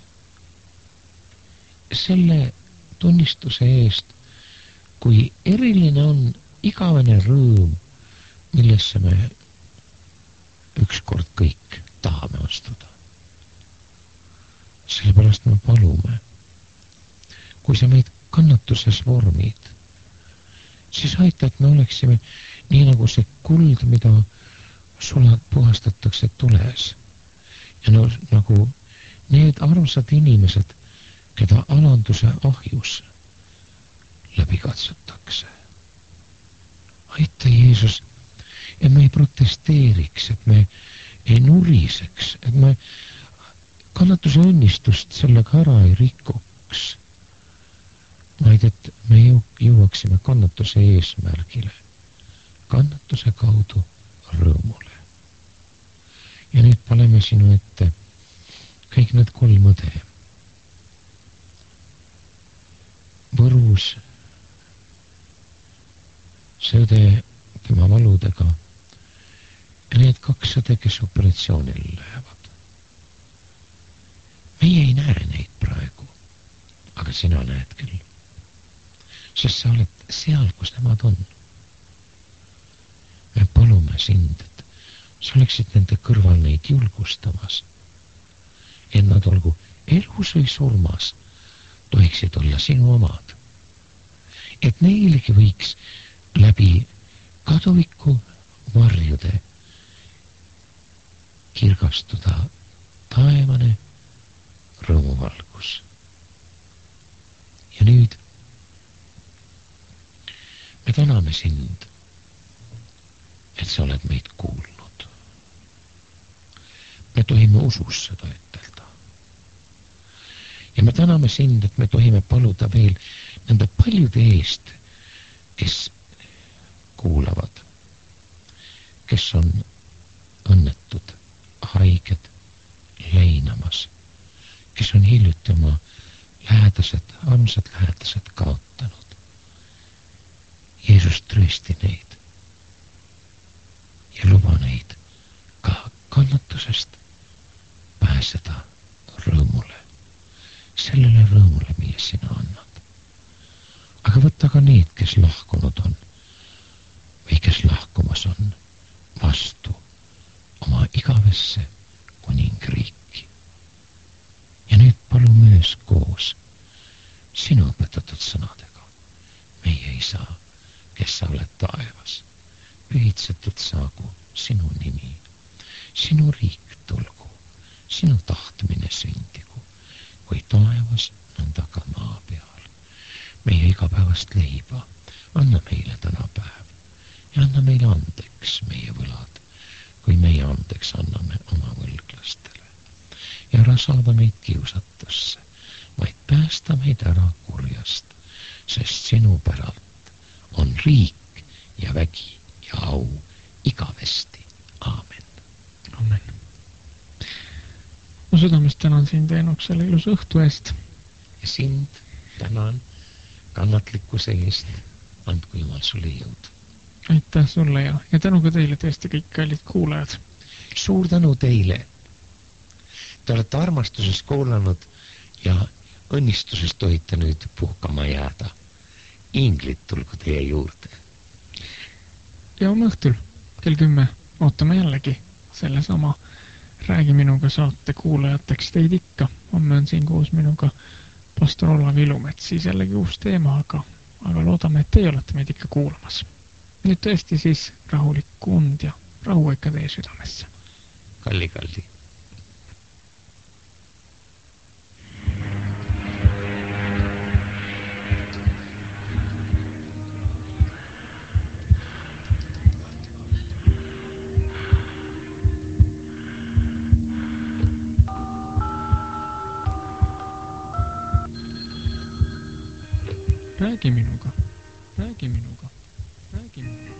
Selle tunnistuse eest, kui eriline on igavene rõõm, millesse me ükskord kõik tahame astuda. Sellepärast me palume, kui sa meid kannatuses vormid, siis aita, et me oleksime nii nagu see kuld, mida sulad puhastatakse tules. Ja no, nagu need armsad inimesed, keda alanduse ahjus läbi katsutakse. Aita, Jeesus, et me ei protesteeriks, et me ei nuriseks, et me kannatuse õnnistust sellega ära ei rikuks, vaid et me jõuaksime kannatuse eesmärgile, kannatuse kaudu rõõmule. Ja nüüd paneme sinu ette kõik need kolm õde. Võrus see õde tema valudega ja need kaks õde, kes operatsioonil lähevad. Meie ei näe neid praegu, aga sina näed küll, sest sa oled seal, kus nemad on. Me palume sind, et sa oleksid nende kõrval neid julgustamas, et nad olgu elus või surmas, tohiksid olla sinu omad. Et neilegi võiks läbi kaduviku varjude kirgastuda taevane rõõmuvalgus. Ja nüüd me täname sind, et sa oled meid kuulnud. Me tohime usus seda ütelda. Ja me täname sind, et me tohime paluda veel nende paljude eest, kes kuulavad, kes on õnnetud, haiged, leinamas, kes on hiljuti oma lähedased, armsad lähedased kaotanud. Jeesus, tröösti neid ja luba neid ka kannatusest pääseda rõõmule, sellele rõõmule, mille sina annad. Aga võtta ka need, kes lahkunud on või kes lahkumas on vastu oma igavesse kuningriiki. Ja nüüd palume ühes koos sinu õpetatud sõnadega. Meie Isa, kes sa oled taevas, pühitsetud saagu sinu nimi, sinu riik tulgu, sinu tahtmine sündigu, kui taevas nõnda ka maa peal. Meie igapäevast leiba anna meile täna päev ja anna meile andeks meie võlad, kui meie andeks anname oma võlglastele. Ja ära saada meid kiusatusse, vaid päästa meid ära kurjast, sest sinu päralt on riik ja vägi ja au igavesti. Aamen.
Amen. Ma südamest tänan sind, Eenok, selle ilus õhtu eest.
Ja sind tänan kannatlikkuse eest. Andku Jumal sulle jõud.
Aitäh sulle ja, ja tänu ka teile tõesti kõik kallid kuulajad.
Suur tänu teile. Te olete armastuses kuulanud ja õnnistuses tohite nüüd puhkama jääda. Inglid tulgu teie juurde.
Ja homme õhtul kell kümme ootame jällegi sellesama Räägi minuga saate kuulajateks teid ikka. Homme on siin koos minuga pastor Olav Ilumets, siis jällegi uus teema, aga, aga loodame, et teie olete meid ikka kuulamas. Nüüd tõesti siis rahulikku und ja rahu ikka teie südamesse.
Kalli, kalli.
räägi minuga, räägi minuga, räägi minuga.